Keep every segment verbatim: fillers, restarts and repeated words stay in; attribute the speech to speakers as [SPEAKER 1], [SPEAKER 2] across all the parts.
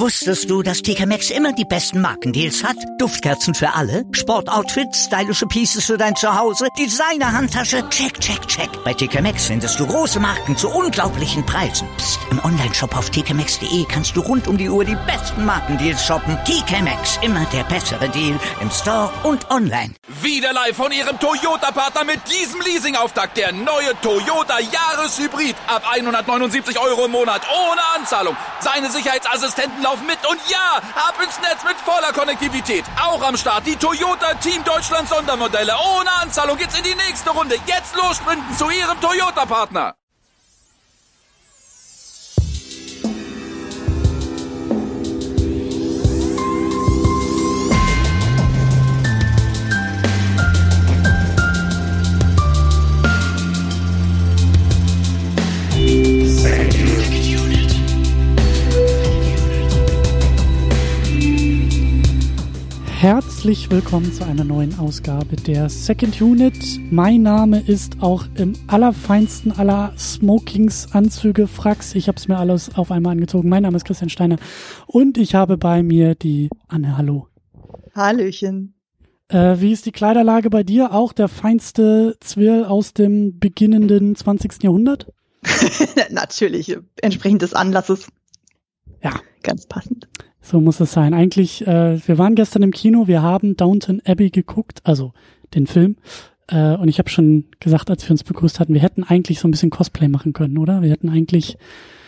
[SPEAKER 1] Wusstest du, dass T K Maxx immer die besten Markendeals hat? Duftkerzen für alle, Sportoutfits, stylische Pieces für dein Zuhause, Designer-Handtasche, check, check, check. Bei T K Maxx findest du große Marken zu unglaublichen Preisen. Psst. Im Onlineshop auf t k maxx punkt d e kannst du rund um die Uhr die besten Markendeals shoppen. T K Maxx, immer der bessere Deal im Store und online.
[SPEAKER 2] Wieder live von Ihrem Toyota-Partner mit diesem Leasing-Auftakt. Der neue Toyota Jahreshybrid. Ab hundertneunundsiebzig Euro im Monat ohne Anzahlung. Seine Sicherheitsassistenten laufen mit und ja, ab ins Netz mit voller Konnektivität. Auch am Start die Toyota Team Deutschland Sondermodelle. Ohne Anzahlung geht's in die nächste Runde. Jetzt los sprinten zu Ihrem Toyota-Partner.
[SPEAKER 3] Herzlich willkommen zu einer neuen Ausgabe der Second Unit. Mein Name ist auch im allerfeinsten aller Smokings, Anzüge, Fracks. Ich habe es mir alles auf einmal angezogen. Mein Name ist Christian Steiner und ich habe bei mir die Anne. Hallo.
[SPEAKER 4] Hallöchen.
[SPEAKER 3] Äh, wie ist die Kleiderlage bei dir? Auch der feinste Zwirl aus dem beginnenden zwanzigsten Jahrhundert?
[SPEAKER 4] Natürlich, entsprechend des Anlasses.
[SPEAKER 3] Ja.
[SPEAKER 4] Ganz passend.
[SPEAKER 3] So muss es sein. Eigentlich, äh, wir waren gestern im Kino, wir haben Downton Abbey geguckt, also den Film. Äh, und ich habe schon gesagt, als wir uns begrüßt hatten, wir hätten eigentlich so ein bisschen Cosplay machen können, oder? Wir hätten eigentlich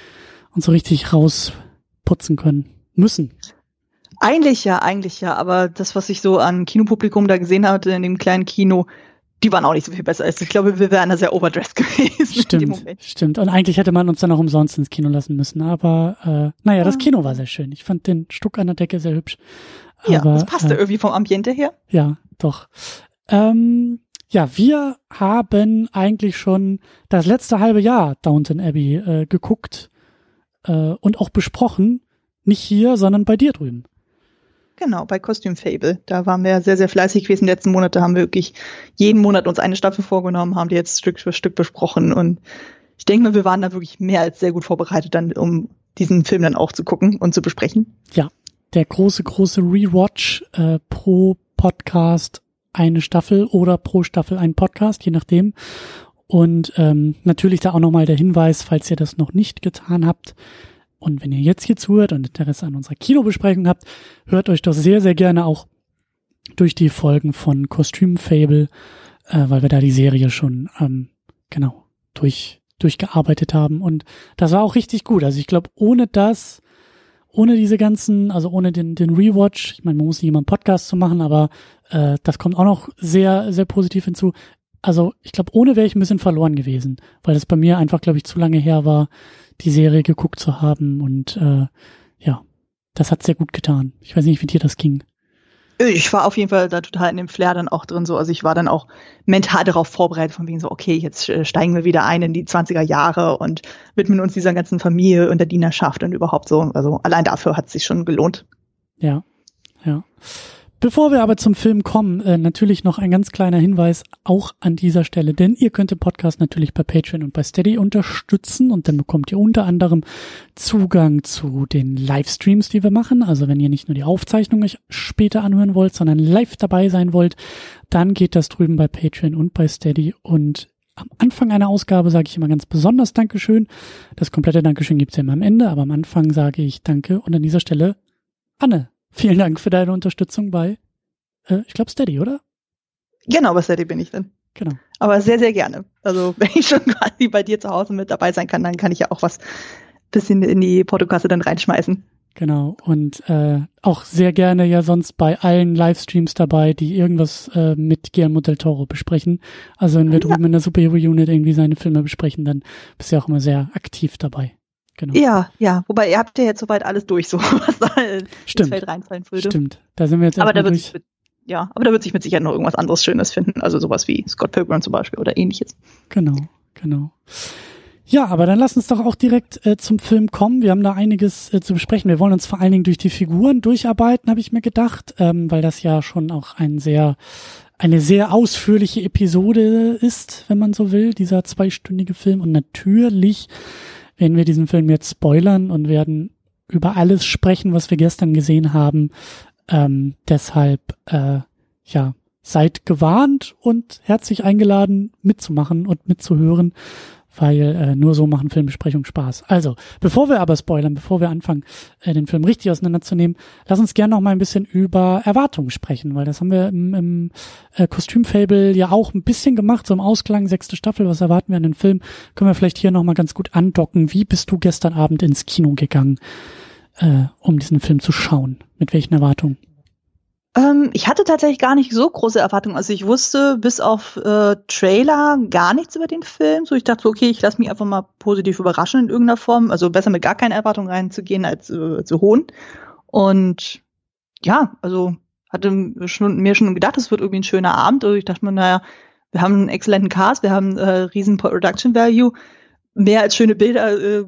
[SPEAKER 3] uns so richtig rausputzen können. Müssen.
[SPEAKER 4] Eigentlich ja, eigentlich ja. Aber das, was ich so an Kinopublikum da gesehen hatte in dem kleinen Kino, die waren auch nicht so viel besser. Also ich glaube, wir wären da sehr overdressed gewesen.
[SPEAKER 3] Stimmt,
[SPEAKER 4] in dem Moment.
[SPEAKER 3] Stimmt. Und eigentlich hätte man uns dann auch umsonst ins Kino lassen müssen. Aber äh, naja, das Kino war sehr schön. Ich fand den Stuck an der Decke sehr hübsch. Aber,
[SPEAKER 4] ja, das passte
[SPEAKER 3] äh,
[SPEAKER 4] irgendwie vom Ambiente her.
[SPEAKER 3] Ja, doch. Ähm, ja, wir haben eigentlich schon das letzte halbe Jahr Downton Abbey äh, geguckt äh, und auch besprochen. Nicht hier, sondern bei dir drüben.
[SPEAKER 4] Genau, bei Costume Fable. Da waren wir sehr, sehr fleißig gewesen. Die letzten Monate haben wir wirklich jeden Monat uns eine Staffel vorgenommen, haben die jetzt Stück für Stück besprochen. Und ich denke mal, wir waren da wirklich mehr als sehr gut vorbereitet, dann, um diesen Film dann auch zu gucken und zu besprechen.
[SPEAKER 3] Ja, der große, große Rewatch äh, pro Podcast eine Staffel oder pro Staffel ein Podcast, je nachdem. Und ähm, natürlich da auch nochmal der Hinweis, falls ihr das noch nicht getan habt, und wenn ihr jetzt hier zuhört und Interesse an unserer Kinobesprechung habt, hört euch doch sehr, sehr gerne auch durch die Folgen von Costume Fable, äh, weil wir da die Serie schon ähm, genau durch durchgearbeitet haben. Und das war auch richtig gut. Also ich glaube, ohne das, ohne diese ganzen, also ohne den den Rewatch, ich meine, man muss nicht immer einen Podcast zu machen, aber äh, das kommt auch noch sehr, sehr positiv hinzu. Also ich glaube, ohne wäre ich ein bisschen verloren gewesen, weil das bei mir einfach, glaube ich, zu lange her war, die Serie geguckt zu haben und äh, ja, das hat sehr gut getan. Ich weiß nicht, wie dir das ging.
[SPEAKER 4] Ich war auf jeden Fall da total in dem Flair dann auch drin, so, also ich war dann auch mental darauf vorbereitet, von wegen so, okay, jetzt äh, steigen wir wieder ein in die zwanziger Jahre und widmen uns dieser ganzen Familie und der Dienerschaft und überhaupt so, also allein dafür hat es sich schon gelohnt.
[SPEAKER 3] Ja, ja. Bevor wir aber zum Film kommen, äh, natürlich noch ein ganz kleiner Hinweis auch an dieser Stelle, denn ihr könnt den Podcast natürlich bei Patreon und bei Steady unterstützen und dann bekommt ihr unter anderem Zugang zu den Livestreams, die wir machen. Also wenn ihr nicht nur die Aufzeichnung euch später anhören wollt, sondern live dabei sein wollt, dann geht das drüben bei Patreon und bei Steady. Und am Anfang einer Ausgabe sage ich immer ganz besonders Dankeschön. Das komplette Dankeschön gibt's ja immer am Ende, aber am Anfang sage ich Danke und an dieser Stelle Anne. Vielen Dank für deine Unterstützung bei, äh, ich glaube, Steady, oder?
[SPEAKER 4] Genau, bei Steady bin ich dann.
[SPEAKER 3] Genau.
[SPEAKER 4] Aber sehr, sehr gerne. Also wenn ich schon quasi bei dir zu Hause mit dabei sein kann, dann kann ich ja auch was bisschen in die Portokasse dann reinschmeißen.
[SPEAKER 3] Genau. Und äh, auch sehr gerne ja sonst bei allen Livestreams dabei, die irgendwas äh, mit Guillermo del Toro besprechen. Also wenn wir ja. drüben in der Superhero-Unit irgendwie seine Filme besprechen, dann bist du ja auch immer sehr aktiv dabei. Genau.
[SPEAKER 4] Ja, ja, wobei ihr habt ja jetzt soweit alles durch, so was da
[SPEAKER 3] Stimmt.
[SPEAKER 4] ins Feld reinfallen würde.
[SPEAKER 3] Stimmt, da sind wir jetzt
[SPEAKER 4] aber da wird
[SPEAKER 3] durch.
[SPEAKER 4] sich mit, ja, aber da wird sich mit Sicherheit noch irgendwas anderes Schönes finden, also sowas wie Scott Pilgrim zum Beispiel oder ähnliches.
[SPEAKER 3] Genau, genau. Ja, aber dann lass uns doch auch direkt äh, zum Film kommen. Wir haben da einiges äh, zu besprechen. Wir wollen uns vor allen Dingen durch die Figuren durcharbeiten, habe ich mir gedacht, ähm, weil das ja schon auch ein sehr eine sehr ausführliche Episode ist, wenn man so will, dieser zweistündige Film. Und natürlich werden wir diesen Film jetzt spoilern und werden über alles sprechen, was wir gestern gesehen haben. Ähm, deshalb, äh, ja, seid gewarnt und herzlich eingeladen, mitzumachen und mitzuhören, weil äh, nur so machen Filmbesprechungen Spaß. Also, bevor wir aber spoilern, bevor wir anfangen, äh, den Film richtig auseinanderzunehmen, lass uns gerne noch mal ein bisschen über Erwartungen sprechen, weil das haben wir im, im äh, Kostümfable ja auch ein bisschen gemacht, so im Ausklang, sechste Staffel, was erwarten wir an den Film, können wir vielleicht hier noch mal ganz gut andocken. Wie bist du gestern Abend ins Kino gegangen, äh, um diesen Film zu schauen? Mit welchen Erwartungen?
[SPEAKER 4] Ähm, ich hatte tatsächlich gar nicht so große Erwartungen. Also ich wusste bis auf äh, Trailer gar nichts über den Film. So ich dachte, so, okay, ich lasse mich einfach mal positiv überraschen in irgendeiner Form. Also besser mit gar keine Erwartungen reinzugehen als äh, zu hohen. Und ja, also hatte schon, mir schon gedacht, es wird irgendwie ein schöner Abend. Also ich dachte mir, naja, wir haben einen exzellenten Cast, wir haben äh, riesen Production Value. Mehr als schöne Bilder äh,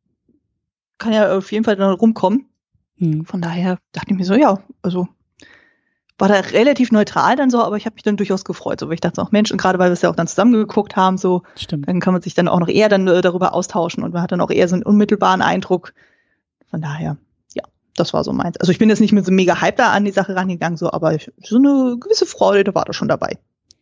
[SPEAKER 4] kann ja auf jeden Fall dann rumkommen. Mhm. Von daher dachte ich mir so, ja, also war da relativ neutral dann so, aber ich habe mich dann durchaus gefreut. So, weil ich dachte auch, Mensch, und gerade weil wir es ja auch dann zusammen geguckt haben, so,
[SPEAKER 3] Stimmt.
[SPEAKER 4] Dann kann man sich dann auch noch eher dann äh, darüber austauschen und man hat dann auch eher so einen unmittelbaren Eindruck. Von daher, ja, das war so meins. Also ich bin jetzt nicht mit so mega Hype da an die Sache rangegangen, so, aber ich, so eine gewisse Freude, da war da schon dabei.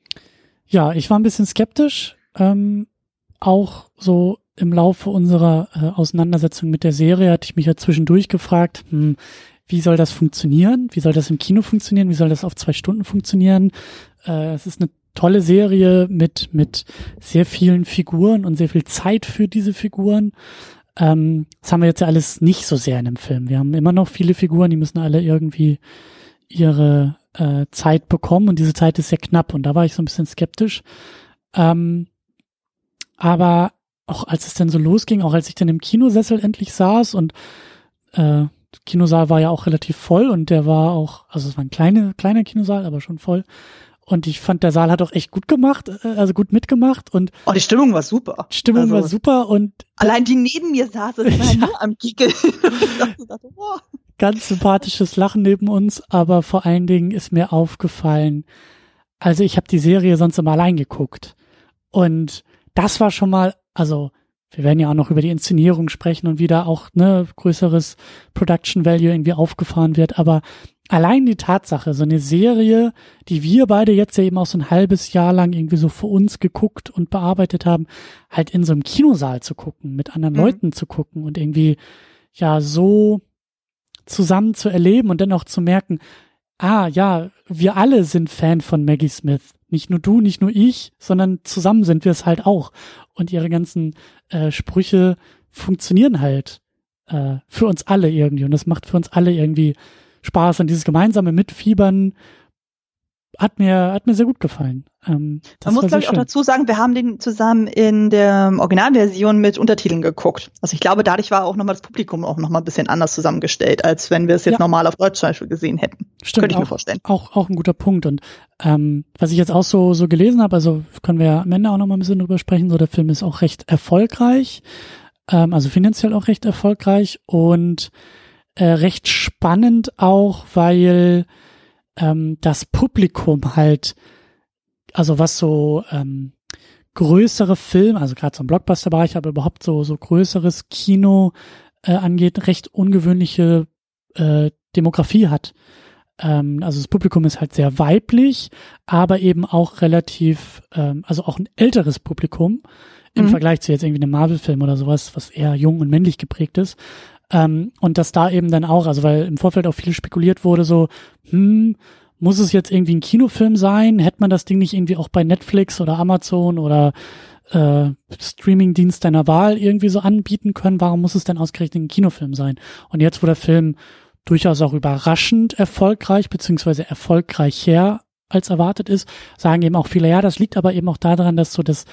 [SPEAKER 3] Ja, ich war ein bisschen skeptisch, ähm, auch so im Laufe unserer äh, Auseinandersetzung mit der Serie hatte ich mich ja zwischendurch gefragt, hm, wie soll das funktionieren? Wie soll das im Kino funktionieren? Wie soll das auf zwei Stunden funktionieren? Äh, es ist eine tolle Serie mit mit sehr vielen Figuren und sehr viel Zeit für diese Figuren. Ähm, das haben wir jetzt ja alles nicht so sehr in dem Film. Wir haben immer noch viele Figuren, die müssen alle irgendwie ihre äh, Zeit bekommen und diese Zeit ist sehr knapp und da war ich so ein bisschen skeptisch. Ähm, aber auch als es dann so losging, auch als ich dann im Kinosessel endlich saß und äh, Kinosaal war ja auch relativ voll und der war auch, also es war ein kleiner, kleiner Kinosaal, aber schon voll. Und ich fand, der Saal hat auch echt gut gemacht, also gut mitgemacht und.
[SPEAKER 4] Oh, die Stimmung war super.
[SPEAKER 3] Die Stimmung also, war super und.
[SPEAKER 4] Allein die neben mir saßen, die waren nur am Kickeln. Ich dachte, wow.
[SPEAKER 3] Ganz sympathisches Lachen neben uns, aber vor allen Dingen ist mir aufgefallen, also ich habe die Serie sonst immer allein geguckt. Und das war schon mal, also, wir werden ja auch noch über die Inszenierung sprechen und wie da auch ne größeres Production Value irgendwie aufgefahren wird. Aber allein die Tatsache, so eine Serie, die wir beide jetzt ja eben auch so ein halbes Jahr lang irgendwie so für uns geguckt und bearbeitet haben, halt in so einem Kinosaal zu gucken, mit anderen mhm. Leuten zu gucken und irgendwie ja so zusammen zu erleben und dann auch zu merken, ah ja, wir alle sind Fan von Maggie Smith. Nicht nur du, nicht nur ich, sondern zusammen sind wir es halt auch. Und ihre ganzen äh, Sprüche funktionieren halt äh, für uns alle irgendwie. Und das macht für uns alle irgendwie Spaß. Und dieses gemeinsame Mitfiebern hat mir hat mir sehr gut gefallen. Ähm,
[SPEAKER 4] Man muss, glaube ich, auch dazu sagen, wir haben den zusammen in der Originalversion mit Untertiteln geguckt. Also ich glaube, dadurch war auch nochmal das Publikum auch nochmal ein bisschen anders zusammengestellt, als wenn wir es jetzt ja. normal auf Deutsch zum Beispiel gesehen hätten.
[SPEAKER 3] Stimmt,
[SPEAKER 4] könnte ich
[SPEAKER 3] auch,
[SPEAKER 4] mir vorstellen.
[SPEAKER 3] Auch, auch ein guter Punkt. Und ähm, was ich jetzt auch so so gelesen habe, also können wir ja am Ende auch nochmal ein bisschen drüber sprechen, so der Film ist auch recht erfolgreich, ähm, also finanziell auch recht erfolgreich und äh, recht spannend auch, weil ähm, das Publikum halt, also was so ähm, größere Filme, also gerade so im Blockbuster-Bereich, aber überhaupt so so größeres Kino äh, angeht, recht ungewöhnliche äh, Demografie hat. Ähm, also das Publikum ist halt sehr weiblich, aber eben auch relativ, ähm, also auch ein älteres Publikum im mhm. Vergleich zu jetzt irgendwie einem Marvel-Film oder sowas, was eher jung und männlich geprägt ist. Ähm, und dass da eben dann auch, also weil im Vorfeld auch viel spekuliert wurde, so, hm, muss es jetzt irgendwie ein Kinofilm sein? Hätte man das Ding nicht irgendwie auch bei Netflix oder Amazon oder äh, Streamingdienst deiner Wahl irgendwie so anbieten können? Warum muss es denn ausgerechnet ein Kinofilm sein? Und jetzt, wo der Film durchaus auch überraschend erfolgreich beziehungsweise erfolgreicher als erwartet ist, sagen eben auch viele, ja, das liegt aber eben auch daran, dass so das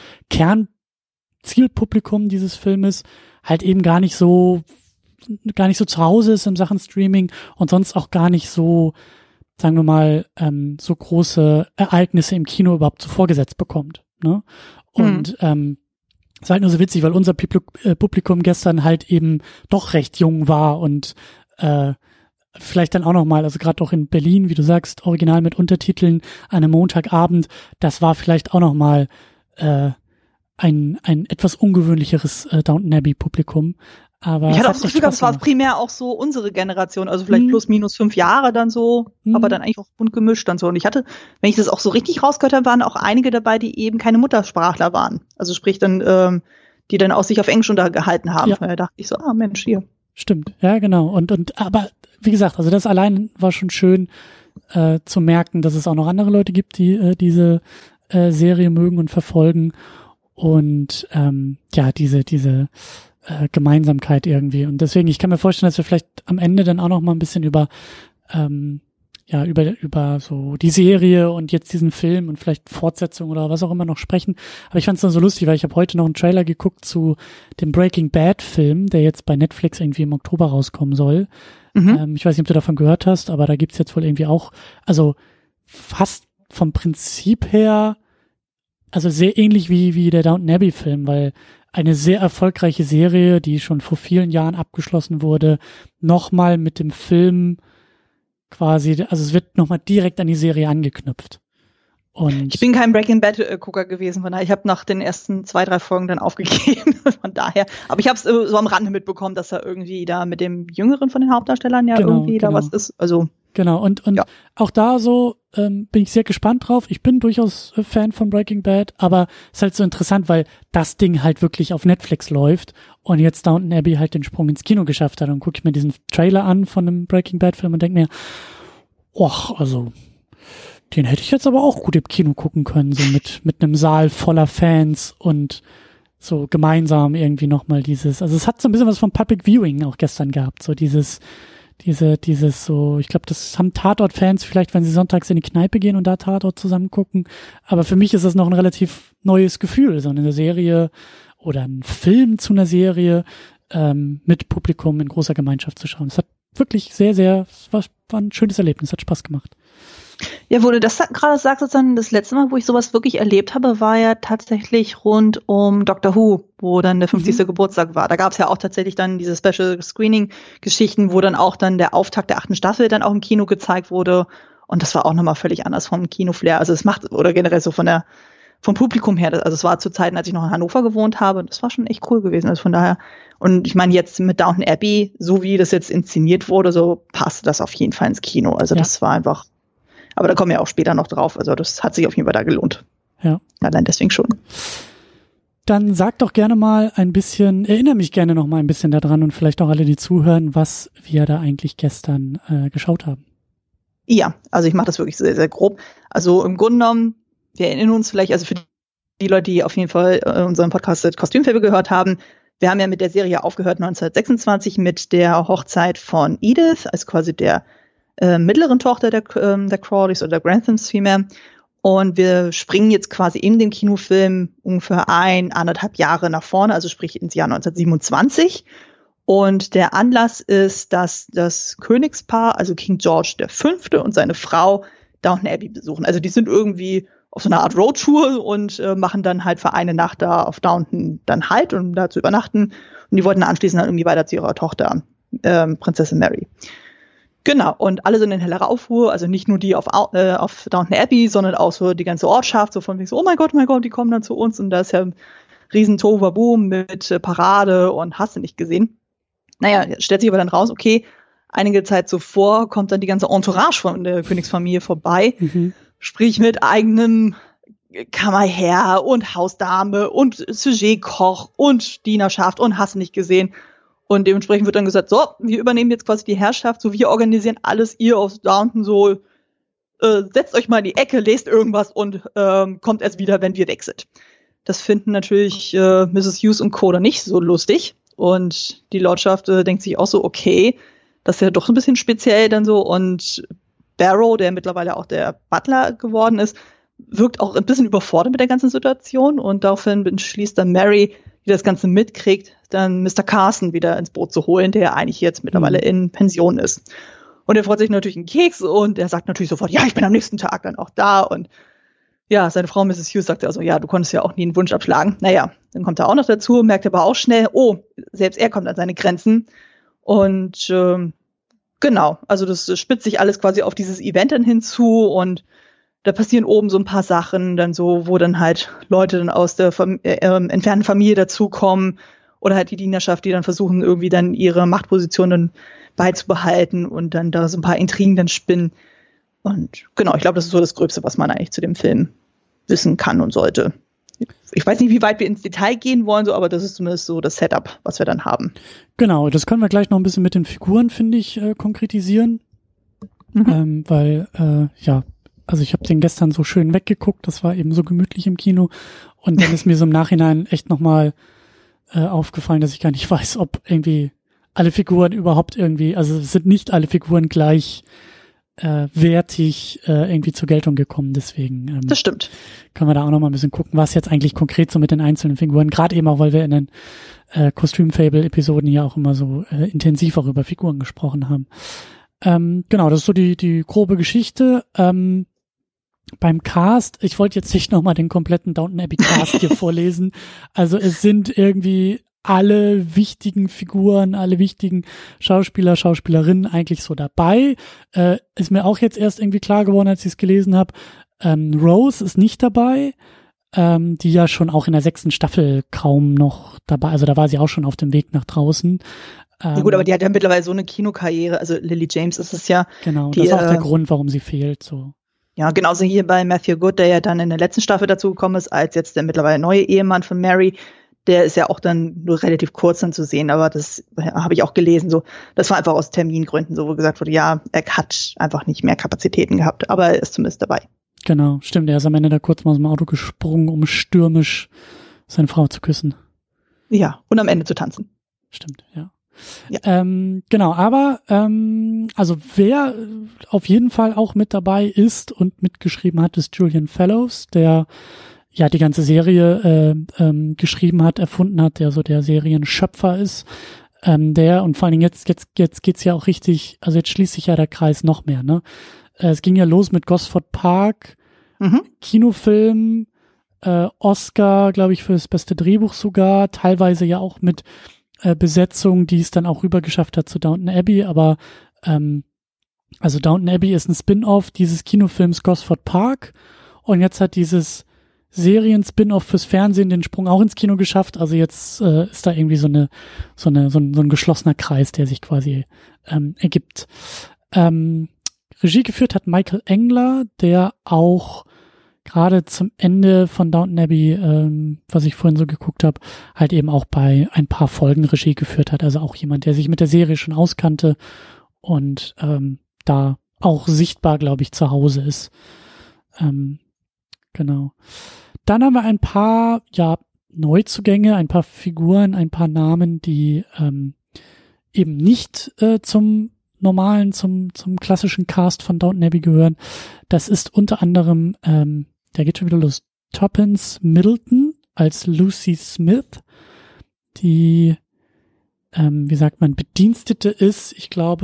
[SPEAKER 3] Kernzielpublikum dieses Filmes halt eben gar nicht so gar nicht so zu Hause ist in Sachen Streaming und sonst auch gar nicht so, sagen wir mal, ähm, so große Ereignisse im Kino überhaupt so vorgesetzt bekommt. Ne? Und mhm. ähm, es ist halt nur so witzig, weil unser Publikum gestern halt eben doch recht jung war und äh, vielleicht dann auch nochmal, also gerade auch in Berlin, wie du sagst, original mit Untertiteln an einem Montagabend, das war vielleicht auch nochmal äh, ein ein etwas ungewöhnlicheres äh, Downton Abbey Publikum. Aber
[SPEAKER 4] ich hatte auch das Gefühl, es war primär auch so unsere Generation, also vielleicht hm. plus minus fünf Jahre dann so, hm. aber dann eigentlich auch bunt gemischt dann so. Und ich hatte, wenn ich das auch so richtig rausgehört habe, waren auch einige dabei, die eben keine Muttersprachler waren. Also sprich dann, ähm, die dann auch sich auf Englisch untergehalten haben.
[SPEAKER 3] Ja.
[SPEAKER 4] Da dachte ich so, ah Mensch, hier.
[SPEAKER 3] Stimmt, ja genau. Und und aber wie gesagt, also das allein war schon schön äh, zu merken, dass es auch noch andere Leute gibt, die äh, diese äh, Serie mögen und verfolgen. Und ähm, ja, diese diese äh, Gemeinsamkeit irgendwie. Und deswegen, ich kann mir vorstellen, dass wir vielleicht am Ende dann auch noch mal ein bisschen über ähm, ja über über so die Serie und jetzt diesen Film und vielleicht Fortsetzung oder was auch immer noch sprechen. Aber ich fand es dann so lustig, weil ich habe heute noch einen Trailer geguckt zu dem Breaking Bad Film, der jetzt bei Netflix irgendwie im Oktober rauskommen soll. Mhm. Ähm, ich weiß nicht, ob du davon gehört hast, aber da gibt's jetzt wohl irgendwie auch, also fast vom Prinzip her, also sehr ähnlich wie wie der Downton Abbey Film, weil eine sehr erfolgreiche Serie, die schon vor vielen Jahren abgeschlossen wurde, nochmal mit dem Film quasi, also es wird nochmal direkt an die Serie angeknüpft. Und
[SPEAKER 4] ich bin kein Breaking Bad-Gucker gewesen, von daher, ich habe nach den ersten zwei, drei Folgen dann aufgegeben, von daher. Aber ich habe es äh, so am Rande mitbekommen, dass da irgendwie da mit dem Jüngeren von den Hauptdarstellern ja
[SPEAKER 3] genau,
[SPEAKER 4] irgendwie
[SPEAKER 3] genau.
[SPEAKER 4] da was ist. Also
[SPEAKER 3] genau, und und ja. auch da so ähm, bin ich sehr gespannt drauf. Ich bin durchaus äh, Fan von Breaking Bad, aber es ist halt so interessant, weil das Ding halt wirklich auf Netflix läuft und jetzt Downton Abbey halt den Sprung ins Kino geschafft hat. Und gucke ich mir diesen Trailer an von einem Breaking Bad Film und denke mir, och, also den hätte ich jetzt aber auch gut im Kino gucken können, so mit mit einem Saal voller Fans und so gemeinsam irgendwie nochmal dieses, also es hat so ein bisschen was von Public Viewing auch gestern gehabt, so dieses, diese, dieses so, ich glaube, das haben Tatort-Fans vielleicht, wenn sie sonntags in die Kneipe gehen und da Tatort zusammen gucken, aber für mich ist das noch ein relativ neues Gefühl, so eine Serie oder ein Film zu einer Serie ähm, mit Publikum in großer Gemeinschaft zu schauen. Es hat wirklich sehr, sehr, es war, war ein schönes Erlebnis, hat Spaß gemacht.
[SPEAKER 4] Ja, wo du das gerade sagst, sozusagen das letzte Mal, wo ich sowas wirklich erlebt habe, war ja tatsächlich rund um Doctor Who, wo dann der fünfzigste Mhm. Geburtstag war. Da gab es ja auch tatsächlich dann diese Special Screening-Geschichten, wo dann auch dann der Auftakt der achten Staffel dann auch im Kino gezeigt wurde. Und das war auch nochmal völlig anders vom Kinoflair. Also es macht, oder generell so von der, vom Publikum her, also es war zu Zeiten, als ich noch in Hannover gewohnt habe, und das war schon echt cool gewesen. Also von daher, und ich meine jetzt mit Downton Abbey, so wie das jetzt inszeniert wurde, so passte das auf jeden Fall ins Kino. Also ja. Das war einfach, aber da kommen wir auch später noch drauf. Also das hat sich auf jeden Fall da gelohnt.
[SPEAKER 3] Ja.
[SPEAKER 4] Allein deswegen schon.
[SPEAKER 3] Dann sag doch gerne mal ein bisschen, erinnere mich gerne noch mal ein bisschen daran und vielleicht auch alle, die zuhören, was wir da eigentlich gestern äh, geschaut haben.
[SPEAKER 4] Ja, also ich mache das wirklich sehr, sehr grob. Also im Grunde genommen, wir erinnern uns vielleicht, also für die Leute, die auf jeden Fall äh, unseren Podcast Kostümfilme gehört haben, wir haben ja mit der Serie aufgehört neunzehnhundertsechsundzwanzig mit der Hochzeit von Edith, also quasi der äh, mittleren Tochter der, äh, der Crawleys oder der Granthams vielmehr. Und wir springen jetzt quasi in dem Kinofilm ungefähr ein, anderthalb Jahre nach vorne, also sprich ins Jahr neunzehnhundertsiebenundzwanzig. Und der Anlass ist, dass das Königspaar, also King George der Fünfte und seine Frau Downton Abbey besuchen. Also die sind irgendwie auf so einer Art Roadtour und äh, machen dann halt für eine Nacht da auf Downton dann halt, um da zu übernachten. Und die wollten anschließend dann irgendwie weiter zu ihrer Tochter, ähm, Prinzessin Mary. Genau, und alle sind in hellerer Aufruhr, also nicht nur die auf, äh, auf Downton Abbey, sondern auch so die ganze Ortschaft, so von wegen so, oh mein Gott, mein Gott, die kommen dann zu uns und da ist ja ein riesen Tohuwabohu mit äh, Parade und hast du nicht gesehen. Naja, stellt sich aber dann raus, okay, einige Zeit zuvor kommt dann die ganze Entourage von der Königsfamilie vorbei, mhm. sprich mit eigenem Kammerherr und Hausdame und Sujetkoch und Dienerschaft und hast du nicht gesehen. Und dementsprechend wird dann gesagt, so, wir übernehmen jetzt quasi die Herrschaft, so wir organisieren alles, ihr aus Downton so, äh, setzt euch mal in die Ecke, lest irgendwas und ähm, kommt erst wieder, wenn wir weg sind. Das finden natürlich äh, Misses Hughes und Co. dann nicht so lustig. Und die Lordschaft äh, denkt sich auch so, okay, das ist ja doch ein bisschen speziell dann so. Und Barrow, der mittlerweile auch der Butler geworden ist, wirkt auch ein bisschen überfordert mit der ganzen Situation. Und daraufhin beschließt dann Mary, die das Ganze mitkriegt, dann Mister Carson wieder ins Boot zu holen, der eigentlich jetzt mittlerweile mhm. in Pension ist. Und er freut sich natürlich einen Keks und er sagt natürlich sofort, ja, ich bin am nächsten Tag dann auch da. Und ja, seine Frau Misses Hughes sagt also, ja, du konntest ja auch nie einen Wunsch abschlagen. Naja, dann kommt er auch noch dazu, merkt aber auch schnell, oh, selbst er kommt an seine Grenzen. Und ähm, genau, also das spitzt sich alles quasi auf dieses Event dann hinzu und da passieren oben so ein paar Sachen, dann so, wo dann halt Leute dann aus der Fam- äh, äh, entfernten Familie dazukommen oder halt die Dienerschaft, die dann versuchen, irgendwie dann ihre Machtpositionen beizubehalten und dann da so ein paar Intrigen dann spinnen. Und genau, ich glaube, das ist so das Gröbste, was man eigentlich zu dem Film wissen kann und sollte. Ich weiß nicht, wie weit wir ins Detail gehen wollen, so, aber das ist zumindest so das Setup, was wir dann haben.
[SPEAKER 3] Genau, das können wir gleich noch ein bisschen mit den Figuren, finde ich, äh, konkretisieren. Mhm. Ähm, weil, äh, ja, also ich habe den gestern so schön weggeguckt, das war eben so gemütlich im Kino. Und dann ist mir so im Nachhinein echt nochmal äh, aufgefallen, dass ich gar nicht weiß, ob irgendwie alle Figuren überhaupt irgendwie, also es sind nicht alle Figuren gleich Äh, wertig äh, irgendwie zur Geltung gekommen. Deswegen ähm,
[SPEAKER 4] das stimmt.
[SPEAKER 3] Können wir da auch noch mal ein bisschen gucken, was jetzt eigentlich konkret so mit den einzelnen Figuren, gerade eben auch, weil wir in den äh, Kostüm-Fable-Episoden ja auch immer so äh, intensiv auch über Figuren gesprochen haben. Ähm, genau, das ist so die die grobe Geschichte. Ähm, beim Cast, ich wollte jetzt nicht noch mal den kompletten Downton Abbey Cast hier vorlesen. Also es sind irgendwie alle wichtigen Figuren, alle wichtigen Schauspieler, Schauspielerinnen eigentlich so dabei. Äh, ist mir auch jetzt erst irgendwie klar geworden, als ich es gelesen habe. Ähm, Rose ist nicht dabei, ähm, die ja schon auch in der sechsten Staffel kaum noch dabei, also da war sie auch schon auf dem Weg nach draußen. Ähm,
[SPEAKER 4] ja gut, aber die hat ja mittlerweile so eine Kinokarriere, also Lily James ist es ja.
[SPEAKER 3] Genau,
[SPEAKER 4] die,
[SPEAKER 3] das ist auch der
[SPEAKER 4] äh,
[SPEAKER 3] Grund, warum sie fehlt. So.
[SPEAKER 4] Ja, genauso hier bei Matthew Good, der ja dann in der letzten Staffel dazu gekommen ist, als jetzt der mittlerweile neue Ehemann von Mary. Der ist ja auch dann nur relativ kurz dann zu sehen, aber das habe ich auch gelesen. So, das war einfach aus Termingründen, so wo gesagt wurde, ja, er hat einfach nicht mehr Kapazitäten gehabt, aber er ist zumindest dabei.
[SPEAKER 3] Genau, stimmt. Er ist am Ende da kurz mal aus dem Auto gesprungen, um stürmisch seine Frau zu küssen.
[SPEAKER 4] Ja, und am Ende zu tanzen.
[SPEAKER 3] Stimmt, ja.
[SPEAKER 4] Ja.
[SPEAKER 3] Ähm, genau, aber ähm, also wer auf jeden Fall auch mit dabei ist und mitgeschrieben hat, ist Julian Fellows, der ja die ganze Serie äh, ähm, geschrieben hat, erfunden hat, der so der Serienschöpfer ist, ähm, der und vor allen Dingen jetzt jetzt jetzt geht's ja auch richtig, also jetzt schließt sich ja der Kreis noch mehr, ne? Äh, es ging ja los mit Gosford Park,
[SPEAKER 4] mhm.
[SPEAKER 3] Kinofilm, äh, Oscar, glaube ich, für das beste Drehbuch sogar, teilweise ja auch mit äh, Besetzung, die es dann auch rüber geschafft hat zu Downton Abbey, aber ähm, also Downton Abbey ist ein Spin-off dieses Kinofilms Gosford Park und jetzt hat dieses Serien-Spin-off fürs Fernsehen den Sprung auch ins Kino geschafft. Also jetzt äh, ist da irgendwie so eine so eine so ein, so ein geschlossener Kreis, der sich quasi ähm, ergibt. Ähm, Regie geführt hat Michael Engler, der auch gerade zum Ende von Downton Abbey, ähm, was ich vorhin so geguckt habe, halt eben auch bei ein paar Folgen Regie geführt hat. Also auch jemand, der sich mit der Serie schon auskannte und ähm, da auch sichtbar, glaube ich, zu Hause ist. Ähm, genau. Dann haben wir ein paar, ja, Neuzugänge, ein paar Figuren, ein paar Namen, die ähm, eben nicht äh, zum normalen, zum zum klassischen Cast von Downton Abbey gehören. Das ist unter anderem, ähm, der geht schon wieder los, Tuppence Middleton als Lucy Smith, die, ähm, wie sagt man, Bedienstete ist, ich glaube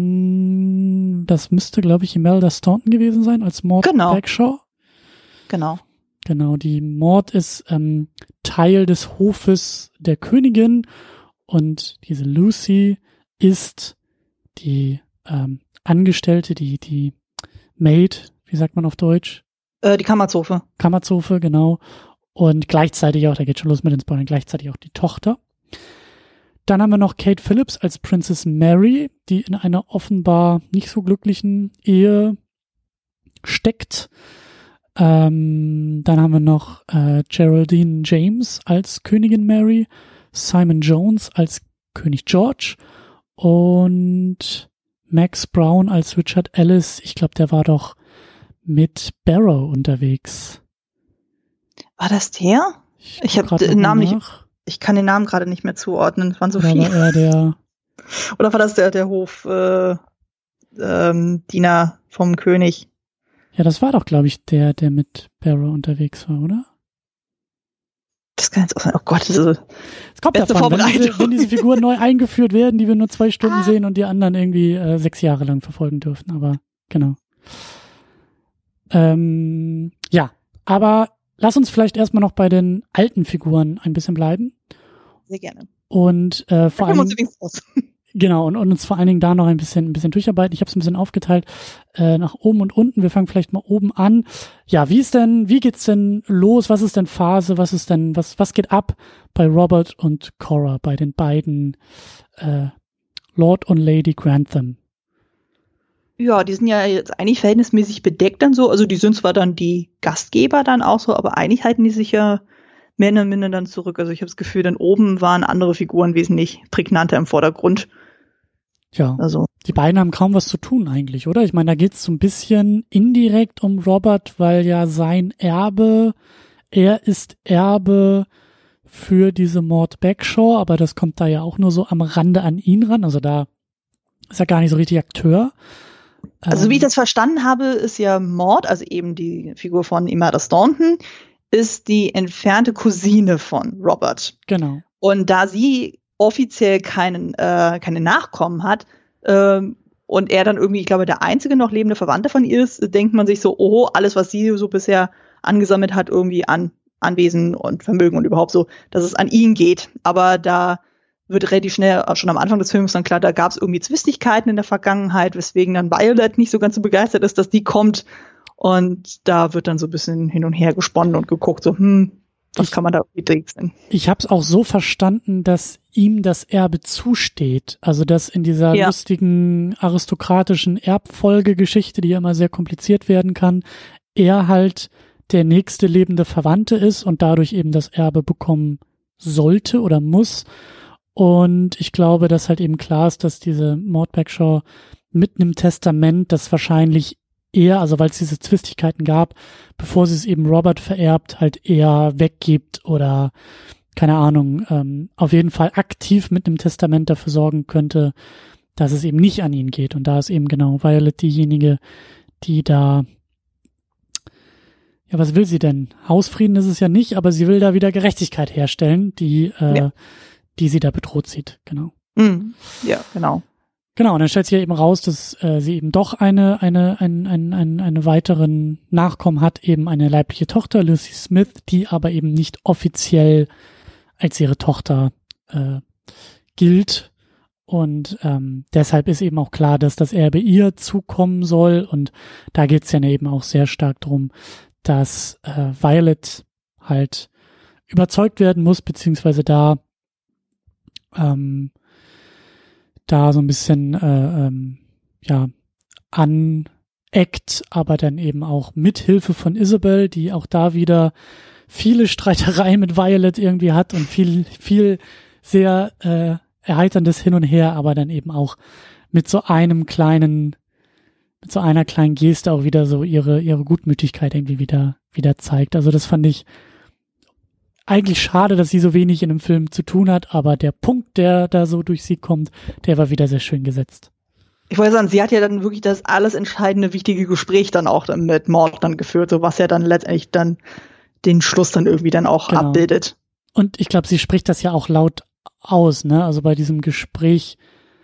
[SPEAKER 3] von, das müsste, glaube ich, Imelda Staunton gewesen sein, als Maud
[SPEAKER 4] Genau.
[SPEAKER 3] Bagshaw.
[SPEAKER 4] Genau.
[SPEAKER 3] Genau, die Maud ist ähm, Teil des Hofes der Königin und diese Lucy ist die ähm, Angestellte, die die Maid, wie sagt man auf Deutsch?
[SPEAKER 4] Äh, die Kammerzofe.
[SPEAKER 3] Kammerzofe, genau. Und gleichzeitig auch, da geht schon los mit den Spoilern, gleichzeitig auch die Tochter. Dann haben wir noch Kate Phillips als Princess Mary, die in einer offenbar nicht so glücklichen Ehe steckt. Ähm, dann haben wir noch äh, Geraldine James als Königin Mary, Simon Jones als König George und Max Brown als Richard Ellis. Ich glaube, der war doch mit Barrow unterwegs.
[SPEAKER 4] War das der? Ich, ich habe den Namen nicht. Ich kann den Namen gerade nicht mehr zuordnen. Es waren so
[SPEAKER 3] Oder
[SPEAKER 4] viele.
[SPEAKER 3] War er der
[SPEAKER 4] Oder war das der der Hof äh, ähm, Diener vom König?
[SPEAKER 3] Ja, das war doch, glaube ich, der, der mit Barrow unterwegs war, oder?
[SPEAKER 4] Das kann jetzt auch sein. Oh Gott, das ist
[SPEAKER 3] es kommt
[SPEAKER 4] beste
[SPEAKER 3] davon, wenn
[SPEAKER 4] Vorbereitung.
[SPEAKER 3] diese, wenn diese Figuren neu eingeführt werden, die wir nur zwei Stunden ah. sehen und die anderen irgendwie äh, sechs Jahre lang verfolgen dürfen. Aber genau. Ähm, ja, aber lass uns vielleicht erstmal noch bei den alten Figuren ein bisschen bleiben.
[SPEAKER 4] Sehr gerne.
[SPEAKER 3] Und äh, vor allem Genau, und, und uns vor allen Dingen da noch ein bisschen ein bisschen durcharbeiten. Ich habe es ein bisschen aufgeteilt äh, nach oben und unten. Wir fangen vielleicht mal oben an. Ja, wie ist denn, wie geht's denn los? Was ist denn Phase? Was ist denn, was was geht ab bei Robert und Cora, bei den beiden äh, Lord und Lady Grantham?
[SPEAKER 4] Ja, die sind ja jetzt eigentlich verhältnismäßig bedeckt dann so. Also die sind zwar dann die Gastgeber dann auch so, aber eigentlich halten die sich ja mehr oder minder dann zurück. Also ich habe das Gefühl, dann oben waren andere Figuren wesentlich prägnanter im Vordergrund.
[SPEAKER 3] Ja,
[SPEAKER 4] also
[SPEAKER 3] die beiden haben kaum was zu tun eigentlich, oder? Ich meine, da geht's so ein bisschen indirekt um Robert, weil ja sein Erbe, er ist Erbe für diese Mort Bagshaw, aber das kommt da ja auch nur so am Rande an ihn ran. Also da ist er gar nicht so richtig Akteur.
[SPEAKER 4] Also wie ich das verstanden habe, ist ja Mort, also eben die Figur von Imelda Staunton, ist die entfernte Cousine von Robert.
[SPEAKER 3] Genau.
[SPEAKER 4] Und da sie offiziell keinen, äh, keine Nachkommen hat ähm, und er dann irgendwie, ich glaube, der einzige noch lebende Verwandte von ihr ist, denkt man sich so, oh, alles, was sie so bisher angesammelt hat, irgendwie an Anwesen und Vermögen und überhaupt so, dass es an ihn geht. Aber da wird relativ schnell, schon am Anfang des Films dann klar, da gab es irgendwie Zwistigkeiten in der Vergangenheit, weswegen dann Violet nicht so ganz so begeistert ist, dass die kommt. Und da wird dann so ein bisschen hin und her gesponnen und geguckt, so, hm, was
[SPEAKER 3] ich,
[SPEAKER 4] kann man da irgendwie drehen?
[SPEAKER 3] Ich habe es auch so verstanden, dass ihm das Erbe zusteht. Also, dass in dieser ja. lustigen aristokratischen Erbfolgegeschichte, die ja immer sehr kompliziert werden kann, er halt der nächste lebende Verwandte ist und dadurch eben das Erbe bekommen sollte oder muss. Und ich glaube, dass halt eben klar ist, dass diese Mort Bagshaw mit einem Testament, das wahrscheinlich eher, also weil es diese Zwistigkeiten gab, bevor sie es eben Robert vererbt, halt eher weggibt oder, keine Ahnung, ähm, auf jeden Fall aktiv mit einem Testament dafür sorgen könnte, dass es eben nicht an ihn geht. Und da ist eben genau Violet diejenige, die da, ja, was will sie denn? Hausfrieden ist es ja nicht, aber sie will da wieder Gerechtigkeit herstellen, die, äh, ja. die sie da bedroht sieht, genau.
[SPEAKER 4] Mm, ja, genau.
[SPEAKER 3] Genau, und dann stellt sich ja eben raus, dass äh, sie eben doch eine eine ein, ein, ein, eine weiteren Nachkommen hat, eben eine leibliche Tochter, Lucy Smith, die aber eben nicht offiziell als ihre Tochter äh, gilt. Und ähm, deshalb ist eben auch klar, dass das Erbe ihr zukommen soll. Und da geht's ja eben auch sehr stark drum, dass äh, Violet halt überzeugt werden muss, beziehungsweise da ähm, da so ein bisschen äh, ähm, ja aneckt, aber dann eben auch mit Hilfe von Isabel, die auch da wieder viele Streitereien mit Violet irgendwie hat und viel viel sehr äh, erheiterndes Hin und Her, aber dann eben auch mit so einem kleinen mit so einer kleinen Geste auch wieder so ihre ihre Gutmütigkeit irgendwie wieder wieder zeigt. Also das fand ich eigentlich schade, dass sie so wenig in dem Film zu tun hat, aber der Punkt, der da so durch sie kommt, der war wieder sehr schön gesetzt.
[SPEAKER 4] Ich wollte sagen, sie hat ja dann wirklich das alles entscheidende, wichtige Gespräch dann auch dann mit Mort dann geführt, so was ja dann letztendlich dann den Schluss dann irgendwie dann auch genau. abbildet.
[SPEAKER 3] Und ich glaube, sie spricht das ja auch laut aus, ne? Also bei diesem Gespräch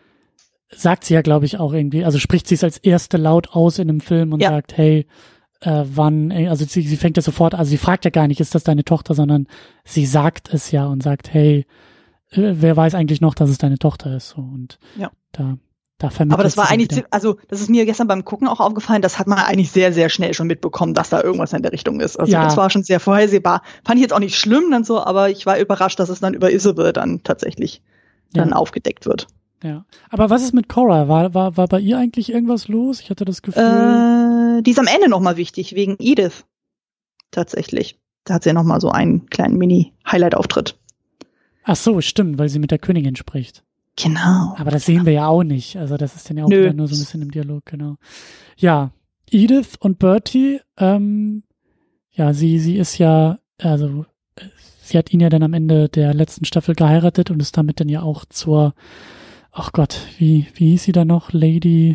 [SPEAKER 3] sagt sie ja, glaube ich, auch irgendwie, also spricht sie es als erste laut aus in dem Film und ja. sagt, hey, Äh, wann, also sie, sie fängt ja sofort, also sie fragt ja gar nicht, ist das deine Tochter, sondern sie sagt es ja und sagt, hey, äh, wer weiß eigentlich noch, dass es deine Tochter ist, so, und
[SPEAKER 4] ja.
[SPEAKER 3] da, da vermittelt.
[SPEAKER 4] Aber das war eigentlich, wieder. also das ist mir gestern beim Gucken auch aufgefallen, das hat man eigentlich sehr, sehr schnell schon mitbekommen, dass da irgendwas in der Richtung ist. Also ja. das war schon sehr vorhersehbar. Fand ich jetzt auch nicht schlimm dann so, aber ich war überrascht, dass es dann über Isabel dann tatsächlich ja. dann aufgedeckt wird.
[SPEAKER 3] Ja, aber was ist mit Cora? War, war, war bei ihr eigentlich irgendwas los? Ich hatte das Gefühl.
[SPEAKER 4] Äh, die ist am Ende nochmal wichtig, wegen Edith. Tatsächlich. Da hat sie ja nochmal so einen kleinen Mini-Highlight-Auftritt.
[SPEAKER 3] Ach so, stimmt, weil sie mit der Königin spricht.
[SPEAKER 4] Genau.
[SPEAKER 3] Aber das sehen wir ja auch nicht. Also das ist dann ja auch
[SPEAKER 4] Nö.
[SPEAKER 3] wieder nur so ein bisschen im Dialog, genau. Ja, Edith und Bertie, ähm, ja, sie, sie ist ja, also sie hat ihn ja dann am Ende der letzten Staffel geheiratet und ist damit dann ja auch zur Ach Gott, wie, wie hieß sie da noch? Lady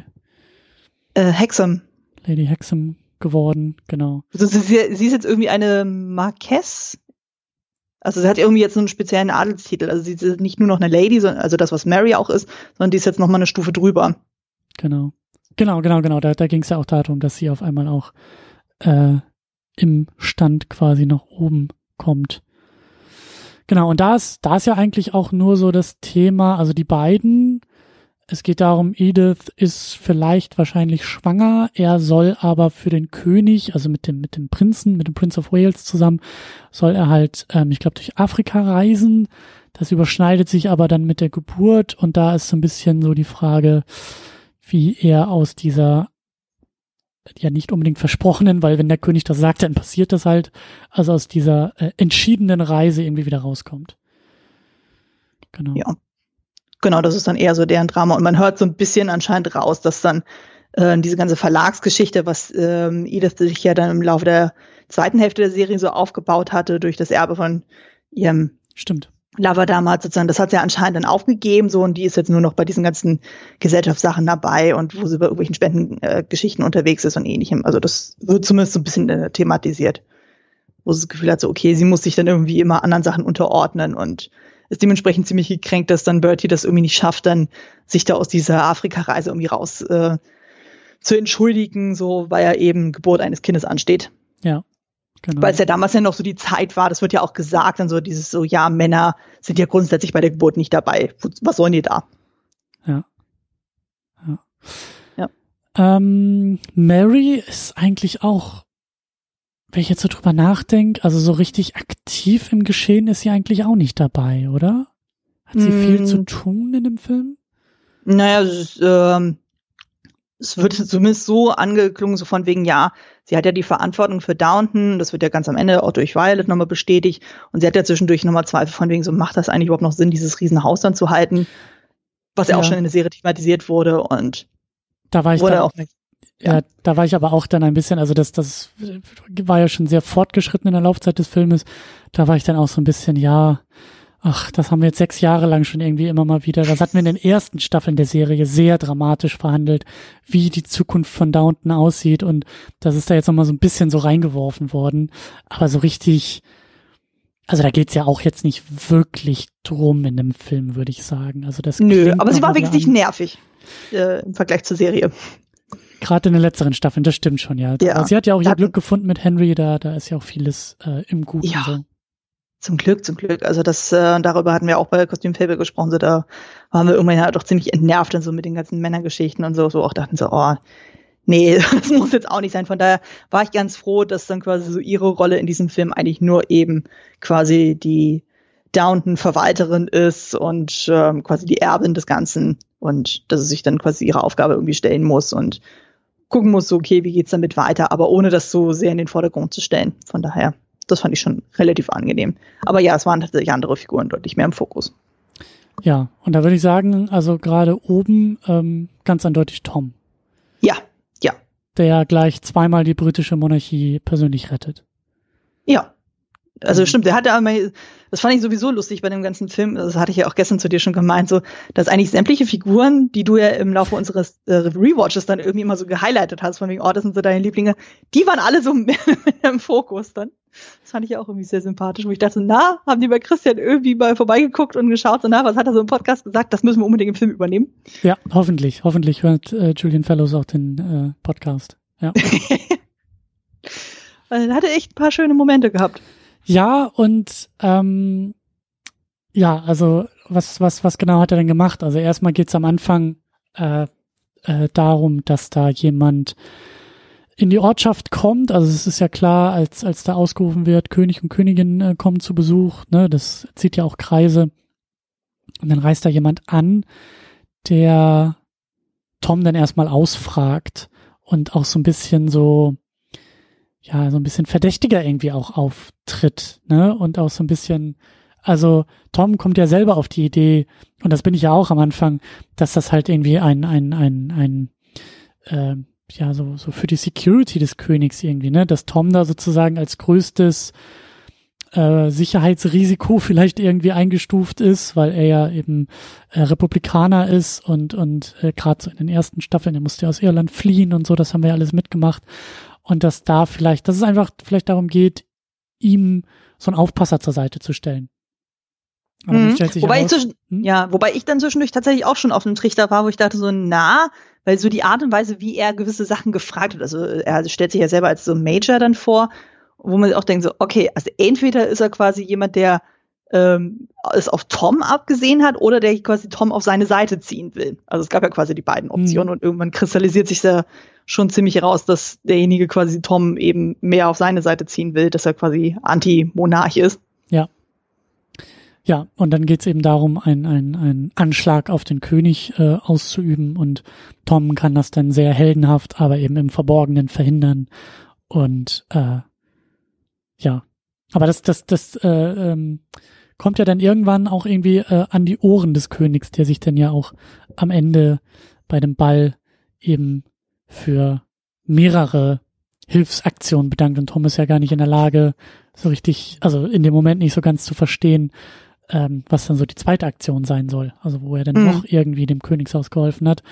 [SPEAKER 4] äh, Hexam.
[SPEAKER 3] Lady Hexam geworden, genau.
[SPEAKER 4] Also sie, sie ist jetzt irgendwie eine Marquess. Also sie hat irgendwie jetzt so einen speziellen Adelstitel. Also sie ist nicht nur noch eine Lady, sondern, also das, was Mary auch ist, sondern die ist jetzt nochmal eine Stufe drüber.
[SPEAKER 3] Genau. Genau, genau, genau. Da, da ging es ja auch darum, dass sie auf einmal auch äh, im Stand quasi nach oben kommt. Genau, und da ist, da ist ja eigentlich auch nur so das Thema, also die beiden Es geht darum, Edith ist vielleicht wahrscheinlich schwanger, er soll aber für den König, also mit dem mit dem Prinzen, mit dem Prince of Wales zusammen, soll er halt, ähm, ich glaube, durch Afrika reisen. Das überschneidet sich aber dann mit der Geburt und da ist so ein bisschen so die Frage, wie er aus dieser, ja nicht unbedingt versprochenen, weil wenn der König das sagt, dann passiert das halt, also aus dieser äh, entschiedenen Reise irgendwie wieder rauskommt. Genau.
[SPEAKER 4] Ja. Genau, das ist dann eher so deren Drama. Und man hört so ein bisschen anscheinend raus, dass dann äh, diese ganze Verlagsgeschichte, was ähm, Edith sich ja dann im Laufe der zweiten Hälfte der Serie so aufgebaut hatte, durch das Erbe von ihrem
[SPEAKER 3] Stimmt.
[SPEAKER 4] Lover damals sozusagen, das hat sie ja anscheinend dann aufgegeben, so, und die ist jetzt nur noch bei diesen ganzen Gesellschaftssachen dabei und wo sie bei irgendwelchen Spendengeschichten äh, unterwegs ist und ähnlichem. Also das wird zumindest so ein bisschen äh, thematisiert, wo sie das Gefühl hat, so, okay, sie muss sich dann irgendwie immer anderen Sachen unterordnen und ist dementsprechend ziemlich gekränkt, dass dann Bertie das irgendwie nicht schafft, dann sich da aus dieser Afrika-Reise irgendwie raus äh, zu entschuldigen, so, weil ja eben Geburt eines Kindes ansteht.
[SPEAKER 3] Ja, genau.
[SPEAKER 4] Weil es ja damals ja noch so die Zeit war, das wird ja auch gesagt, dann so dieses so, ja, Männer sind ja grundsätzlich bei der Geburt nicht dabei. Was sollen die da?
[SPEAKER 3] Ja. Ja.
[SPEAKER 4] Ja.
[SPEAKER 3] Ähm, Mary ist eigentlich auch, wenn ich jetzt so drüber nachdenke, also so richtig aktiv im Geschehen ist sie eigentlich auch nicht dabei, oder? Hat sie mm. viel zu tun in dem Film?
[SPEAKER 4] Naja, es, ist, ähm, es wird zumindest so angeklungen, so von wegen, ja, sie hat ja die Verantwortung für Downton, das wird ja ganz am Ende auch durch Violet nochmal bestätigt, und sie hat ja zwischendurch nochmal Zweifel von wegen, so macht das eigentlich überhaupt noch Sinn, dieses Riesenhaus dann zu halten, was ja, ja auch schon in der Serie thematisiert wurde, und
[SPEAKER 3] da war ich
[SPEAKER 4] wurde
[SPEAKER 3] da,
[SPEAKER 4] auch nicht.
[SPEAKER 3] Ja, da war ich aber auch dann ein bisschen, also das, das war ja schon sehr fortgeschritten in der Laufzeit des Filmes, da war ich dann auch so ein bisschen, ja, ach, das haben wir jetzt sechs Jahre lang schon irgendwie immer mal wieder, das hatten wir in den ersten Staffeln der Serie sehr dramatisch verhandelt, wie die Zukunft von Downton aussieht, und das ist da jetzt nochmal so ein bisschen so reingeworfen worden, aber so richtig, also da geht's ja auch jetzt nicht wirklich drum in dem Film, würde ich sagen. Also das
[SPEAKER 4] Nö, aber sie war wirklich nervig äh, im Vergleich zur Serie.
[SPEAKER 3] Gerade in den letzteren Staffeln, das stimmt schon, ja.
[SPEAKER 4] ja.
[SPEAKER 3] Aber sie hat ja auch ihr Glück gefunden mit Henry, da da ist ja auch vieles äh, im Guten.
[SPEAKER 4] Ja,
[SPEAKER 3] so.
[SPEAKER 4] Zum Glück, zum Glück. Also das, äh, darüber hatten wir auch bei Kostüm Fable gesprochen, so da waren wir irgendwann ja doch ziemlich entnervt dann so mit den ganzen Männergeschichten und so, so auch dachten so, oh, nee, das muss jetzt auch nicht sein. Von daher war ich ganz froh, dass dann quasi so ihre Rolle in diesem Film eigentlich nur eben quasi die Downton-Verwalterin ist und ähm, quasi die Erbin des Ganzen, und dass sie sich dann quasi ihre Aufgabe irgendwie stellen muss und gucken muss, so, okay, wie geht's damit weiter, aber ohne das so sehr in den Vordergrund zu stellen. Von daher, das fand ich schon relativ angenehm. Aber ja, es waren tatsächlich andere Figuren deutlich mehr im Fokus.
[SPEAKER 3] Ja, und da würde ich sagen, also gerade oben ähm, ganz eindeutig Tom.
[SPEAKER 4] Ja, ja.
[SPEAKER 3] Der gleich zweimal die britische Monarchie persönlich rettet.
[SPEAKER 4] Ja. Also mhm. stimmt, der hatte aber, das fand ich sowieso lustig bei dem ganzen Film, das hatte ich ja auch gestern zu dir schon gemeint, so, dass eigentlich sämtliche Figuren, die du ja im Laufe unseres äh, Rewatches dann irgendwie immer so gehighlightet hast, von wegen, oh, das sind so deine Lieblinge, die waren alle so im Fokus dann. Das fand ich ja auch irgendwie sehr sympathisch, wo ich dachte, na, haben die bei Christian irgendwie mal vorbeigeguckt und geschaut, so, na, was hat er so im Podcast gesagt, das müssen wir unbedingt im Film übernehmen.
[SPEAKER 3] Ja, hoffentlich, hoffentlich hört äh, Julian Fellows auch den äh, Podcast, ja.
[SPEAKER 4] Also, er hatte echt ein paar schöne Momente gehabt.
[SPEAKER 3] Ja, und ähm, ja, also was was was genau hat er denn gemacht? Also erstmal geht's am Anfang äh, äh, darum, dass da jemand in die Ortschaft kommt. Also es ist ja klar, als als da ausgerufen wird, König und Königin äh, kommen zu Besuch, ne, das zieht ja auch Kreise. Und dann reist da jemand an, der Tom dann erstmal ausfragt und auch so ein bisschen so, ja, so ein bisschen verdächtiger irgendwie auch auftritt, ne, und auch so ein bisschen, also Tom kommt ja selber auf die Idee, und das bin ich ja auch am Anfang, dass das halt irgendwie ein, ein, ein, ein, äh, ja, so, so für die Security des Königs irgendwie, ne, dass Tom da sozusagen als größtes äh, Sicherheitsrisiko vielleicht irgendwie eingestuft ist, weil er ja eben äh, Republikaner ist und, und äh, gerade so in den ersten Staffeln, er musste ja aus Irland fliehen und so, das haben wir ja alles mitgemacht. Und dass da vielleicht, dass es einfach vielleicht darum geht, ihm so einen Aufpasser zur Seite zu stellen. Aber
[SPEAKER 4] mhm.
[SPEAKER 3] dann stellt sich
[SPEAKER 4] wobei,
[SPEAKER 3] heraus,
[SPEAKER 4] ich zwischen, hm? ja, wobei ich dann zwischendurch tatsächlich auch schon auf einem Trichter war, wo ich dachte so, na, weil so die Art und Weise, wie er gewisse Sachen gefragt hat, also er stellt sich ja selber als so Major dann vor, wo man auch denkt so, okay, also entweder ist er quasi jemand, der ähm, es auf Tom abgesehen hat oder der quasi Tom auf seine Seite ziehen will. Also es gab ja quasi die beiden Optionen mhm. und irgendwann kristallisiert sich da schon ziemlich heraus, dass derjenige quasi Tom eben mehr auf seine Seite ziehen will, dass er quasi Anti-Monarch ist.
[SPEAKER 3] Ja. Ja, und dann geht's eben darum, einen ein, ein Anschlag auf den König äh, auszuüben und Tom kann das dann sehr heldenhaft, aber eben im Verborgenen verhindern und äh, ja, aber das das das äh, ähm, kommt ja dann irgendwann auch irgendwie äh, an die Ohren des Königs, der sich dann ja auch am Ende bei dem Ball eben für mehrere Hilfsaktionen bedankt und Tom ist ja gar nicht in der Lage, so richtig, also in dem Moment nicht so ganz zu verstehen, ähm, was dann so die zweite Aktion sein soll, also wo er dann mhm. noch irgendwie dem Königshaus geholfen hat.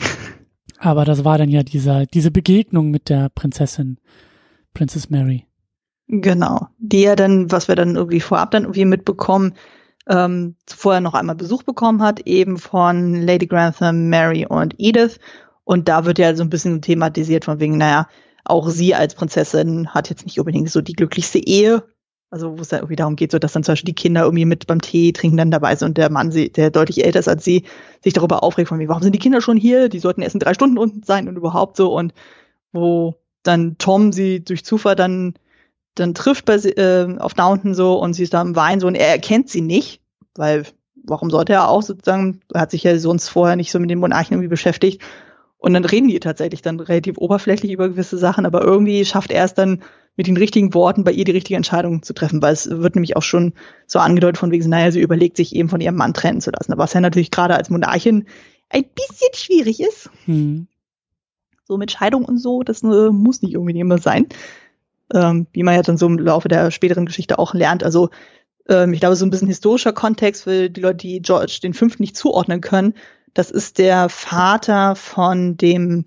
[SPEAKER 3] Aber das war dann ja dieser diese Begegnung mit der Prinzessin, Princess Mary.
[SPEAKER 4] Genau, die ja dann, was wir dann irgendwie vorab dann irgendwie mitbekommen, ähm, vorher noch einmal Besuch bekommen hat, eben von Lady Grantham, Mary und Edith. Und da wird ja so ein bisschen thematisiert von wegen, naja, auch sie als Prinzessin hat jetzt nicht unbedingt so die glücklichste Ehe. Also wo es dann irgendwie darum geht, so dass dann zum Beispiel die Kinder irgendwie mit beim Tee trinken dann dabei sind und der Mann, der deutlich älter ist als sie, sich darüber aufregt von wegen, warum sind die Kinder schon hier? Die sollten erst in drei Stunden unten sein und überhaupt so. Und wo dann Tom sie durch Zufall dann dann trifft bei äh, auf Downton so und sie ist da im Wein so und er erkennt sie nicht, weil warum sollte er auch sozusagen, er hat sich ja sonst vorher nicht so mit den Monarchen irgendwie beschäftigt und dann reden die tatsächlich dann relativ oberflächlich über gewisse Sachen, aber irgendwie schafft er es dann mit den richtigen Worten bei ihr die richtige Entscheidung zu treffen, weil es wird nämlich auch schon so angedeutet von wegen, naja, sie überlegt sich eben von ihrem Mann trennen zu lassen, was ja natürlich gerade als Monarchin ein bisschen schwierig ist. Hm. So mit Scheidung und so, das äh, muss nicht unbedingt immer sein. Ähm, wie man ja dann so im Laufe der späteren Geschichte auch lernt. Also ähm, ich glaube, so ein bisschen historischer Kontext für die Leute, die George den Fünften nicht zuordnen können. Das ist der Vater von dem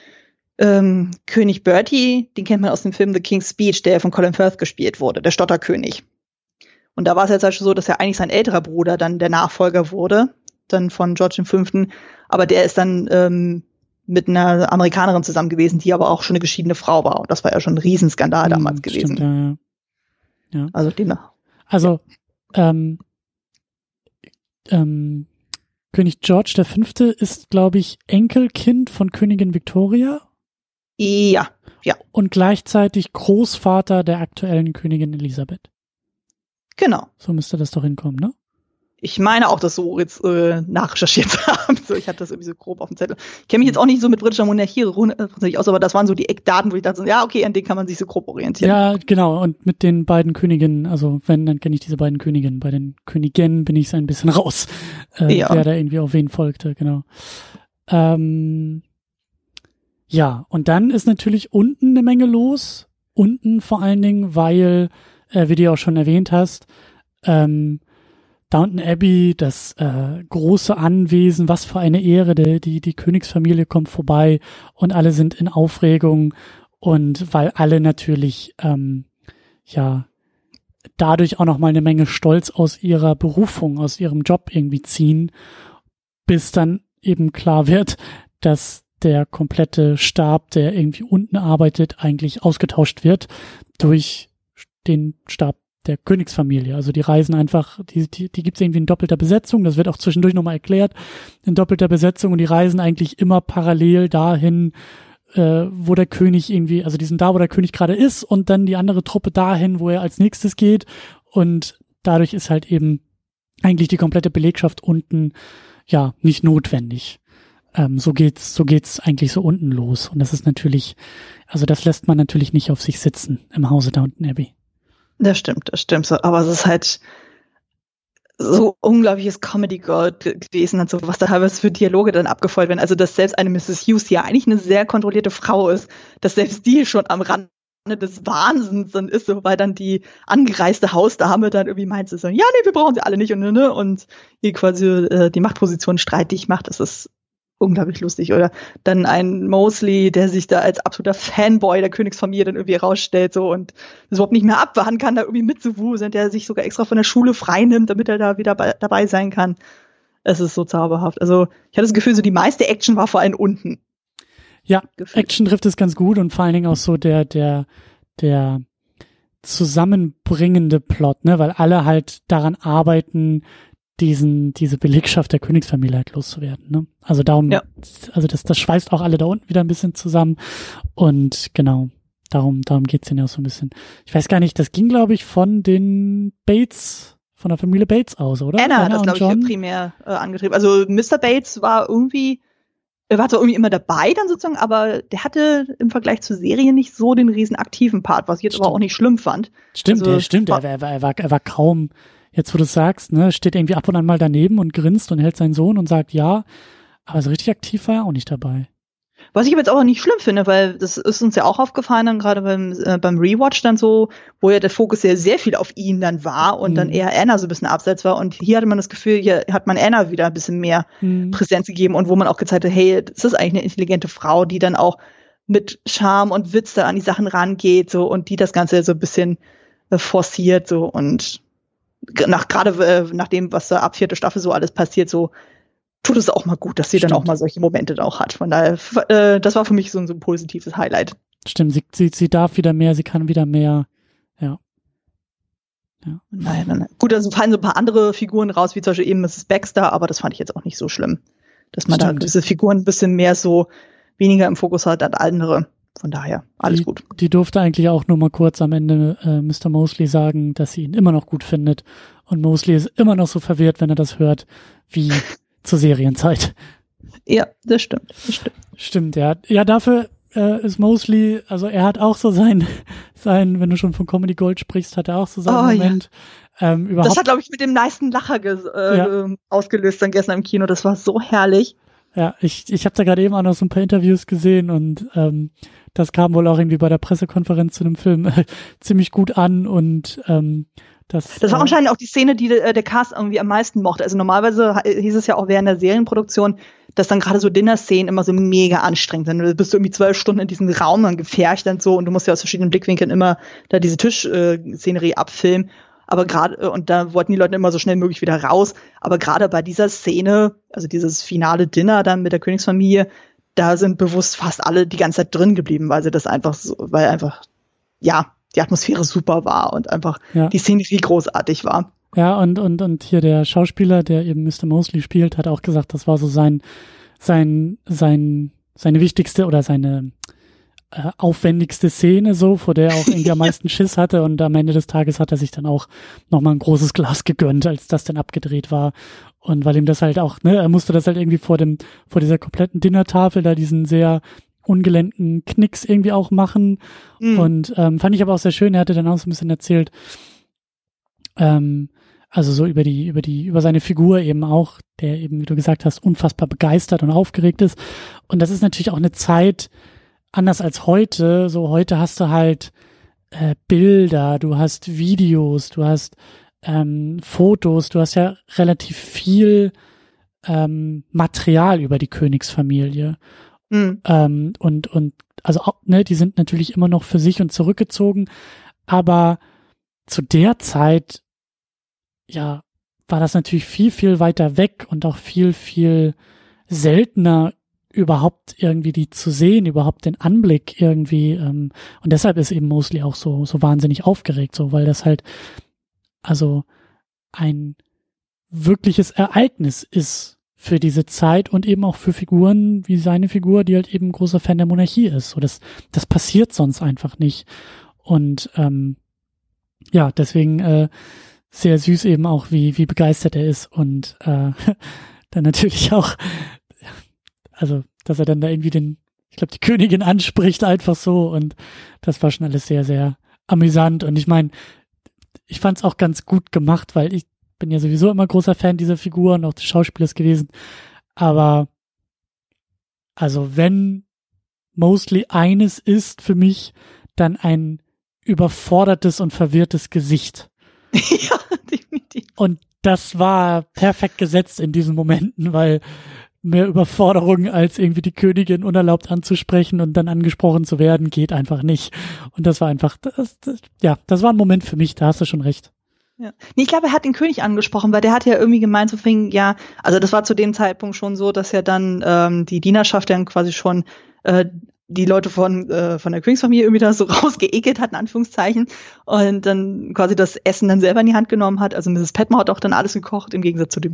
[SPEAKER 4] ähm, König Bertie, den kennt man aus dem Film The King's Speech, der von Colin Firth gespielt wurde, der Stotterkönig. Und da war es jetzt halt schon so, dass ja eigentlich sein älterer Bruder dann der Nachfolger wurde, dann von George den Fünften. Aber der ist dann ähm, mit einer Amerikanerin zusammen gewesen, die aber auch schon eine geschiedene Frau war. Und das war ja schon ein Riesenskandal hm, damals gewesen.
[SPEAKER 3] Stimmt, ja, ja.
[SPEAKER 4] Also, die
[SPEAKER 3] also ähm, ähm, König George der Fünfte ist, glaube ich, Enkelkind von Königin Victoria.
[SPEAKER 4] Ja, ja.
[SPEAKER 3] Und gleichzeitig Großvater der aktuellen Königin Elisabeth.
[SPEAKER 4] Genau.
[SPEAKER 3] So müsste das doch hinkommen, ne?
[SPEAKER 4] Ich meine auch, das so jetzt äh, nachrecherchiert zu haben. So, ich hatte das irgendwie so grob auf dem Zettel. Ich kenne mich jetzt auch nicht so mit britischer Monarchie äh, aus, aber das waren so die Eckdaten, wo ich dachte, ja, okay, an denen kann man sich so grob orientieren.
[SPEAKER 3] Ja, genau. Und mit den beiden Königinnen, also wenn, dann kenne ich diese beiden Königinnen. Bei den Königinnen bin ich so ein bisschen raus, äh, ja. wer da irgendwie auf wen folgte, genau. Ähm, ja, und dann ist natürlich unten eine Menge los. Unten vor allen Dingen, weil, äh, wie du ja auch schon erwähnt hast, ähm, Downton Abbey, das äh, große Anwesen, was für eine Ehre, die, die, die Königsfamilie kommt vorbei und alle sind in Aufregung und weil alle natürlich, ähm, ja, dadurch auch nochmal eine Menge Stolz aus ihrer Berufung, aus ihrem Job irgendwie ziehen, bis dann eben klar wird, dass der komplette Stab, der irgendwie unten arbeitet, eigentlich ausgetauscht wird durch den Stab der Königsfamilie. Also die reisen einfach, die, die, die gibt es irgendwie in doppelter Besetzung, das wird auch zwischendurch nochmal erklärt, in doppelter Besetzung und die reisen eigentlich immer parallel dahin, äh, wo der König irgendwie, also die sind da, wo der König gerade ist und dann die andere Truppe dahin, wo er als nächstes geht und dadurch ist halt eben eigentlich die komplette Belegschaft unten, ja, nicht notwendig. Ähm, so geht's, so geht's eigentlich so unten los und das ist natürlich, also das lässt man natürlich nicht auf sich sitzen im Hause Downton Abbey.
[SPEAKER 4] Das stimmt, das stimmt so. Aber es ist halt so unglaubliches Comedy Gold gewesen und so, was da teilweise für Dialoge dann abgefeuert werden. Also, dass selbst eine Missus Hughes, die ja eigentlich eine sehr kontrollierte Frau ist, dass selbst die schon am Rande des Wahnsinns dann ist, so, weil dann die angereiste Hausdame dann irgendwie meint, so, ja, nee, wir brauchen sie alle nicht und, ne, und ihr quasi äh, die Machtposition streitig macht. Das ist unglaublich lustig. Oder dann ein Mosley, der sich da als absoluter Fanboy der Königsfamilie dann irgendwie rausstellt so und das überhaupt nicht mehr abwarten kann, da irgendwie mitzuwuseln, der sich sogar extra von der Schule freinimmt, damit er da wieder bei, dabei sein kann. Es ist so zauberhaft. Also ich hatte das Gefühl, so die meiste Action war vor allem unten.
[SPEAKER 3] Ja, Gefühl. Action trifft es ganz gut und vor allen Dingen auch so der, der, der, zusammenbringende Plot, ne, weil alle halt daran arbeiten, diesen, diese Belegschaft der Königsfamilie halt loszuwerden, ne? Also darum, ja. also das, das schweißt auch alle da unten wieder ein bisschen zusammen und genau, darum, darum geht's ja auch so ein bisschen. Ich weiß gar nicht, das ging, glaube ich, von den Bates, von der Familie Bates aus, oder?
[SPEAKER 4] Anna, Anna das glaube ich primär äh, angetrieben. Also Mister Bates war irgendwie, er war zwar irgendwie immer dabei dann sozusagen, aber der hatte im Vergleich zur Serie nicht so den riesen aktiven Part, was ich jetzt stimmt. aber auch nicht schlimm fand.
[SPEAKER 3] Stimmt,
[SPEAKER 4] also,
[SPEAKER 3] ja, stimmt, er, er, er, war, er war kaum, jetzt wo du es sagst, ne, steht irgendwie ab und an mal daneben und grinst und hält seinen Sohn und sagt ja, aber so richtig aktiv war er auch nicht dabei.
[SPEAKER 4] Was ich aber jetzt auch nicht schlimm finde, weil das ist uns ja auch aufgefallen, dann gerade beim, äh, beim Rewatch dann so, wo ja der Fokus ja sehr viel auf ihn dann war und mhm. dann eher Anna so ein bisschen abseits war. Und hier hatte man das Gefühl, hier hat man Anna wieder ein bisschen mehr mhm. Präsenz gegeben und wo man auch gezeigt hat, hey, das ist eigentlich eine intelligente Frau, die dann auch mit Charme und Witz da an die Sachen rangeht so und die das Ganze so ein bisschen äh, forciert so und nach gerade äh, nach dem, was da ab vierte Staffel so alles passiert, so tut es auch mal gut, dass sie Stimmt. dann auch mal solche Momente dann auch hat. Von daher, äh, das war für mich so ein, so ein positives Highlight.
[SPEAKER 3] Stimmt, sie, sie, sie darf wieder mehr, sie kann wieder mehr, ja.
[SPEAKER 4] ja. Nein, nein, nein. Gut, also fallen so ein paar andere Figuren raus, wie zum Beispiel eben Misses Baxter, aber das fand ich jetzt auch nicht so schlimm. Dass man Stimmt. da diese Figuren ein bisschen mehr so weniger im Fokus hat als andere. Von daher, alles
[SPEAKER 3] die,
[SPEAKER 4] gut.
[SPEAKER 3] Die durfte eigentlich auch nur mal kurz am Ende äh, Mister Mosley sagen, dass sie ihn immer noch gut findet. Und Mosley ist immer noch so verwirrt, wenn er das hört, wie zur Serienzeit.
[SPEAKER 4] Ja, das stimmt. Das stimmt.
[SPEAKER 3] Stimmt, ja. Ja, dafür äh, ist Mosley, also er hat auch so sein, sein, wenn du schon von Comedy Gold sprichst, hat er auch so seinen oh, Moment. Ja. Ähm, überhaupt,
[SPEAKER 4] das hat, glaube ich, mit dem nicen Lacher ge- äh, ja. ausgelöst dann gestern im Kino. Das war so herrlich.
[SPEAKER 3] Ja, ich ich habe da gerade eben auch noch so ein paar Interviews gesehen und ähm, das kam wohl auch irgendwie bei der Pressekonferenz zu dem Film äh, ziemlich gut an und ähm, das
[SPEAKER 4] Das war
[SPEAKER 3] äh,
[SPEAKER 4] anscheinend auch die Szene, die äh, der Cast irgendwie am meisten mochte. Also normalerweise hieß es ja auch während der Serienproduktion, dass dann gerade so Dinner-Szenen immer so mega anstrengend sind. Du bist irgendwie zwölf Stunden in diesem Raum, dann gefärcht dann so und du musst ja aus verschiedenen Blickwinkeln immer da diese Tischszenerie äh, abfilmen. Aber gerade, und da wollten die Leute immer so schnell möglich wieder raus. Aber gerade bei dieser Szene, also dieses finale Dinner dann mit der Königsfamilie, da sind bewusst fast alle die ganze Zeit drin geblieben, weil sie das einfach so, weil einfach, ja, die Atmosphäre super war und einfach ja. die Szenerie großartig war.
[SPEAKER 3] Ja, und, und, und hier der Schauspieler, der eben Mister Mosley spielt, hat auch gesagt, das war so sein, sein, sein, seine wichtigste oder seine äh, aufwendigste Szene so, vor der er auch irgendwie am meisten Schiss hatte und am Ende des Tages hat er sich dann auch nochmal ein großes Glas gegönnt, als das dann abgedreht war und weil ihm das halt auch, ne, er musste das halt irgendwie vor dem, vor dieser kompletten Dinnertafel da diesen sehr ungelernten Knicks irgendwie auch machen mhm. und ähm, fand ich aber auch sehr schön, er hatte dann auch so ein bisschen erzählt, ähm, also so über die, über die, über seine Figur eben auch, der eben, wie du gesagt hast, unfassbar begeistert und aufgeregt ist und das ist natürlich auch eine Zeit, anders als heute, so heute hast du halt äh, Bilder, du hast Videos, du hast ähm, Fotos, du hast ja relativ viel ähm, Material über die Königsfamilie. Mhm. Ähm, und, und also auch, ne, die sind natürlich immer noch für sich und zurückgezogen, aber zu der Zeit, ja, war das natürlich viel, viel weiter weg und auch viel, viel seltener überhaupt irgendwie die zu sehen, überhaupt den Anblick irgendwie, ähm, und deshalb ist eben Mosley auch so, so wahnsinnig aufgeregt, so, weil das halt, also ein wirkliches Ereignis ist für diese Zeit und eben auch für Figuren wie seine Figur, die halt eben großer Fan der Monarchie ist, so, das, das passiert sonst einfach nicht und, ähm, ja, deswegen, äh, sehr süß eben auch, wie, wie begeistert er ist und, äh, dann natürlich auch, also, dass er dann da irgendwie den, ich glaube, die Königin anspricht einfach so und das war schon alles sehr, sehr amüsant und ich meine, ich fand es auch ganz gut gemacht, weil ich bin ja sowieso immer großer Fan dieser Figur und auch des Schauspielers gewesen, aber also wenn Mosley eines ist für mich, dann ein überfordertes und verwirrtes Gesicht.
[SPEAKER 4] Ja, definitiv.
[SPEAKER 3] Und das war perfekt gesetzt in diesen Momenten, weil mehr Überforderung als irgendwie die Königin unerlaubt anzusprechen und dann angesprochen zu werden, geht einfach nicht. Und das war einfach, das, das, ja, das war ein Moment für mich, da hast du schon recht.
[SPEAKER 4] Ja. Nee, ich glaube, er hat den König angesprochen, weil der hat ja irgendwie gemeint, so fing, ja, also das war zu dem Zeitpunkt schon so, dass ja dann ähm, die Dienerschaft dann quasi schon äh, die Leute von äh, von der Königsfamilie irgendwie da so rausgeekelt hat, in Anführungszeichen, und dann quasi das Essen dann selber in die Hand genommen hat. Also Misses Petmore hat auch dann alles gekocht, im Gegensatz zu dem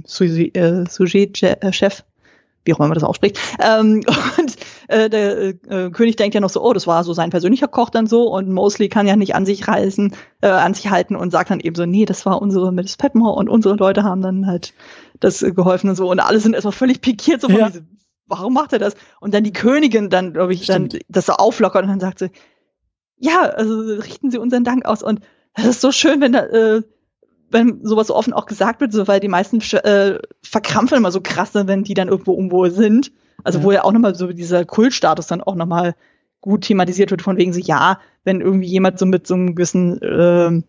[SPEAKER 4] Sujet-Chef, wie auch immer man das ausspricht. Ähm, und äh, der äh, König denkt ja noch so, oh, das war so sein persönlicher Koch dann so, und Mosley kann ja nicht an sich reißen, äh, an sich halten und sagt dann eben so, nee, das war unsere Misses Petmore und unsere Leute haben dann halt das äh, geholfen und so, und alle sind erstmal völlig pikiert, so von
[SPEAKER 3] ja.
[SPEAKER 4] diese, warum macht er das? Und dann die Königin dann, glaube ich,
[SPEAKER 3] Stimmt.
[SPEAKER 4] dann das so auflockert und dann sagt sie, ja, also richten Sie unseren Dank aus. Und das ist so schön, wenn da, äh, wenn sowas so offen auch gesagt wird, so, weil die meisten äh, verkrampfen immer so krass, wenn die dann irgendwo unwohl sind. Also ja. wo ja auch nochmal so dieser Kultstatus dann auch nochmal gut thematisiert wird, von wegen so, ja, wenn irgendwie jemand so mit so einem gewissen äh,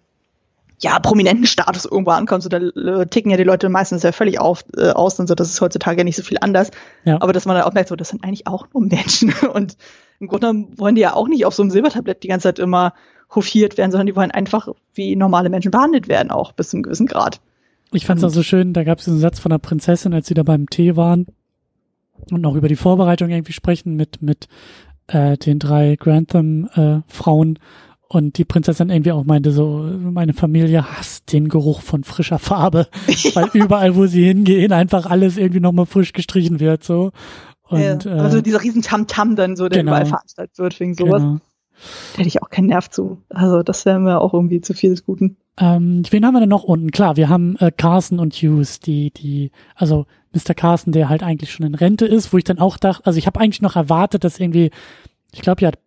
[SPEAKER 4] ja, prominenten Status irgendwo ankommt, so da äh, ticken ja die Leute meistens ja völlig auf, äh, aus und so, das ist heutzutage ja nicht so viel anders. Ja. Aber dass man dann auch merkt, so, das sind eigentlich auch nur Menschen. Und im Grunde genommen wollen die ja auch nicht auf so einem Silbertablett die ganze Zeit immer hofiert werden, sondern die wollen einfach wie normale Menschen behandelt werden, auch bis zu einem gewissen Grad.
[SPEAKER 3] Ich fand's auch so schön, da gab es diesen Satz von der Prinzessin, als sie da beim Tee waren und noch über die Vorbereitung irgendwie sprechen mit mit äh, den drei Grantham-Frauen. Äh, Und die Prinzessin irgendwie auch meinte so, meine Familie hasst den Geruch von frischer Farbe, ja. weil überall, wo sie hingehen, einfach alles irgendwie nochmal frisch gestrichen wird, so. Und,
[SPEAKER 4] ja. Also dieser riesen Tamtam dann so, der genau. überall veranstaltet wird, wegen sowas. Genau. Da hätte ich auch keinen Nerv zu. Also das wäre mir auch irgendwie zu viel des Guten.
[SPEAKER 3] Ähm, wen haben wir denn noch unten? Klar, wir haben äh, Carson und Hughes, die, die, also Mister Carson, der halt eigentlich schon in Rente ist, wo ich dann auch dachte, also ich habe eigentlich noch erwartet, dass irgendwie, ich glaube, ja,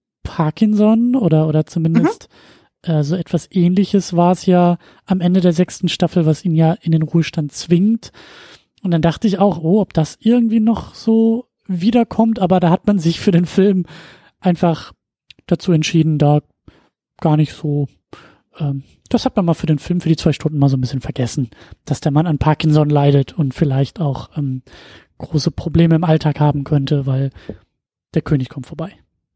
[SPEAKER 3] Parkinson oder oder zumindest mhm. äh, so etwas Ähnliches war es ja am Ende der sechsten Staffel, was ihn ja in den Ruhestand zwingt. Und dann dachte ich auch, oh, ob das irgendwie noch so wiederkommt, aber da hat man sich für den Film einfach dazu entschieden, da gar nicht so, ähm, das hat man mal für den Film, für die zwei Stunden mal so ein bisschen vergessen, dass der Mann an Parkinson leidet und vielleicht auch ähm, große Probleme im Alltag haben könnte, weil der König kommt vorbei.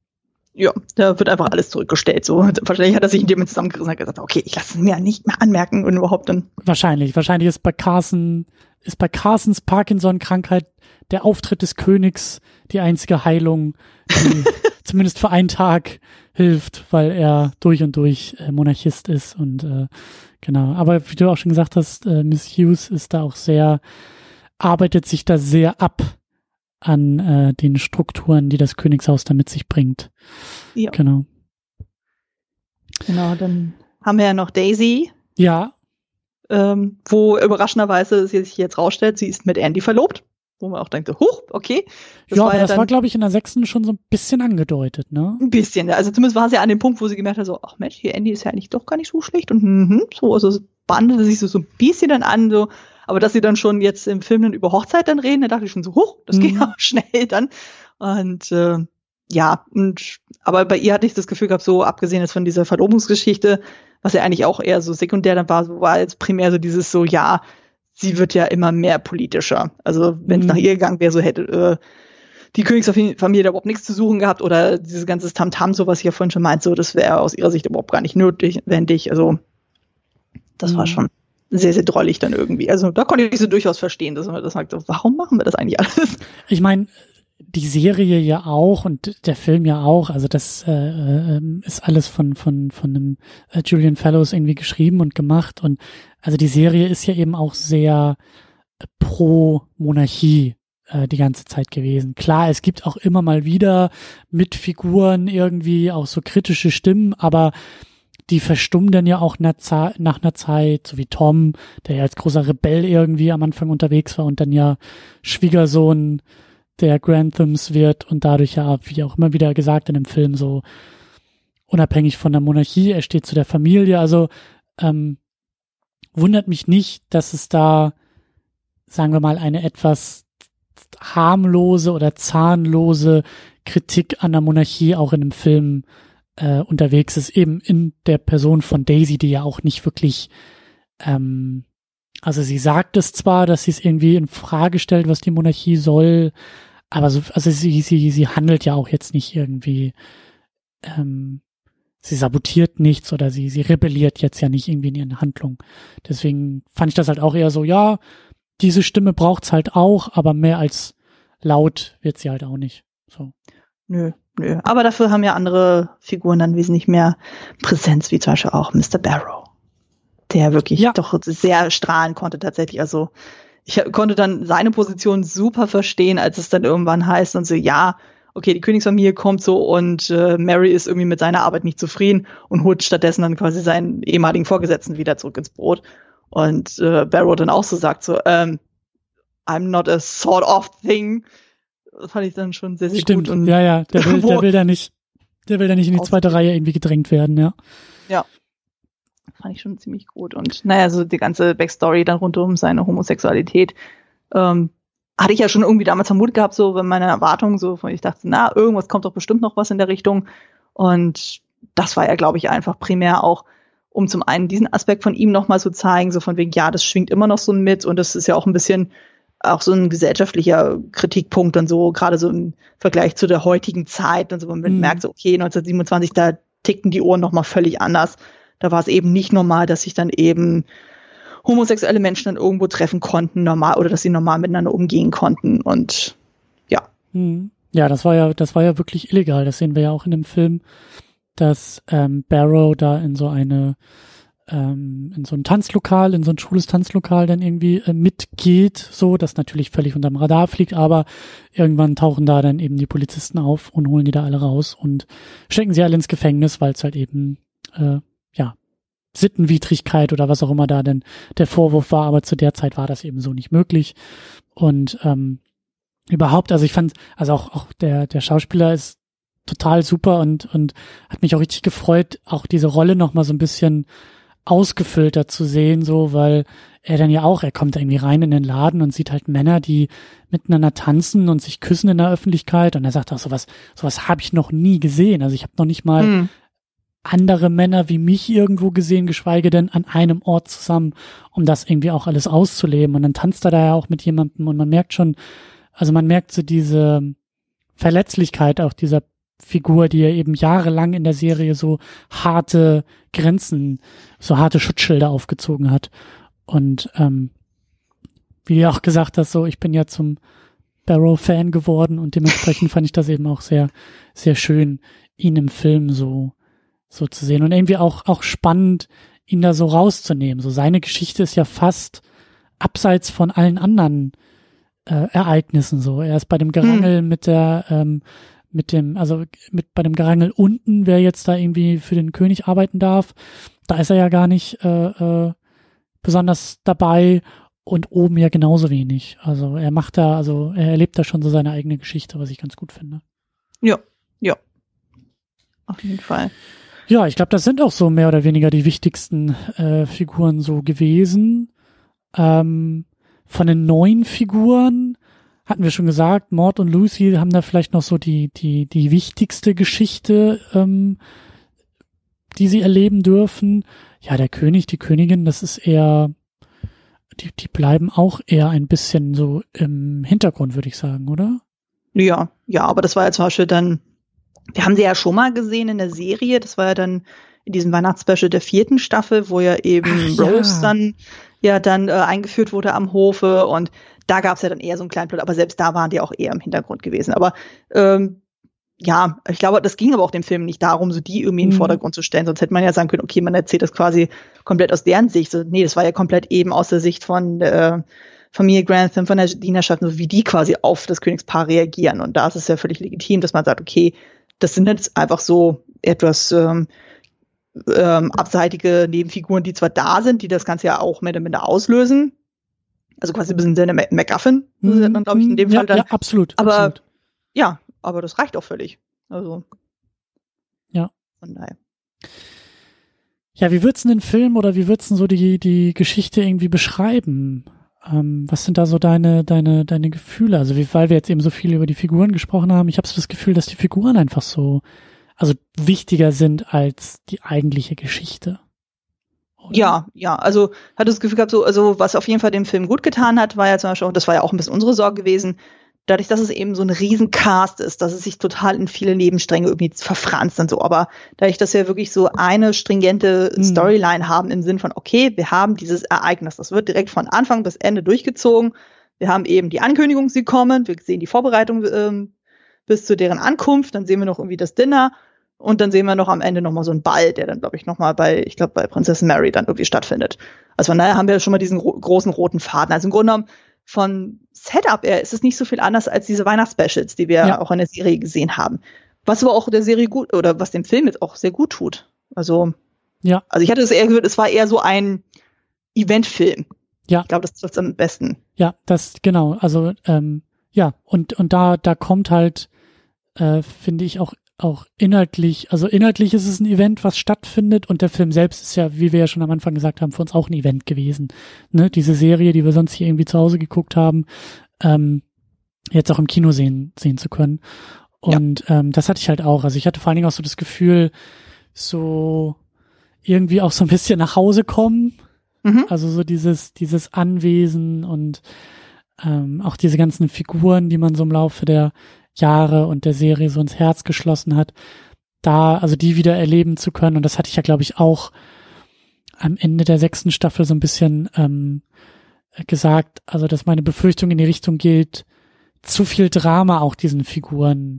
[SPEAKER 4] Ja, da wird einfach alles zurückgestellt. So, wahrscheinlich hat er sich in dem zusammengerissen und hat gesagt, okay, ich lasse es mir nicht mehr anmerken und überhaupt dann.
[SPEAKER 3] Wahrscheinlich, wahrscheinlich ist bei Carson, ist bei Carsons Parkinson-Krankheit der Auftritt des Königs die einzige Heilung, die zumindest für einen Tag hilft, weil er durch und durch äh, Monarchist ist und äh, genau. Aber wie du auch schon gesagt hast, äh, Miss Hughes ist da auch sehr, arbeitet sich da sehr ab an äh, den Strukturen, die das Königshaus da mit sich bringt.
[SPEAKER 4] Ja.
[SPEAKER 3] Genau.
[SPEAKER 4] Genau, dann haben wir ja noch Daisy.
[SPEAKER 3] Ja.
[SPEAKER 4] Ähm, wo überraschenderweise sie sich jetzt rausstellt, sie ist mit Andy verlobt. Wo man auch denkt, huch, okay.
[SPEAKER 3] Das ja, aber ja das war, glaube ich, in der sechsten schon so ein bisschen angedeutet, ne?
[SPEAKER 4] Ein bisschen, ja. Also zumindest war sie ja an dem Punkt, wo sie gemerkt hat, so, ach Mensch, hier Andy ist ja eigentlich doch gar nicht so schlecht. Und mhm, so, also es bandete sich so, so ein bisschen dann an, so. Aber dass sie dann schon jetzt im Film dann über Hochzeit dann reden, da dachte ich schon so, huch, das mhm. geht auch schnell dann. Und äh, ja, und aber bei ihr hatte ich das Gefühl gehabt, so abgesehen jetzt von dieser Verlobungsgeschichte, was ja eigentlich auch eher so sekundär dann war, so war jetzt primär so dieses so, ja, sie wird ja immer mehr politischer. Also wenn es mhm. nach ihr gegangen wäre, so hätte äh, die Königsfamilie da überhaupt nichts zu suchen gehabt oder dieses ganze Tamtam, so was ich ja vorhin schon meinte, so das wäre aus ihrer Sicht überhaupt gar nicht notwendig. Also das mhm. war schon sehr, sehr drollig dann irgendwie. Also da konnte ich so durchaus verstehen, dass man das sagt, so, warum machen wir das eigentlich alles?
[SPEAKER 3] Ich meine, die Serie ja auch und der Film ja auch, also das äh, ist alles von von von einem äh, Julian Fellows irgendwie geschrieben und gemacht und also die Serie ist ja eben auch sehr pro Monarchie äh, die ganze Zeit gewesen. Klar, es gibt auch immer mal wieder mit Figuren irgendwie auch so kritische Stimmen, aber die verstummen dann ja auch nach einer Zeit, so wie Tom, der ja als großer Rebell irgendwie am Anfang unterwegs war und dann ja Schwiegersohn der Granthams wird und dadurch ja, wie auch immer wieder gesagt in dem Film, so unabhängig von der Monarchie, er steht zu der Familie, also ähm, wundert mich nicht, dass es da, sagen wir mal, eine etwas harmlose oder zahnlose Kritik an der Monarchie auch in dem Film äh, unterwegs ist, eben in der Person von Daisy, die ja auch nicht wirklich ähm, also sie sagt es zwar, dass sie es irgendwie in Frage stellt, was die Monarchie soll, aber so, also sie, sie, sie handelt ja auch jetzt nicht irgendwie, ähm, sie sabotiert nichts oder sie, sie rebelliert jetzt ja nicht irgendwie in ihren Handlungen. Deswegen fand ich das halt auch eher so, ja, diese Stimme braucht's halt auch, aber mehr als laut wird sie halt auch nicht. So.
[SPEAKER 4] nö, nö. Aber dafür haben ja andere Figuren dann wesentlich mehr Präsenz, wie zum Beispiel auch Mister Barrow, der wirklich ja. doch sehr strahlen konnte tatsächlich. Also ich konnte dann seine Position super verstehen, als es dann irgendwann heißt und so, ja, okay, die Königsfamilie kommt so und äh, Mary ist irgendwie mit seiner Arbeit nicht zufrieden und holt stattdessen dann quasi seinen ehemaligen Vorgesetzten wieder zurück ins Boot. Und äh, Barrow dann auch so sagt so, ähm, I'm not a sort of thing. Das fand ich dann schon sehr, sehr
[SPEAKER 3] Stimmt.
[SPEAKER 4] gut. Und
[SPEAKER 3] ja, ja, der will, der will da nicht, der will da nicht in die zweite Reihe irgendwie gedrängt werden, ja.
[SPEAKER 4] Ja. Fand ich schon ziemlich gut. Und naja, so die ganze Backstory dann rund um seine Homosexualität, ähm, hatte ich ja schon irgendwie damals vermutet gehabt, so wenn meine Erwartungen so, ich dachte, na, irgendwas kommt doch bestimmt noch was in der Richtung. Und das war ja, glaube ich, einfach primär auch, um zum einen diesen Aspekt von ihm nochmal zu zeigen, so von wegen, ja, das schwingt immer noch so mit und das ist ja auch ein bisschen auch so ein gesellschaftlicher Kritikpunkt und so, gerade so im Vergleich zu der heutigen Zeit und so, man mhm. merkt so, okay, neunzehnhundertsiebenundzwanzig, da tickten die Ohren nochmal völlig anders. Da war es eben nicht normal, dass sich dann eben homosexuelle Menschen dann irgendwo treffen konnten, normal, oder dass sie normal miteinander umgehen konnten und ja.
[SPEAKER 3] Mhm. Ja, das war ja, das war ja wirklich illegal. Das sehen wir ja auch in dem Film, dass ähm, Barrow da in so eine ähm, in so ein Tanzlokal, in so ein schwules Tanzlokal dann irgendwie äh, mitgeht, so, das natürlich völlig unterm Radar fliegt, aber irgendwann tauchen da dann eben die Polizisten auf und holen die da alle raus und stecken sie alle ins Gefängnis, weil es halt eben äh, ja Sittenwidrigkeit oder was auch immer da denn der Vorwurf war, aber zu der Zeit war das eben so nicht möglich. Und ähm, überhaupt, also ich fand, also auch auch der der Schauspieler ist total super und und hat mich auch richtig gefreut, auch diese Rolle noch mal so ein bisschen ausgefüllter zu sehen, so, weil er dann ja auch, er kommt da irgendwie rein in den Laden und sieht halt Männer, die miteinander tanzen und sich küssen in der Öffentlichkeit und er sagt auch, sowas sowas habe ich noch nie gesehen, also ich habe noch nicht mal hm. andere Männer wie mich irgendwo gesehen, geschweige denn an einem Ort zusammen, um das irgendwie auch alles auszuleben. Und dann tanzt er da ja auch mit jemandem und man merkt schon, also man merkt so diese Verletzlichkeit auch dieser Figur, die ja eben jahrelang in der Serie so harte Grenzen, so harte Schutzschilder aufgezogen hat. Und ähm, wie du auch gesagt hast, so ich bin ja zum Barrow-Fan geworden und dementsprechend fand ich das eben auch sehr, sehr schön, ihn im Film so so zu sehen und irgendwie auch auch spannend, ihn da so rauszunehmen. So seine Geschichte ist ja fast abseits von allen anderen äh, Ereignissen so. Er ist bei dem Gerangel hm. mit der ähm, mit dem, also mit bei dem Gerangel unten, wer jetzt da irgendwie für den König arbeiten darf, da ist er ja gar nicht äh, äh, besonders dabei und oben ja genauso wenig. Also er macht da, also er erlebt da schon so seine eigene Geschichte, was ich ganz gut finde.
[SPEAKER 4] Ja, ja. Auf jeden Fall.
[SPEAKER 3] Ja, ich glaube, das sind auch so mehr oder weniger die wichtigsten äh, Figuren so gewesen. Ähm, von den neuen Figuren hatten wir schon gesagt, Maud und Lucy haben da vielleicht noch so die die die wichtigste Geschichte, ähm, die sie erleben dürfen. Ja, der König, die Königin, das ist eher, die die bleiben auch eher ein bisschen so im Hintergrund, würde ich sagen, oder?
[SPEAKER 4] Ja, ja, aber das war ja zum Beispiel dann, wir haben sie ja schon mal gesehen in der Serie, das war ja dann in diesem Weihnachtsspecial der vierten Staffel, wo ja eben Ach, Rose ja. dann ja dann äh, eingeführt wurde am Hofe und da gab es ja dann eher so einen kleinen Plot, aber selbst da waren die auch eher im Hintergrund gewesen. Aber ähm, ja, ich glaube, das ging aber auch dem Film nicht darum, so die irgendwie in den Vordergrund zu stellen. Sonst hätte man ja sagen können, okay, man erzählt das quasi komplett aus deren Sicht. So, nee, das war ja komplett eben aus der Sicht von äh, Familie Grantham, von der Dienerschaft, so wie die quasi auf das Königspaar reagieren. Und da ist es ja völlig legitim, dass man sagt, okay, das sind jetzt einfach so etwas ähm, ähm, abseitige Nebenfiguren, die zwar da sind, die das Ganze ja auch mehr oder minder auslösen. Also quasi ein bisschen eine MacGuffin,
[SPEAKER 3] mhm.
[SPEAKER 4] nennt man, glaube ich, in dem
[SPEAKER 3] ja,
[SPEAKER 4] Fall dann.
[SPEAKER 3] Ja, absolut.
[SPEAKER 4] Aber
[SPEAKER 3] absolut.
[SPEAKER 4] ja, aber das reicht auch völlig. Also.
[SPEAKER 3] Ja.
[SPEAKER 4] Von daher.
[SPEAKER 3] Ja, wie würdest du den Film oder wie würdest du so die, die Geschichte irgendwie beschreiben? Ähm, was sind da so deine, deine, deine Gefühle? Also, wie, weil wir jetzt eben so viel über die Figuren gesprochen haben, ich habe so das Gefühl, dass die Figuren einfach so, also wichtiger sind als die eigentliche Geschichte. Oder? Ja,
[SPEAKER 4] ja, also hatte das Gefühl gehabt, so, also was auf jeden Fall dem Film gut getan hat, war ja zum Beispiel auch, das war ja auch ein bisschen unsere Sorge gewesen, dadurch, dass es eben so ein Riesencast ist, dass es sich total in viele Nebenstränge irgendwie verfranst und so, aber dadurch, dass wir wirklich so eine stringente hm. Storyline haben im Sinn von, okay, wir haben dieses Ereignis, das wird direkt von Anfang bis Ende durchgezogen, wir haben eben die Ankündigung, sie kommen, wir sehen die Vorbereitung, ähm, bis zu deren Ankunft. Dann sehen wir noch irgendwie das Dinner. Und dann sehen wir noch am Ende noch mal so einen Ball, der dann, glaube ich, noch mal bei, ich glaube, bei Prinzessin Mary dann irgendwie stattfindet. Also von daher haben wir schon mal diesen ro- großen roten Faden. Also im Grunde genommen von Setup her ist es nicht so viel anders als diese Weihnachtsspecials, die wir ja auch in der Serie gesehen haben. Was aber auch der Serie gut, oder was dem Film jetzt auch sehr gut tut. Also,
[SPEAKER 3] ja.
[SPEAKER 4] Also ich hatte es eher gehört, es war eher so ein Eventfilm.
[SPEAKER 3] Ja.
[SPEAKER 4] Ich glaube, das trifft es am besten.
[SPEAKER 3] Ja, das, genau. Also, ähm, ja, und, und da, da kommt halt, äh, finde ich auch, auch inhaltlich, also inhaltlich ist es ein Event, was stattfindet, und der Film selbst ist ja, wie wir ja schon am Anfang gesagt haben, für uns auch ein Event gewesen. Ne? Diese Serie, die wir sonst hier irgendwie zu Hause geguckt haben, ähm, jetzt auch im Kino sehen, sehen zu können. Und ja. ähm, das hatte ich halt auch. Also ich hatte vor allen Dingen auch so das Gefühl, so irgendwie auch so ein bisschen nach Hause kommen. Mhm. Also so dieses, dieses Anwesen und ähm, auch diese ganzen Figuren, die man so im Laufe der Jahre und der Serie so ins Herz geschlossen hat, da, also die wieder erleben zu können. Und das hatte ich ja, glaube ich, auch am Ende der sechsten Staffel so ein bisschen ähm, gesagt, also dass meine Befürchtung in die Richtung geht, zu viel Drama auch diesen Figuren.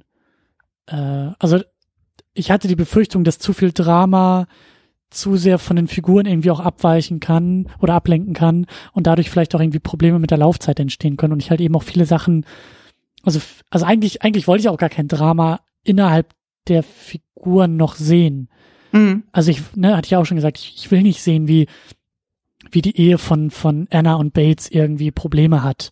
[SPEAKER 3] Äh, also ich hatte die Befürchtung, dass zu viel Drama zu sehr von den Figuren irgendwie auch abweichen kann oder ablenken kann und dadurch vielleicht auch irgendwie Probleme mit der Laufzeit entstehen können. Und ich halt eben auch viele Sachen, also also eigentlich eigentlich wollte ich auch gar kein Drama innerhalb der Figuren noch sehen. Mhm. Also ich, ne, hatte ich auch schon gesagt, ich, ich will nicht sehen, wie wie die Ehe von von Anna und Bates irgendwie Probleme hat.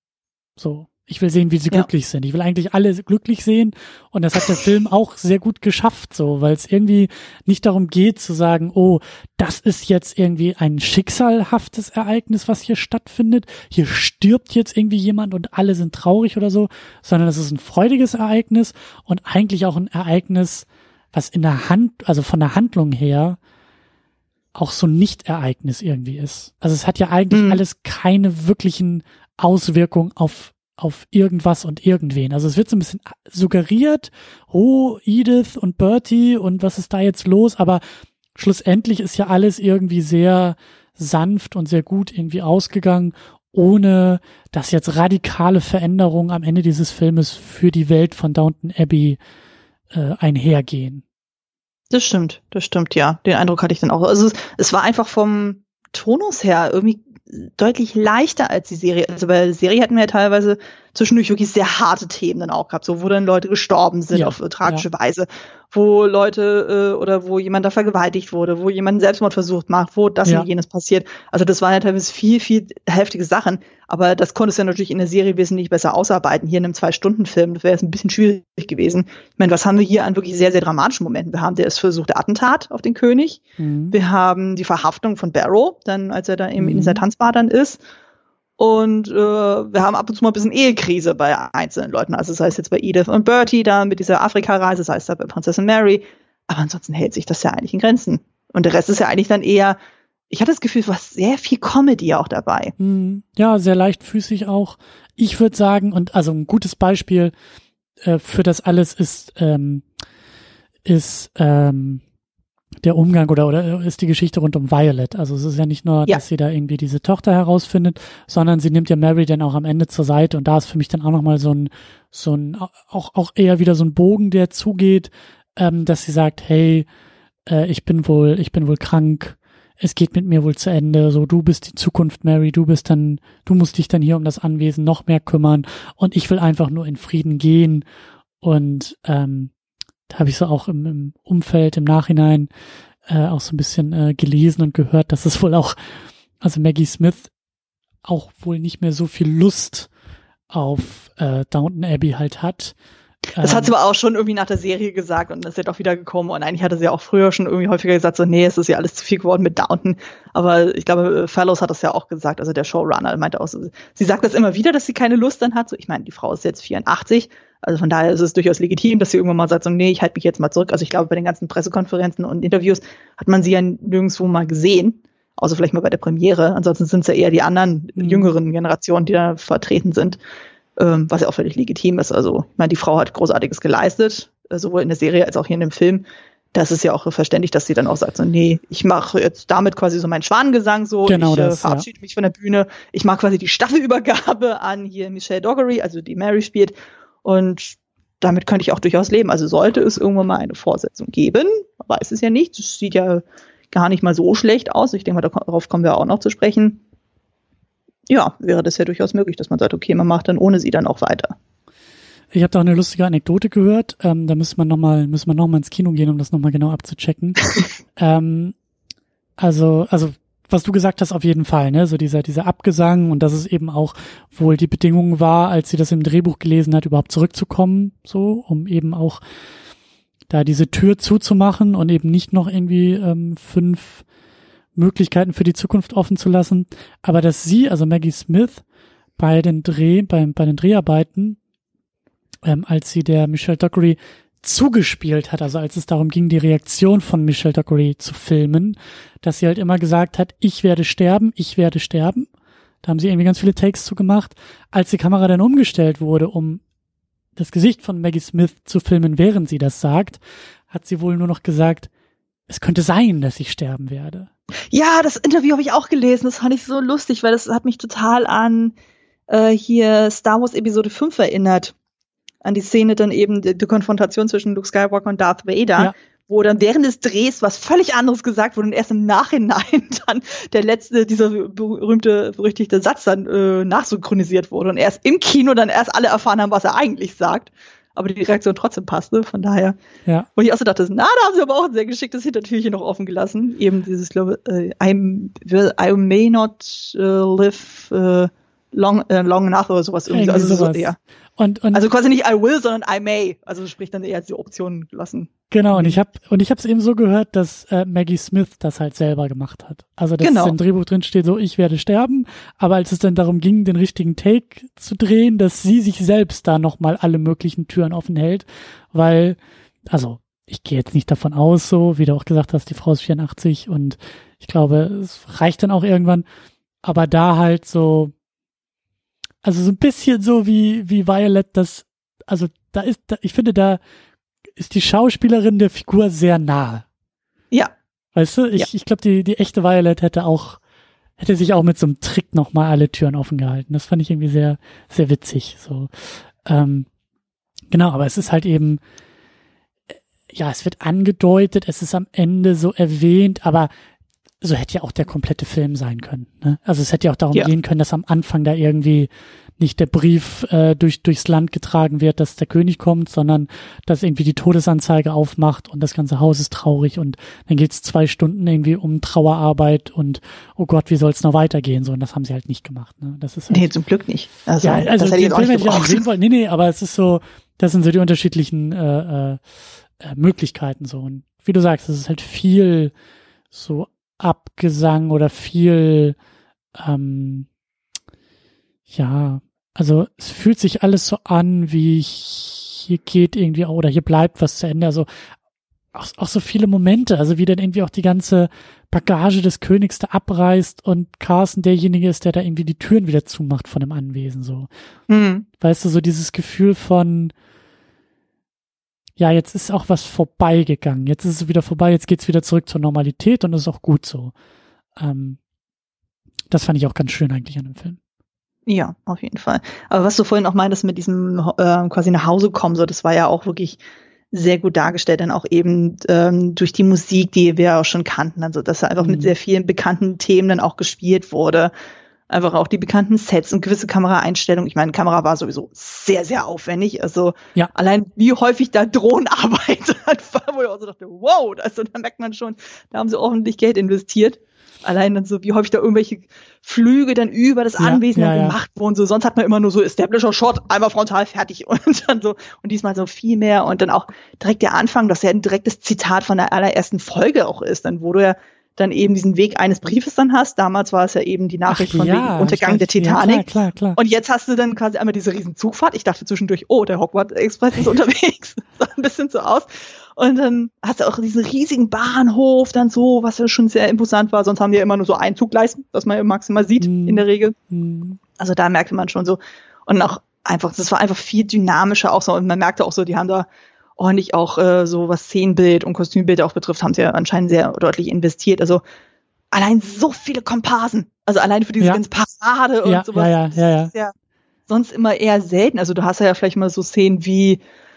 [SPEAKER 3] So. Ich will sehen, wie sie ja. glücklich sind. Ich will eigentlich alle glücklich sehen, und das hat der Film auch sehr gut geschafft, so, weil es irgendwie nicht darum geht zu sagen, oh, das ist jetzt irgendwie ein schicksalhaftes Ereignis, was hier stattfindet. Hier stirbt jetzt irgendwie jemand und alle sind traurig oder so, sondern es ist ein freudiges Ereignis und eigentlich auch ein Ereignis, was in der Hand, also von der Handlung her auch so ein Nicht-Ereignis irgendwie ist. Also es hat ja eigentlich mhm. alles keine wirklichen Auswirkungen auf auf irgendwas und irgendwen. Also es wird so ein bisschen suggeriert, oh, Edith und Bertie und was ist da jetzt los, aber schlussendlich ist ja alles irgendwie sehr sanft und sehr gut irgendwie ausgegangen, ohne dass jetzt radikale Veränderungen am Ende dieses Filmes für die Welt von Downton Abbey äh, einhergehen.
[SPEAKER 4] Das stimmt, das stimmt, ja. Den Eindruck hatte ich dann auch. Also es, es war einfach vom Tonus her irgendwie deutlich leichter als die Serie. Also bei der Serie hatten wir ja teilweise zwischendurch wirklich sehr harte Themen dann auch gehabt, so wo dann Leute gestorben sind ja, auf äh, tragische ja. Weise, wo Leute äh, oder wo jemand da vergewaltigt wurde, wo jemand einen Selbstmordversuch macht, wo das ja. und jenes passiert. Also das waren ja teilweise viel, viel heftige Sachen, aber das konntest du ja natürlich in der Serie wesentlich besser ausarbeiten. Hier in einem Zwei-Stunden-Film, das wäre jetzt ein bisschen schwierig gewesen. Ich meine, was haben wir hier an wirklich sehr, sehr dramatischen Momenten? Wir haben das versuchte Attentat auf den König, mhm. wir haben die Verhaftung von Barrow, dann als er dann eben mhm. in dieser Tanzbar dann ist. Und äh, wir haben ab und zu mal ein bisschen Ehekrise bei einzelnen Leuten. Also das heißt jetzt bei Edith und Bertie, da mit dieser Afrika-Reise, das heißt da bei Prinzessin Mary. Aber ansonsten hält sich das ja eigentlich in Grenzen. Und der Rest ist ja eigentlich dann eher, ich hatte das Gefühl, es war sehr viel Comedy auch dabei.
[SPEAKER 3] Ja, sehr leichtfüßig auch. Ich würde sagen, und also ein gutes Beispiel äh, für das alles ist, ähm, ist ähm, der Umgang oder oder ist die Geschichte rund um Violet. Also es ist ja nicht nur, ja. dass sie da irgendwie diese Tochter herausfindet, sondern sie nimmt ja Mary dann auch am Ende zur Seite, und da ist für mich dann auch nochmal so ein, so ein, auch, auch eher wieder so ein Bogen, der zugeht, ähm, dass sie sagt, hey, äh, ich bin wohl, ich bin wohl krank, es geht mit mir wohl zu Ende, so, du bist die Zukunft, Mary, du bist dann, du musst dich dann hier um das Anwesen noch mehr kümmern, und ich will einfach nur in Frieden gehen. Und ähm, da habe ich so auch im, im Umfeld, im Nachhinein äh, auch so ein bisschen äh, gelesen und gehört, dass es wohl auch, also Maggie Smith auch wohl nicht mehr so viel Lust auf äh, Downton Abbey halt hat.
[SPEAKER 4] Das ähm, hat sie aber auch schon irgendwie nach der Serie gesagt, und das ist ja doch wieder gekommen, und eigentlich hatte sie auch früher schon irgendwie häufiger gesagt, so nee, es ist ja alles zu viel geworden mit Downton, aber ich glaube, Fellows hat das ja auch gesagt, also der Showrunner meinte auch so, sie sagt das immer wieder, dass sie keine Lust dann hat, so ich meine, die Frau ist jetzt vierundachtzig, also von daher ist es durchaus legitim, dass sie irgendwann mal sagt, so nee, ich halte mich jetzt mal zurück. Also ich glaube, bei den ganzen Pressekonferenzen und Interviews hat man sie ja nirgendwo mal gesehen, außer vielleicht mal bei der Premiere. Ansonsten sind es ja eher die anderen mhm. jüngeren Generationen, die da vertreten sind, ähm, was ja auch völlig legitim ist. Also ich meine, die Frau hat Großartiges geleistet, sowohl in der Serie als auch hier in dem Film. Das ist ja auch verständlich, dass sie dann auch sagt, so nee, ich mache jetzt damit quasi so meinen Schwanengesang so,
[SPEAKER 3] genau
[SPEAKER 4] ich
[SPEAKER 3] das,
[SPEAKER 4] äh, verabschiede
[SPEAKER 3] ja.
[SPEAKER 4] mich von der Bühne, ich mache quasi die Staffelübergabe an hier Michelle Dockery, also die Mary spielt. Und damit könnte ich auch durchaus leben. Also sollte es irgendwann mal eine Fortsetzung geben, weiß es ja nicht. Das sieht ja gar nicht mal so schlecht aus. Ich denke mal, darauf kommen wir auch noch zu sprechen. Ja, wäre das ja durchaus möglich, dass man sagt, okay, man macht dann ohne sie dann auch weiter.
[SPEAKER 3] Ich habe da auch eine lustige Anekdote gehört. Ähm, da müsste man nochmal, müssen wir nochmal ins Kino gehen, um das nochmal genau abzuchecken. ähm, also, also, was du gesagt hast, auf jeden Fall, ne, so dieser, dieser Abgesang und dass es eben auch wohl die Bedingung war, als sie das im Drehbuch gelesen hat, überhaupt zurückzukommen, so, um eben auch da diese Tür zuzumachen und eben nicht noch irgendwie ähm, fünf Möglichkeiten für die Zukunft offen zu lassen. Aber dass sie, also Maggie Smith, bei den Dreh, bei, bei den Dreharbeiten, ähm, als sie der Michelle Dockery zugespielt hat, also als es darum ging, die Reaktion von Michelle Dockery zu filmen, dass sie halt immer gesagt hat, ich werde sterben, ich werde sterben. Da haben sie irgendwie ganz viele Takes zu gemacht. Als die Kamera dann umgestellt wurde, um das Gesicht von Maggie Smith zu filmen, während sie das sagt, hat sie wohl nur noch gesagt, es könnte sein, dass ich sterben werde.
[SPEAKER 4] Ja, das Interview habe ich auch gelesen. Das fand ich so lustig, weil das hat mich total an äh, hier Star Wars Episode fünf erinnert. An die Szene dann eben, die, die Konfrontation zwischen Luke Skywalker und Darth Vader, ja. Wo dann während des Drehs was völlig anderes gesagt wurde und erst im Nachhinein dann der letzte, dieser berühmte, berüchtigte Satz dann äh, nachsynchronisiert wurde und erst im Kino dann erst alle erfahren haben, was er eigentlich sagt. Aber die Reaktion trotzdem passte, von daher. Ja. Wo ich auch so dachte, na, da haben sie aber auch ein sehr geschicktes Hintertürchen noch offen gelassen. Eben dieses, glaube äh, I, I may not uh, live uh, long, uh, long enough oder sowas. Irgendwie. Also, sowas. So, ja. Und, und also quasi nicht I will, sondern I may. Also sprich dann eher die Optionen gelassen.
[SPEAKER 3] Genau, und ich habe und ich habe es eben so gehört, dass äh, Maggie Smith das halt selber gemacht hat. Also dass genau. es im Drehbuch drin steht, so ich werde sterben, aber als es dann darum ging, den richtigen Take zu drehen, dass sie sich selbst da nochmal alle möglichen Türen offen hält, weil, also ich gehe jetzt nicht davon aus, so wie du auch gesagt hast, die Frau ist vierundachtzig und ich glaube, es reicht dann auch irgendwann, aber da halt so, also so ein bisschen so wie wie Violet, das, also da ist, da, ich finde, da ist die Schauspielerin der Figur sehr nahe.
[SPEAKER 4] Ja.
[SPEAKER 3] Weißt du, ich, ja. ich glaube, die, die echte Violet hätte auch, hätte sich auch mit so einem Trick nochmal alle Türen offen gehalten. Das fand ich irgendwie sehr, sehr witzig, so. Ähm, genau, aber es ist halt eben, ja, es wird angedeutet, es ist am Ende so erwähnt, aber so hätte ja auch der komplette Film sein können, ne? Also es hätte ja auch darum ja. gehen können, dass am Anfang da irgendwie nicht der Brief äh, durch durchs Land getragen wird, dass der König kommt, sondern dass irgendwie die Todesanzeige aufmacht und das ganze Haus ist traurig und dann geht's zwei Stunden irgendwie um Trauerarbeit und oh Gott, wie soll's noch weitergehen? So, und das haben sie halt nicht gemacht. Ne? Das ist halt,
[SPEAKER 4] nee, zum Glück nicht. Also,
[SPEAKER 3] ja, also das hätte ich jetzt auch nicht gebraucht. Sehen wollen. Nee, nee, aber es ist so, das sind so die unterschiedlichen äh, äh, Möglichkeiten so. Und wie du sagst, es ist halt viel so Abgesang oder viel ähm, ja, also es fühlt sich alles so an, wie hier geht irgendwie oder hier bleibt was zu Ende. Also auch, auch so viele Momente, also wie dann irgendwie auch die ganze Bagage des Königs da abreißt und Carson derjenige ist, der da irgendwie die Türen wieder zumacht von dem Anwesen. So, mhm. Weißt du, so dieses Gefühl von, ja, jetzt ist auch was vorbeigegangen. Jetzt ist es wieder vorbei, jetzt geht's wieder zurück zur Normalität und das ist auch gut so. Ähm, das fand ich auch ganz schön eigentlich an dem Film.
[SPEAKER 4] Ja, auf jeden Fall. Aber was du vorhin auch meintest mit diesem äh, quasi nach Hause kommen, so, das war ja auch wirklich sehr gut dargestellt, dann auch eben ähm, durch die Musik, die wir auch schon kannten, also dass er einfach mhm. mit sehr vielen bekannten Themen dann auch gespielt wurde. Einfach auch die bekannten Sets und gewisse Kameraeinstellungen. Ich meine, die Kamera war sowieso sehr, sehr aufwendig. Also ja. allein wie häufig da Drohnenarbeit hat, wo ich auch so dachte, wow, also da merkt man schon, da haben sie ordentlich Geld investiert. Allein dann so, wie häufig da irgendwelche Flüge dann über das ja, Anwesen ja, gemacht ja. wurden. So, sonst hat man immer nur so Establisher-Shot, einmal frontal, fertig. Und dann so, und diesmal so viel mehr. Und dann auch direkt der Anfang, das ja ein direktes Zitat von der allerersten Folge auch ist, dann wo du ja dann eben diesen Weg eines Briefes dann hast. Damals war es ja eben die Nachricht Ach, von ja, wegen Untergang der Titanic. Ja, klar, klar, klar. Und jetzt hast du dann quasi einmal diese riesen Zugfahrt. Ich dachte zwischendurch, oh, der Hogwarts Express ist unterwegs. Sah ein bisschen so aus. Und dann hast du auch diesen riesigen Bahnhof dann so, was ja schon sehr imposant war. Sonst haben die ja immer nur so einen Zugleisten, was man ja maximal sieht mm. in der Regel. Mm. Also da merkte man schon so. Und auch einfach, das war einfach viel dynamischer auch so. Und man merkte auch so, die haben da ordentlich auch äh, so was Szenenbild und Kostümbild auch betrifft, haben sie ja anscheinend sehr deutlich investiert. Also allein so viele Komparsen. Also allein für diese ja. ganze Parade und
[SPEAKER 3] ja,
[SPEAKER 4] sowas.
[SPEAKER 3] Ja, ja, ja, ja.
[SPEAKER 4] Das ist ja sonst immer eher selten. Also du hast ja vielleicht mal so Szenen wie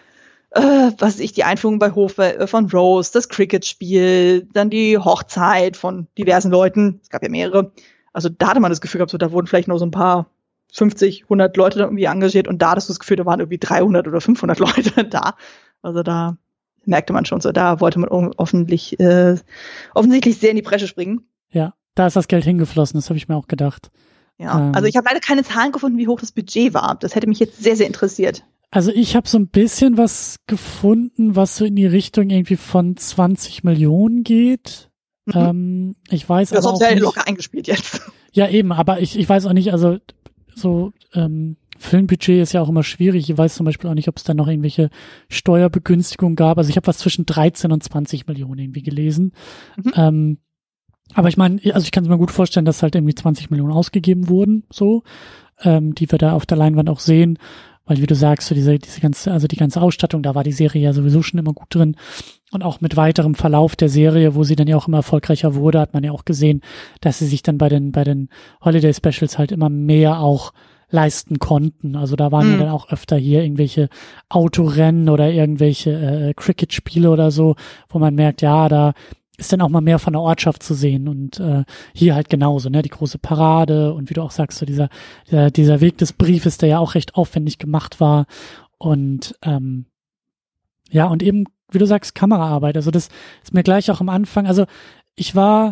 [SPEAKER 4] äh, was weiß ich, die Einführung bei Hof von Rose, das Cricket-Spiel, dann die Hochzeit von diversen Leuten, es gab ja mehrere. Also da hatte man das Gefühl gehabt, so, da wurden vielleicht nur so ein paar fünfzig, hundert Leute da irgendwie engagiert und da hattest du das Gefühl, da waren irgendwie dreihundert oder fünfhundert Leute da. Also da merkte man schon so, da wollte man offensichtlich, äh, offensichtlich sehr in die Bresche springen.
[SPEAKER 3] Ja, da ist das Geld hingeflossen, das habe ich mir auch gedacht.
[SPEAKER 4] Ja, ähm, also ich habe leider keine Zahlen gefunden, wie hoch das Budget war. Das hätte mich jetzt sehr, sehr interessiert.
[SPEAKER 3] Also ich habe so ein bisschen was gefunden, was so in die Richtung irgendwie von zwanzig Millionen geht. Mhm. Ähm, ich weiß
[SPEAKER 4] das
[SPEAKER 3] aber auch
[SPEAKER 4] nicht. Das ist ja
[SPEAKER 3] locker
[SPEAKER 4] eingespielt jetzt.
[SPEAKER 3] Ja, eben, aber ich, ich weiß auch nicht, also so ähm, Filmbudget ist ja auch immer schwierig. Ich weiß zum Beispiel auch nicht, ob es da noch irgendwelche Steuerbegünstigungen gab. Also ich habe was zwischen dreizehn und zwanzig Millionen irgendwie gelesen. Mhm. Ähm, aber ich meine, also ich kann es mir gut vorstellen, dass halt irgendwie zwanzig Millionen ausgegeben wurden, so, ähm, die wir da auf der Leinwand auch sehen. Weil, wie du sagst, so diese, diese ganze, also die ganze Ausstattung, da war die Serie ja sowieso schon immer gut drin. Und auch mit weiterem Verlauf der Serie, wo sie dann ja auch immer erfolgreicher wurde, hat man ja auch gesehen, dass sie sich dann bei den, bei den Holiday Specials halt immer mehr auch leisten konnten. Also da waren mhm. ja dann auch öfter hier irgendwelche Autorennen oder irgendwelche äh, Cricket-Spiele oder so, wo man merkt, ja, da ist dann auch mal mehr von der Ortschaft zu sehen und äh, hier halt genauso, ne, die große Parade und wie du auch sagst, so dieser der, dieser Weg des Briefes, der ja auch recht aufwendig gemacht war und ähm, ja, und eben, wie du sagst, Kameraarbeit, also das ist mir gleich auch am Anfang, also ich war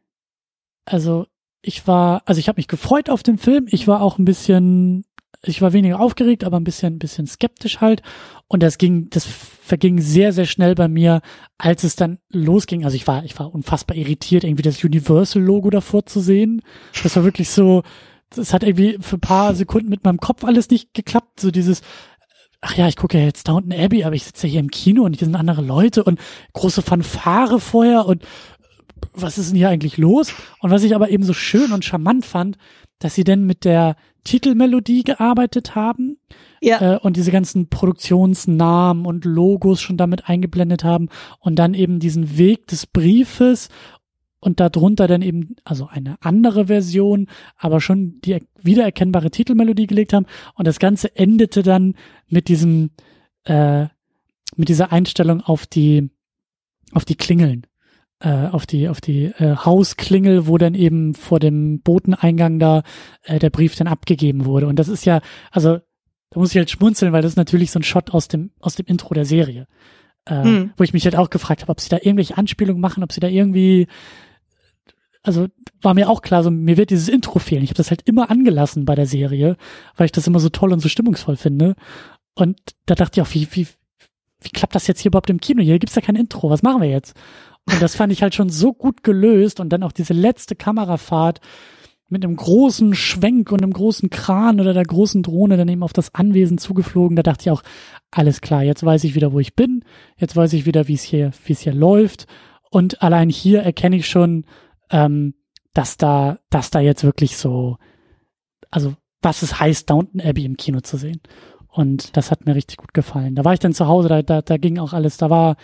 [SPEAKER 3] also ich war, also ich habe mich gefreut auf den Film, ich war auch ein bisschen, ich war weniger aufgeregt, aber ein bisschen, ein bisschen skeptisch halt. Und das ging, das verging sehr, sehr schnell bei mir, als es dann losging. Also ich war, ich war unfassbar irritiert, irgendwie das Universal-Logo davor zu sehen. Das war wirklich so, das hat irgendwie für ein paar Sekunden mit meinem Kopf alles nicht geklappt. So dieses, ach ja, ich gucke ja jetzt Downton Abbey, aber ich sitze ja hier im Kino und hier sind andere Leute und große Fanfare vorher und was ist denn hier eigentlich los? Und was ich aber eben so schön und charmant fand, dass sie denn mit der Titelmelodie gearbeitet haben ja. äh, und diese ganzen Produktionsnamen und Logos schon damit eingeblendet haben und dann eben diesen Weg des Briefes und darunter dann eben, also eine andere Version, aber schon die wiedererkennbare Titelmelodie gelegt haben und das Ganze endete dann mit diesem, äh, mit dieser Einstellung auf die, auf die Klingeln. auf die auf die äh, Hausklingel, wo dann eben vor dem Boteneingang da äh, der Brief dann abgegeben wurde. Und das ist ja, also da muss ich halt schmunzeln, weil das ist natürlich so ein Shot aus dem aus dem Intro der Serie, äh, hm. wo ich mich halt auch gefragt habe, ob sie da irgendwelche Anspielungen machen, ob sie da irgendwie, also war mir auch klar, so mir wird dieses Intro fehlen. Ich habe das halt immer angelassen bei der Serie, weil ich das immer so toll und so stimmungsvoll finde. Und da dachte ich auch, wie wie wie klappt das jetzt hier überhaupt im Kino? Hier gibt's ja kein Intro. Was machen wir jetzt? Und das fand ich halt schon so gut gelöst und dann auch diese letzte Kamerafahrt mit einem großen Schwenk und einem großen Kran oder der großen Drohne dann eben auf das Anwesen zugeflogen. Da dachte ich auch, alles klar, jetzt weiß ich wieder, wo ich bin. Jetzt weiß ich wieder, wie es hier, wie es hier läuft. Und allein hier erkenne ich schon, ähm, dass da, dass da jetzt wirklich so, also was es heißt, Downton Abbey im Kino zu sehen. Und das hat mir richtig gut gefallen. Da war ich dann zu Hause, da, da, da ging auch alles, da war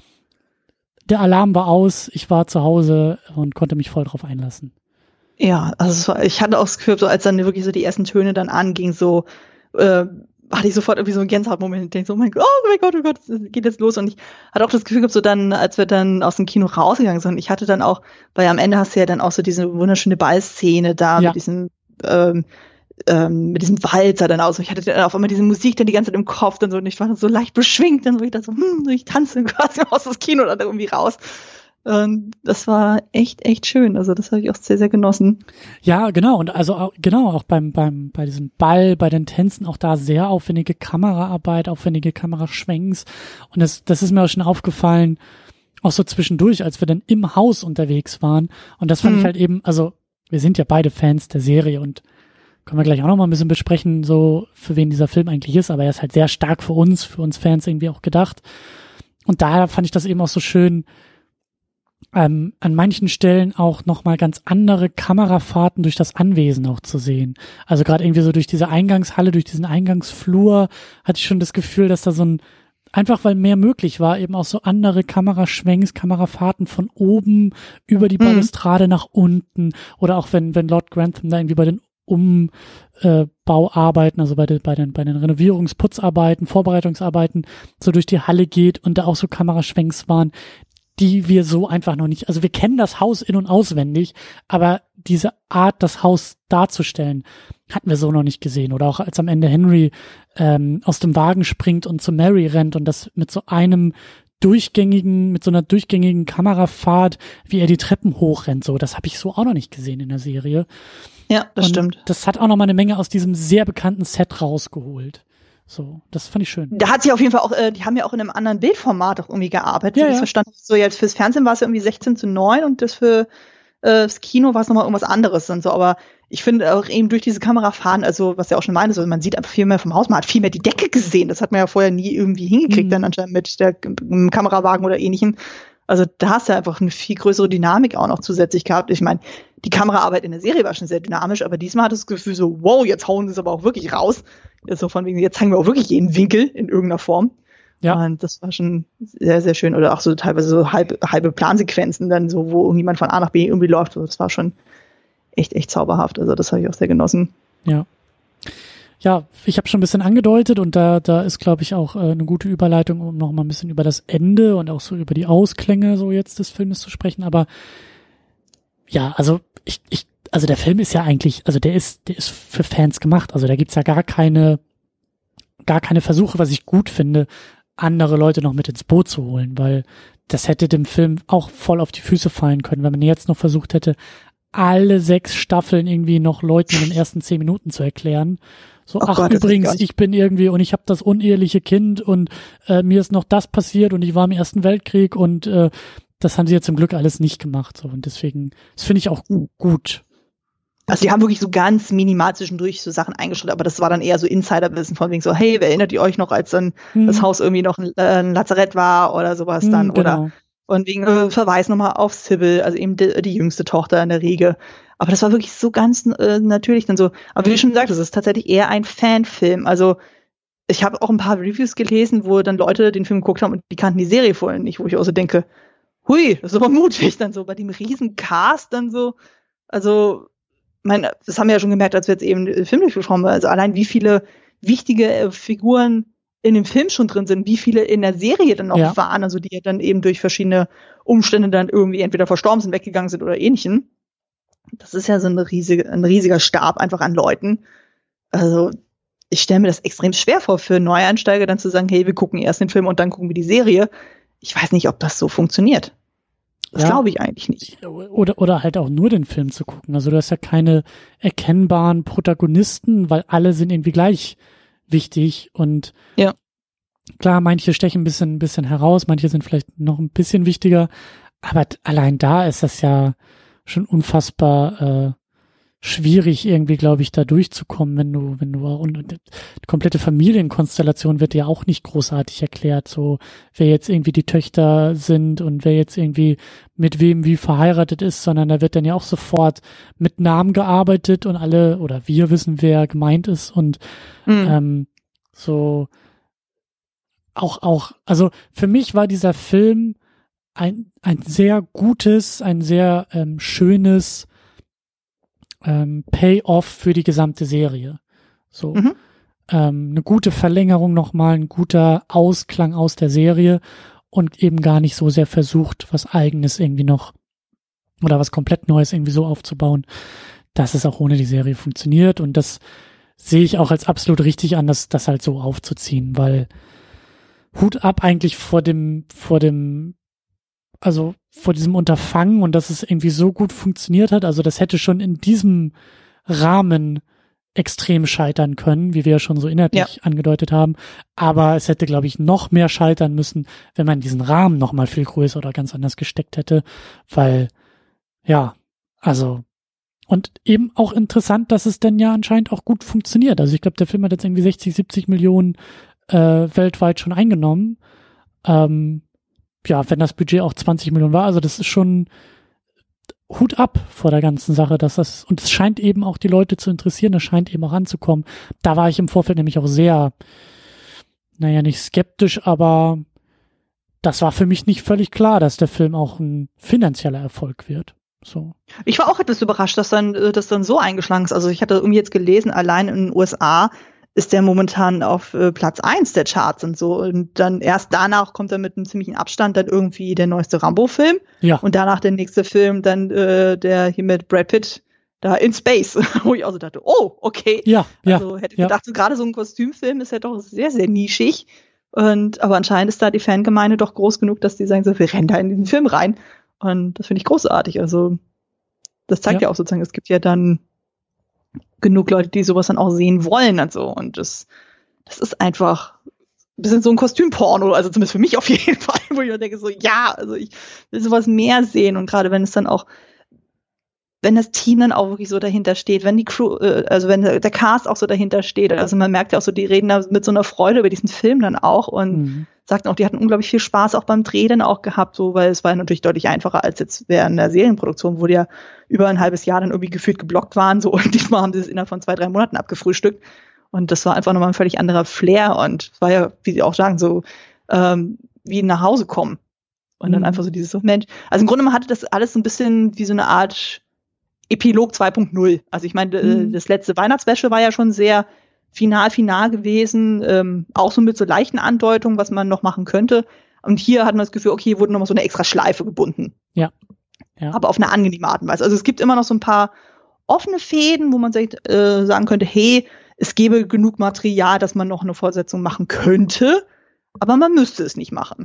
[SPEAKER 3] der Alarm war aus, ich war zu Hause und konnte mich voll drauf einlassen.
[SPEAKER 4] Ja, also war, ich hatte auch das Gefühl, so als dann wirklich so die ersten Töne dann angingen, so äh, hatte ich sofort irgendwie so einen Gänsehautmoment und denke so, oh mein Gott, oh mein Gott, oh Gott, es geht jetzt los. Und ich hatte auch das Gefühl gehabt, so dann, als wir dann aus dem Kino rausgegangen sind, ich hatte dann auch, weil am Ende hast du ja dann auch so diese wunderschöne Ballszene da ja. mit diesem ähm, ähm, mit diesem Walzer dann aus. Ich hatte dann auf einmal diese Musik dann die ganze Zeit im Kopf dann so und ich war dann so leicht beschwingt, dann so ich dann so, hm, ich tanze quasi aus dem Kino dann irgendwie raus. Und das war echt, echt schön. Also das habe ich auch sehr, sehr genossen.
[SPEAKER 3] Ja, genau. Und also auch, genau, auch beim, beim, bei diesem Ball, bei den Tänzen, auch da sehr aufwendige Kameraarbeit, aufwendige Kameraschwenks. Und das, das ist mir auch schon aufgefallen, auch so zwischendurch, als wir dann im Haus unterwegs waren. Und das fand mhm. ich halt eben, also wir sind ja beide Fans der Serie und können wir gleich auch noch mal ein bisschen besprechen, so für wen dieser Film eigentlich ist, aber er ist halt sehr stark für uns, für uns Fans irgendwie auch gedacht. Und daher fand ich das eben auch so schön, ähm, an manchen Stellen auch noch mal ganz andere Kamerafahrten durch das Anwesen auch zu sehen. Also gerade irgendwie so durch diese Eingangshalle, durch diesen Eingangsflur hatte ich schon das Gefühl, dass da so ein, einfach weil mehr möglich war, eben auch so andere Kameraschwenks, Kamerafahrten von oben über die Balustrade mhm. nach unten oder auch wenn wenn Lord Grantham da irgendwie bei den Umbauarbeiten, also bei, de, bei den bei den Renovierungsputzarbeiten, Vorbereitungsarbeiten so durch die Halle geht und da auch so Kameraschwenks waren, die wir so einfach noch nicht, also wir kennen das Haus in- und auswendig, aber diese Art, das Haus darzustellen, hatten wir so noch nicht gesehen. Oder auch als am Ende Henry ähm, aus dem Wagen springt und zu Mary rennt und das mit so einem durchgängigen, mit so einer durchgängigen Kamerafahrt, wie er die Treppen hochrennt, so, das habe ich so auch noch nicht gesehen in der Serie.
[SPEAKER 4] Ja, das
[SPEAKER 3] und
[SPEAKER 4] stimmt.
[SPEAKER 3] Das hat auch noch mal eine Menge aus diesem sehr bekannten Set rausgeholt. So, das fand ich schön.
[SPEAKER 4] Da hat sich auf jeden Fall auch, äh, die haben ja auch in einem anderen Bildformat auch irgendwie gearbeitet.
[SPEAKER 3] Ja,
[SPEAKER 4] ich
[SPEAKER 3] ja.
[SPEAKER 4] verstanden, so jetzt fürs Fernsehen war es ja irgendwie sechzehn zu neun und das für äh, das Kino war es nochmal irgendwas anderes und so. Aber ich finde auch eben durch diese Kamerafahren, also was ja auch schon meinte, so, man sieht einfach viel mehr vom Haus, man hat viel mehr die Decke gesehen. Das hat man ja vorher nie irgendwie hingekriegt,
[SPEAKER 3] Mhm.
[SPEAKER 4] dann anscheinend mit der m- Kamerawagen oder ähnlichem. Also da hast du einfach eine viel größere Dynamik auch noch zusätzlich gehabt. Ich meine, die Kameraarbeit in der Serie war schon sehr dynamisch, aber diesmal hat das Gefühl so, wow, jetzt hauen sie es aber auch wirklich raus. So von wegen, jetzt zeigen wir auch wirklich jeden Winkel in irgendeiner Form.
[SPEAKER 3] Ja.
[SPEAKER 4] Und das war schon sehr, sehr schön. Oder auch so teilweise so halbe, halbe Plansequenzen dann so, wo irgendjemand von A nach B irgendwie läuft. Das war schon echt, echt zauberhaft. Also das habe ich auch sehr genossen.
[SPEAKER 3] Ja. Ja, ich habe schon ein bisschen angedeutet und da da ist, glaube ich, auch äh, eine gute Überleitung, um noch mal ein bisschen über das Ende und auch so über die Ausklänge so jetzt des Filmes zu sprechen. Aber ja, also ich, ich, also der Film ist ja eigentlich, also der ist, der ist für Fans gemacht. Also da gibt's ja gar keine, gar keine Versuche, was ich gut finde, andere Leute noch mit ins Boot zu holen, weil das hätte dem Film auch voll auf die Füße fallen können, wenn man jetzt noch versucht hätte, alle sechs Staffeln irgendwie noch Leuten in den ersten zehn Minuten zu erklären. So,
[SPEAKER 4] Oh
[SPEAKER 3] ach
[SPEAKER 4] Gott, das ist
[SPEAKER 3] übrigens,
[SPEAKER 4] geil.
[SPEAKER 3] ich bin irgendwie und ich habe das uneheliche Kind und äh, mir ist noch das passiert und ich war im Ersten Weltkrieg und äh, das haben sie ja zum Glück alles nicht gemacht. So, und deswegen, das finde ich auch gut.
[SPEAKER 4] Also die haben wirklich so ganz minimal zwischendurch so Sachen eingeschrieben, aber das war dann eher so Insiderwissen von wegen so, hey, erinnert ihr euch noch, als dann
[SPEAKER 3] Hm.
[SPEAKER 4] das Haus irgendwie noch ein, äh, ein Lazarett war oder sowas
[SPEAKER 3] Hm,
[SPEAKER 4] dann, oder
[SPEAKER 3] genau.
[SPEAKER 4] und wegen äh, Verweis nochmal auf Sybil, also eben die, die jüngste Tochter in der Riege. Aber das war wirklich so ganz äh, natürlich dann so. Aber wie du schon sagst, es ist tatsächlich eher ein Fanfilm. Also ich habe auch ein paar Reviews gelesen, wo dann Leute den Film geguckt haben und die kannten die Serie vorhin nicht, wo ich auch so denke, hui, das ist aber mutig dann so bei dem riesen Cast dann so. Also, mein, das haben wir ja schon gemerkt, als wir jetzt eben den Film durchgeschaut haben. Also allein wie viele wichtige äh, Figuren in dem Film schon drin sind, wie viele in der Serie dann noch
[SPEAKER 3] Ja.
[SPEAKER 4] waren, also die dann eben durch verschiedene Umstände dann irgendwie entweder verstorben sind, weggegangen sind oder ähnlichem. Das ist ja so eine riesige, ein riesiger Stab einfach an Leuten. Also ich stelle mir das extrem schwer vor, für Neueinsteiger dann zu sagen, hey, wir gucken erst den Film und dann gucken wir die Serie. Ich weiß nicht, ob das so funktioniert. Das
[SPEAKER 3] Ja.
[SPEAKER 4] glaube ich eigentlich nicht.
[SPEAKER 3] Oder, oder halt auch nur den Film zu gucken. Also du hast ja keine erkennbaren Protagonisten, weil alle sind irgendwie gleich wichtig und
[SPEAKER 4] Ja.
[SPEAKER 3] klar, manche stechen ein bisschen, ein bisschen heraus, manche sind vielleicht noch ein bisschen wichtiger, aber t- allein da ist das ja schon unfassbar äh, schwierig irgendwie, glaube ich, da durchzukommen, wenn du, wenn du und, und die komplette Familienkonstellation wird ja auch nicht großartig erklärt, so wer jetzt irgendwie die Töchter sind und wer jetzt irgendwie mit wem wie verheiratet ist, sondern da wird dann ja auch sofort mit Namen gearbeitet und alle oder wir wissen, wer gemeint ist und
[SPEAKER 4] Mhm.
[SPEAKER 3] ähm, so auch, auch, also für mich war dieser Film ein, ein sehr gutes, ein sehr ähm, schönes ähm, Payoff für die gesamte Serie. So,
[SPEAKER 4] Mhm.
[SPEAKER 3] ähm, eine gute Verlängerung nochmal, ein guter Ausklang aus der Serie und eben gar nicht so sehr versucht, was Eigenes irgendwie noch oder was komplett Neues irgendwie so aufzubauen, dass es auch ohne die Serie funktioniert und das sehe ich auch als absolut richtig an, das, das halt so aufzuziehen, weil Hut ab eigentlich vor dem, vor dem, also vor diesem Unterfangen und dass es irgendwie so gut funktioniert hat. Also das hätte schon in diesem Rahmen extrem scheitern können, wie wir ja schon so inhaltlich
[SPEAKER 4] Ja.
[SPEAKER 3] angedeutet haben. Aber es hätte, glaube ich, noch mehr scheitern müssen, wenn man diesen Rahmen noch mal viel größer oder ganz anders gesteckt hätte, weil, ja, also und eben auch interessant, dass es denn ja anscheinend auch gut funktioniert. Also ich glaube, der Film hat jetzt irgendwie sechzig, siebzig Millionen äh, weltweit schon eingenommen. Ähm, ja, wenn das Budget auch zwanzig Millionen war, also das ist schon Hut ab vor der ganzen Sache, dass das, und es scheint eben auch die Leute zu interessieren, es scheint eben auch anzukommen. Da war ich im Vorfeld nämlich auch sehr, naja, nicht skeptisch, aber das war für mich nicht völlig klar, dass der Film auch ein finanzieller Erfolg wird. So.
[SPEAKER 4] Ich war auch etwas überrascht, dass dann, dass dann so eingeschlagen ist. Also ich hatte irgendwie jetzt gelesen, allein in den U S A ist der momentan auf äh, Platz eins der Charts und so. Und dann erst danach kommt er mit einem ziemlichen Abstand dann irgendwie der neueste Rambo-Film.
[SPEAKER 3] Ja.
[SPEAKER 4] Und danach der nächste Film, dann äh, der hier mit Brad Pitt, da in Space. Wo ich auch so dachte, oh, okay.
[SPEAKER 3] Ja, ja.
[SPEAKER 4] Also hätte ich
[SPEAKER 3] ja.
[SPEAKER 4] gedacht, so gerade so ein Kostümfilm ist ja doch sehr, sehr nischig. Und aber anscheinend ist da die Fangemeinde doch groß genug, dass die sagen so, wir rennen da in diesen Film rein. Und das finde ich großartig. Also das zeigt ja. ja auch sozusagen, es gibt ja dann genug Leute, die sowas dann auch sehen wollen und so. Und das, das ist einfach ein bisschen so ein Kostümporno, also zumindest für mich auf jeden Fall, wo ich mir denke so, ja, also ich will sowas mehr sehen. Und gerade wenn es dann auch, wenn das Team dann auch wirklich so dahinter steht, wenn die Crew, äh, also wenn der, der Cast auch so dahinter steht, also man merkt ja auch so, die reden da mit so einer Freude über diesen Film dann auch und mhm. sagten auch, die hatten unglaublich viel Spaß auch beim Dreh dann auch gehabt, so, weil es war natürlich deutlich einfacher als jetzt während der Serienproduktion, wo die ja über ein halbes Jahr dann irgendwie gefühlt geblockt waren, so, und diesmal haben sie es innerhalb von zwei, drei Monaten abgefrühstückt und das war einfach nochmal ein völlig anderer Flair und es war ja, wie sie auch sagen, so, ähm, wie nach Hause kommen und mhm. dann einfach so dieses, so, Mensch, also im Grunde man hatte das alles so ein bisschen wie so eine Art Epilog zwei Punkt null. Also ich meine, mhm. das letzte Weihnachtsspecial war ja schon sehr final, final gewesen, ähm, auch so mit so leichten Andeutungen, was man noch machen könnte. Und hier hat man das Gefühl, okay, wurde nochmal so eine extra Schleife gebunden.
[SPEAKER 3] Ja. ja.
[SPEAKER 4] Aber auf eine angenehme Art und Weise. Also es gibt immer noch so ein paar offene Fäden, wo man sagt, äh, sagen könnte, hey, es gäbe genug Material, dass man noch eine Fortsetzung machen könnte, aber man müsste es nicht machen.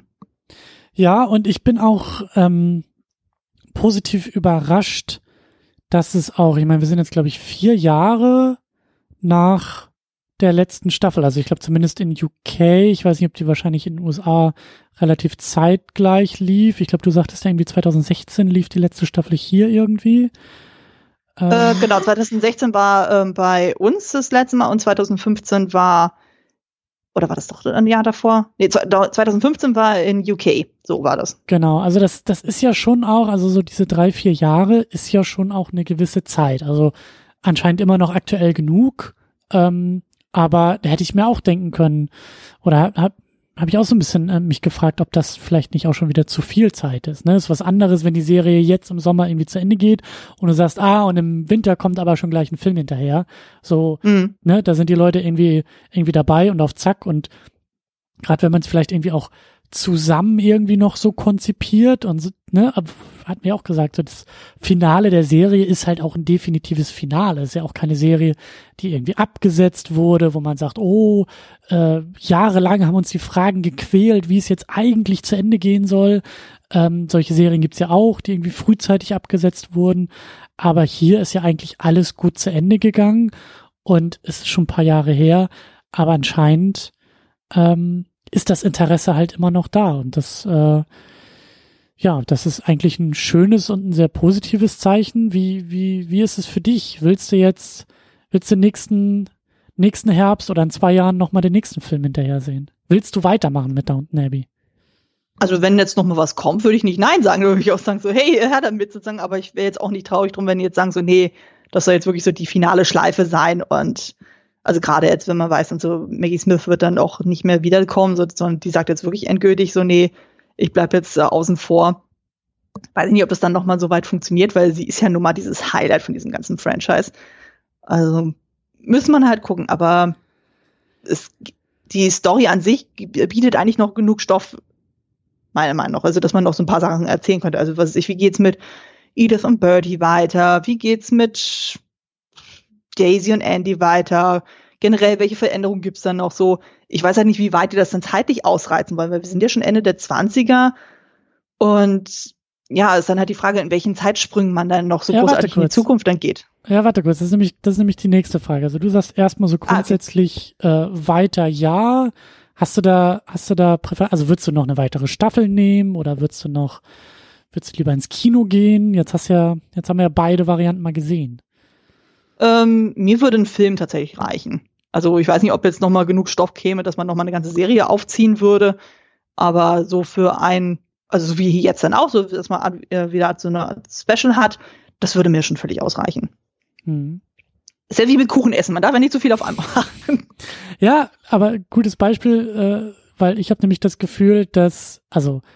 [SPEAKER 3] Ja, und ich bin auch ähm, positiv überrascht, dass es auch, ich meine, wir sind jetzt, glaube ich, vier Jahre nach der letzten Staffel. Also ich glaube zumindest in U K, ich weiß nicht, ob die wahrscheinlich in den U S A relativ zeitgleich lief. Ich glaube, du sagtest ja irgendwie zwanzig sechzehn lief die letzte Staffel hier irgendwie.
[SPEAKER 4] Ähm. Äh, genau, zwanzig sechzehn war ähm, bei uns das letzte Mal und zwanzig fünfzehn war, oder war das doch ein Jahr davor? Nee, zwanzig fünfzehn war in U K, so war das.
[SPEAKER 3] Genau, also das das ist ja schon auch, also so diese drei, vier Jahre ist ja schon auch eine gewisse Zeit. Also anscheinend immer noch aktuell genug, ähm, aber da hätte ich mir auch denken können, oder habe hab, hab ich auch so ein bisschen äh, mich gefragt, ob das vielleicht nicht auch schon wieder zu viel Zeit ist. Ne? Ist was anderes, wenn die Serie jetzt im Sommer irgendwie zu Ende geht und du sagst, ah, und im Winter kommt aber schon gleich ein Film hinterher. So, mhm. ne, da sind die Leute irgendwie irgendwie dabei und auf Zack und gerade wenn man es vielleicht irgendwie auch zusammen irgendwie noch so konzipiert und so, ne, hat mir auch gesagt, so das Finale der Serie ist halt auch ein definitives Finale. Es ist ja auch keine Serie, die irgendwie abgesetzt wurde, wo man sagt, oh, äh, jahrelang haben uns die Fragen gequält, wie es jetzt eigentlich zu Ende gehen soll. Ähm, solche Serien gibt's ja auch, die irgendwie frühzeitig abgesetzt wurden. Aber hier ist ja eigentlich alles gut zu Ende gegangen und es ist schon ein paar Jahre her, aber anscheinend ähm, ist das Interesse halt immer noch da und das, äh, ja, das ist eigentlich ein schönes und ein sehr positives Zeichen. Wie, wie, wie ist es für dich? Willst du jetzt, willst du nächsten, nächsten Herbst oder in zwei Jahren nochmal den nächsten Film hinterher sehen? Willst du weitermachen mit Downton Abbey?
[SPEAKER 4] Also wenn jetzt noch mal was kommt, würde ich nicht nein sagen, würde ich auch sagen so, hey, her damit sozusagen, aber ich wäre jetzt auch nicht traurig drum, wenn die jetzt sagen so, nee, das soll jetzt wirklich so die finale Schleife sein und also gerade jetzt, wenn man weiß und so, Maggie Smith wird dann auch nicht mehr wiederkommen, so, sondern die sagt jetzt wirklich endgültig so, nee, ich bleib jetzt äh, außen vor. Weiß ich nicht, ob das dann noch mal so weit funktioniert, weil sie ist ja nun mal dieses Highlight von diesem ganzen Franchise. Also müssen man halt gucken, aber es, die Story an sich bietet eigentlich noch genug Stoff, meiner Meinung nach, also dass man noch so ein paar Sachen erzählen könnte. Also was weiß ich, wie geht's mit Edith und Bertie weiter? Wie geht's mit Daisy und Andy weiter? Generell, welche Veränderungen gibt's dann noch so? Ich weiß halt nicht, wie weit die das dann zeitlich ausreizen wollen, weil wir sind ja schon Ende der zwanziger und ja, ist dann halt die Frage, in welchen Zeitsprüngen man dann noch so ja, großartig in die Zukunft dann geht.
[SPEAKER 3] Ja, warte kurz, das ist nämlich, das ist nämlich die nächste Frage. Also du sagst erstmal so grundsätzlich ah, okay. äh, weiter ja. Hast du da, hast du da Präfer- also würdest du noch eine weitere Staffel nehmen oder würdest du noch, würdest du lieber ins Kino gehen? Jetzt hast ja, jetzt haben wir ja beide Varianten mal gesehen.
[SPEAKER 4] Ähm, mir würde ein Film tatsächlich reichen. Also ich weiß nicht, ob jetzt noch mal genug Stoff käme, dass man noch mal eine ganze Serie aufziehen würde. Aber so für ein, also so wie jetzt dann auch, so dass man wieder so eine Special hat, das würde mir schon völlig ausreichen. Hm. Ist ja wie mit Kuchen essen, man darf ja nicht so viel auf einmal machen.
[SPEAKER 3] Ja, aber gutes Beispiel, äh, weil ich habe nämlich das Gefühl, dass, also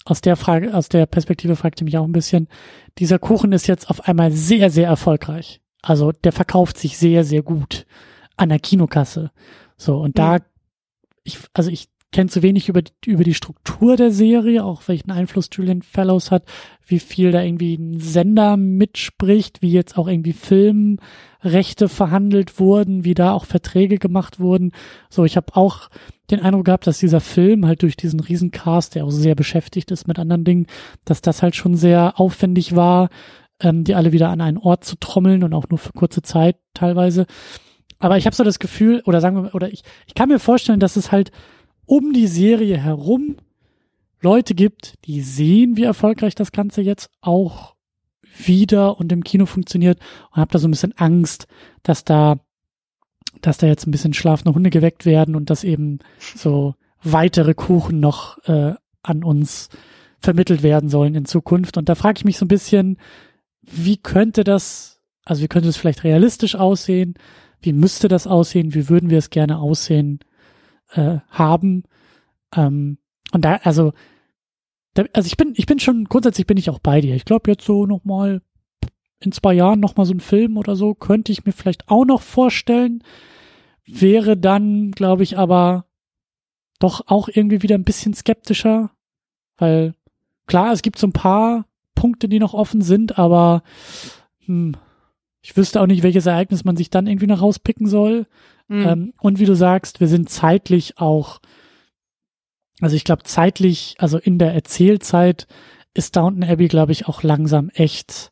[SPEAKER 3] aus der Frage, aus der Perspektive fragte mich auch ein bisschen, dieser Kuchen ist jetzt auf einmal sehr, sehr erfolgreich. Also der verkauft sich sehr, sehr gut an der Kinokasse. So, und mhm. da, ich, also ich kenne zu wenig über die, über die Struktur der Serie, auch welchen Einfluss Julian Fellowes hat, wie viel da irgendwie ein Sender mitspricht, wie jetzt auch irgendwie Filmrechte verhandelt wurden, wie da auch Verträge gemacht wurden. So, ich habe auch den Eindruck gehabt, dass dieser Film halt durch diesen Riesencast, der auch sehr beschäftigt ist mit anderen Dingen, dass das halt schon sehr aufwendig war, ähm, die alle wieder an einen Ort zu trommeln und auch nur für kurze Zeit teilweise. Aber ich habe so das Gefühl, oder sagen wir mal, oder ich, ich kann mir vorstellen, dass es halt um die Serie herum Leute gibt, die sehen, wie erfolgreich das Ganze jetzt auch wieder und im Kino funktioniert, und habe da so ein bisschen Angst, dass da dass da jetzt ein bisschen schlafende Hunde geweckt werden und dass eben so weitere Kuchen noch äh, an uns vermittelt werden sollen in Zukunft. Und da frage ich mich so ein bisschen, wie könnte das, also wie könnte es vielleicht realistisch aussehen? Wie müsste das aussehen? Wie würden wir es gerne aussehen äh, haben? Ähm, und da, also, da, also ich bin, ich bin schon, grundsätzlich bin ich auch bei dir. Ich glaube jetzt so nochmal in zwei Jahren nochmal so ein Film oder so, könnte ich mir vielleicht auch noch vorstellen. Wäre dann, glaube ich, aber doch auch irgendwie wieder ein bisschen skeptischer, weil klar, es gibt so ein paar Punkte, die noch offen sind, aber hm, ich wüsste auch nicht, welches Ereignis man sich dann irgendwie noch rauspicken soll. Mhm. Ähm, und wie du sagst, wir sind zeitlich auch, also ich glaube zeitlich, also in der Erzählzeit ist Downton Abbey, glaube ich, auch langsam echt,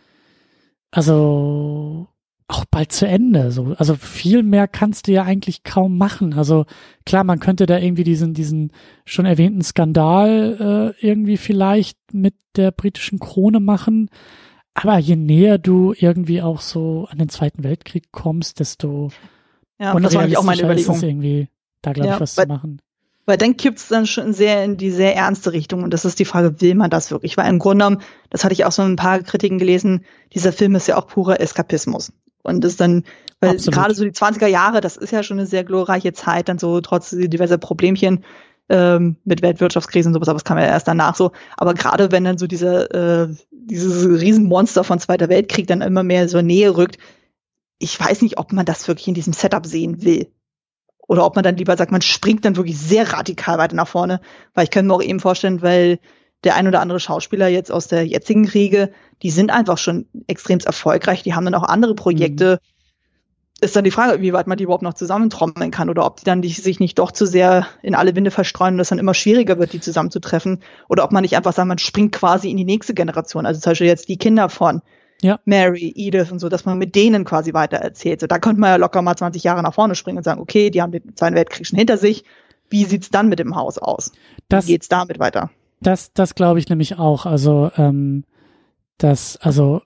[SPEAKER 3] also auch bald zu Ende. So. Also viel mehr kannst du ja eigentlich kaum machen. Also klar, man könnte da irgendwie diesen diesen schon erwähnten Skandal äh, irgendwie vielleicht mit der britischen Krone machen. Aber je näher du irgendwie auch so an den Zweiten Weltkrieg kommst, desto
[SPEAKER 4] ja, das war eigentlich auch meine Überlegung.
[SPEAKER 3] Ist es irgendwie, da glaube ja, ich, was
[SPEAKER 4] weil,
[SPEAKER 3] zu machen.
[SPEAKER 4] Weil dann kippt's dann schon sehr in die sehr ernste Richtung. Und das ist die Frage, will man das wirklich? Weil im Grunde genommen, das hatte ich auch so ein paar Kritiken gelesen, dieser Film ist ja auch purer Eskapismus. Und das dann, weil gerade so die zwanziger Jahre, das ist ja schon eine sehr glorreiche Zeit, dann so trotz diverser Problemchen ähm, mit Weltwirtschaftskrise und sowas, aber das kam ja erst danach so. Aber gerade wenn dann so diese, äh, dieses Riesenmonster von Zweiter Weltkrieg dann immer mehr so Nähe rückt, ich weiß nicht, ob man das wirklich in diesem Setup sehen will. Oder ob man dann lieber sagt, man springt dann wirklich sehr radikal weiter nach vorne. Weil ich könnte mir auch eben vorstellen, weil der ein oder andere Schauspieler jetzt aus der jetzigen Riege, die sind einfach schon extrem erfolgreich, die haben dann auch andere Projekte. Mhm. Ist dann die Frage, wie weit man die überhaupt noch zusammentrommeln kann oder ob die dann die sich nicht doch zu sehr in alle Winde verstreuen und es dann immer schwieriger wird, die zusammenzutreffen. Oder ob man nicht einfach sagt, man springt quasi in die nächste Generation. Also zum Beispiel jetzt die Kinder von ja. Mary, Edith und so, dass man mit denen quasi weiter erzählt. So, da könnte man ja locker mal zwanzig Jahre nach vorne springen und sagen, okay, die haben den Zweiten Weltkrieg schon hinter sich. Wie sieht's dann mit dem Haus aus?
[SPEAKER 3] Das,
[SPEAKER 4] wie geht's damit weiter?
[SPEAKER 3] Das, das glaube ich nämlich auch. Also, ähm, das, also,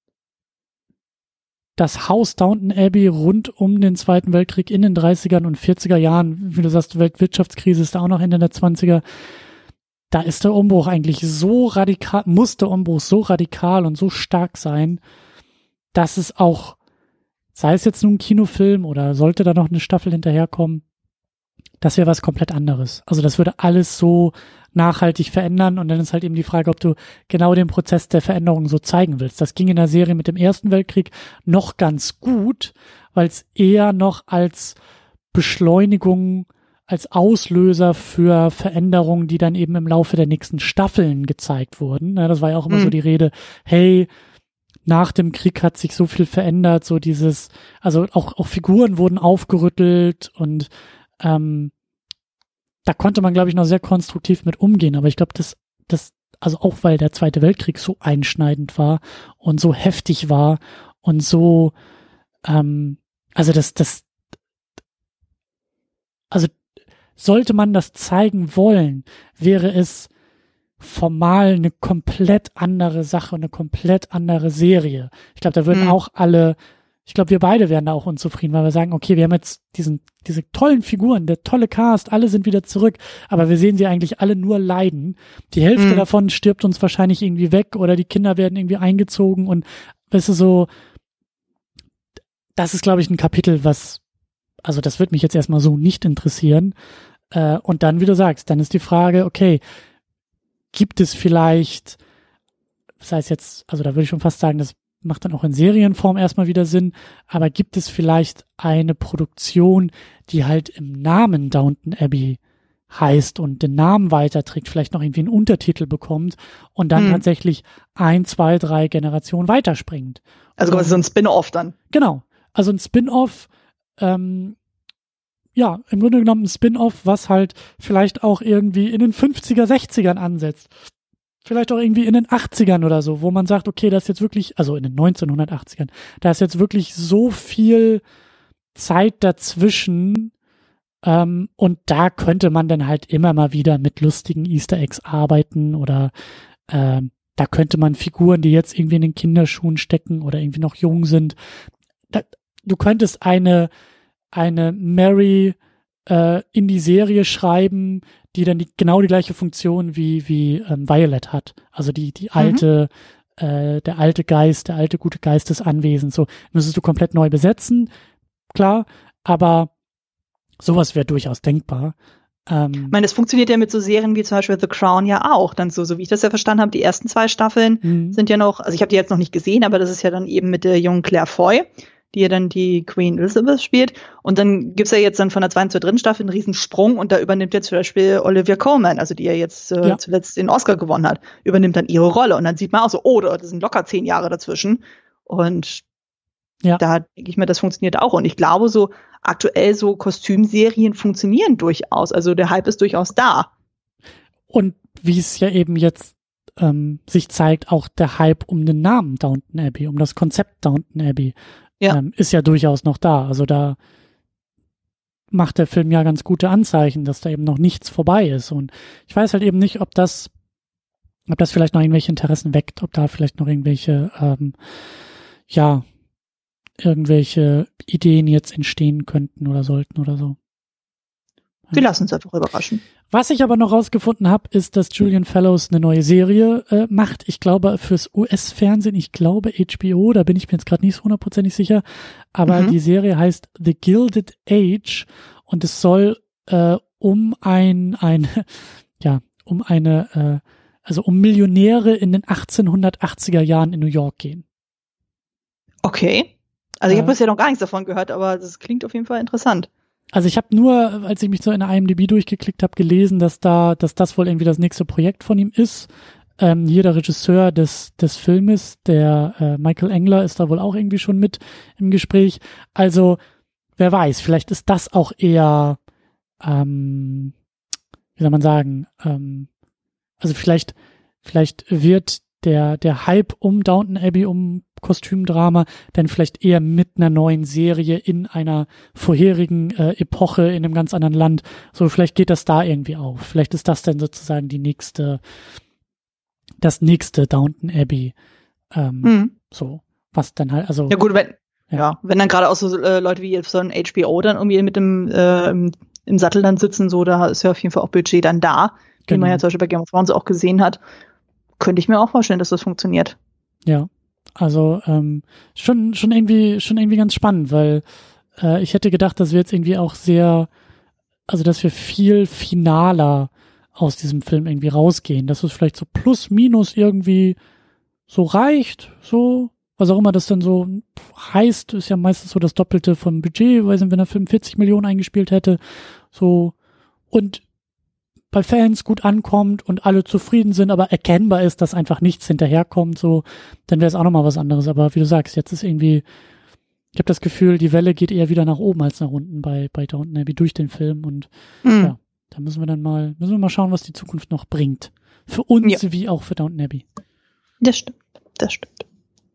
[SPEAKER 3] das Haus Downton Abbey rund um den Zweiten Weltkrieg in den dreißigern und vierziger Jahren, wie du sagst, Weltwirtschaftskrise ist da auch noch Ende der zwanziger, da ist der Umbruch eigentlich so radikal, muss der Umbruch so radikal und so stark sein, dass es auch, sei es jetzt nun ein Kinofilm oder sollte da noch eine Staffel hinterherkommen, das wäre was komplett anderes. Also das würde alles so nachhaltig verändern und dann ist halt eben die Frage, ob du genau den Prozess der Veränderung so zeigen willst. Das ging in der Serie mit dem Ersten Weltkrieg noch ganz gut, weil es eher noch als Beschleunigung, als Auslöser für Veränderungen, die dann eben im Laufe der nächsten Staffeln gezeigt wurden. Ja, das war ja auch immer mhm. so die Rede, hey, nach dem Krieg hat sich so viel verändert, so dieses, also auch, auch Figuren wurden aufgerüttelt und ähm, da konnte man, glaube ich, noch sehr konstruktiv mit umgehen. Aber ich glaube, das, das, also auch weil der Zweite Weltkrieg so einschneidend war und so heftig war und so, ähm, also das, das, also sollte man das zeigen wollen, wäre es formal eine komplett andere Sache, eine komplett andere Serie. Ich glaube, da würden mhm. auch alle, ich glaube, wir beide wären da auch unzufrieden, weil wir sagen, okay, wir haben jetzt diesen, diese tollen Figuren, der tolle Cast, alle sind wieder zurück, aber wir sehen sie eigentlich alle nur leiden. Die Hälfte mhm. davon stirbt uns wahrscheinlich irgendwie weg oder die Kinder werden irgendwie eingezogen und weißt du, so, das ist, glaube ich, ein Kapitel, was, also das wird mich jetzt erstmal so nicht interessieren. Äh, und dann, wie du sagst, dann ist die Frage, okay, gibt es vielleicht, das heißt jetzt, also da würde ich schon fast sagen, das macht dann auch in Serienform erstmal wieder Sinn, aber gibt es vielleicht eine Produktion, die halt im Namen Downton Abbey heißt und den Namen weiterträgt, vielleicht noch irgendwie einen Untertitel bekommt und dann hm. tatsächlich ein, zwei, drei Generationen weiterspringt.
[SPEAKER 4] Also quasi so ein Spin-off dann.
[SPEAKER 3] Genau, also ein Spin-off, ähm, ja, im Grunde genommen ein Spin-off, was halt vielleicht auch irgendwie in den fünfziger, sechzigern ansetzt. Vielleicht auch irgendwie in den achtzigern oder so, wo man sagt, okay, das ist jetzt wirklich, also in den neunzehnhundertachtzigern, da ist jetzt wirklich so viel Zeit dazwischen, ähm, und da könnte man dann halt immer mal wieder mit lustigen Easter Eggs arbeiten oder ähm, da könnte man Figuren, die jetzt irgendwie in den Kinderschuhen stecken oder irgendwie noch jung sind, da, du könntest eine eine Mary äh, in die Serie schreiben, die dann die, genau die gleiche Funktion wie wie ähm, Violet hat. Also die die alte, mhm. äh, der alte Geist, der alte gute Geist des Anwesens. So müsstest du komplett neu besetzen, klar, aber sowas wäre durchaus denkbar. Ähm,
[SPEAKER 4] ich meine, das funktioniert ja mit so Serien wie zum Beispiel The Crown ja auch. Dann so, so wie ich das ja verstanden habe, die ersten zwei Staffeln mhm. sind ja noch, also ich habe die jetzt noch nicht gesehen, aber das ist ja dann eben mit der jungen Claire Foy, die ja dann die Queen Elizabeth spielt. Und dann gibt's ja jetzt dann von der zweiten zur dritten Staffel einen riesen Sprung und da übernimmt jetzt zum Beispiel Olivia Colman, also die ja jetzt äh, ja. zuletzt den Oscar gewonnen hat, übernimmt dann ihre Rolle. Und dann sieht man auch so, oh, das sind locker zehn Jahre dazwischen. Und ja. da denke ich mir, das funktioniert auch. Und ich glaube, so aktuell so Kostümserien funktionieren durchaus. Also der Hype ist durchaus da.
[SPEAKER 3] Und wie es ja eben jetzt ähm, sich zeigt, auch der Hype um den Namen Downton Abbey, um das Konzept Downton Abbey, ja. ähm, ist ja durchaus noch da. Also da macht der Film ja ganz gute Anzeichen, dass da eben noch nichts vorbei ist. Und ich weiß halt eben nicht, ob das, ob das vielleicht noch irgendwelche Interessen weckt, ob da vielleicht noch irgendwelche, ähm, ja, irgendwelche Ideen jetzt entstehen könnten oder sollten oder so.
[SPEAKER 4] Wir lassen uns einfach überraschen.
[SPEAKER 3] Was ich aber noch rausgefunden habe, ist, dass Julian Fellows eine neue Serie äh, macht. Ich glaube, fürs U S-Fernsehen, ich glaube H B O, da bin ich mir jetzt gerade nicht so hundertprozentig sicher, aber mhm. die Serie heißt The Gilded Age und es soll äh, um ein, ein ja, um eine, äh, also um Millionäre in den achtzehnhundertachtziger Jahren in New York gehen.
[SPEAKER 4] Okay. Also ich habe bisher noch gar nichts davon gehört, aber das klingt auf jeden Fall interessant.
[SPEAKER 3] Also ich habe nur, als ich mich so in der I M D B durchgeklickt habe, gelesen, dass da, dass das wohl irgendwie das nächste Projekt von ihm ist. Ähm, hier der Regisseur des des Filmes, der äh, Michael Engler, ist da wohl auch irgendwie schon mit im Gespräch. Also wer weiß, vielleicht ist das auch eher, ähm, wie soll man sagen, ähm, also vielleicht vielleicht wird der der Hype um Downton Abbey, um Kostümdrama, dann vielleicht eher mit einer neuen Serie in einer vorherigen äh, Epoche in einem ganz anderen Land. So, vielleicht geht das da irgendwie auf. Vielleicht ist das dann sozusagen die nächste, das nächste Downton Abbey. Ähm, mhm. So, was dann halt, also.
[SPEAKER 4] Ja gut, wenn, ja, ja wenn dann gerade auch so äh, Leute wie jetzt so ein H B O dann irgendwie mit dem, äh, im, im Sattel dann sitzen, so, da ist ja auf jeden Fall auch Budget dann da, genau. Wie man ja zum Beispiel bei Game of Thrones auch gesehen hat. Könnte ich mir auch vorstellen, dass das funktioniert.
[SPEAKER 3] Ja. Also ähm, schon schon irgendwie schon irgendwie ganz spannend, weil äh, ich hätte gedacht, dass wir jetzt irgendwie auch sehr, also dass wir viel finaler aus diesem Film irgendwie rausgehen, dass es vielleicht so plus minus irgendwie so reicht, so was auch immer das dann so heißt, ist ja meistens so das Doppelte vom Budget, weil wenn der Film vierzig Millionen eingespielt hätte, so und bei Fans gut ankommt und alle zufrieden sind, aber erkennbar ist, dass einfach nichts hinterherkommt, so, dann wäre es auch nochmal was anderes. Aber wie du sagst, jetzt ist irgendwie, ich habe das Gefühl, die Welle geht eher wieder nach oben als nach unten bei bei Downton Abbey durch den Film und mhm. ja, da müssen wir dann mal, müssen wir mal schauen, was die Zukunft noch bringt. Für uns ja. wie auch für Downton Abbey.
[SPEAKER 4] Das stimmt, das stimmt.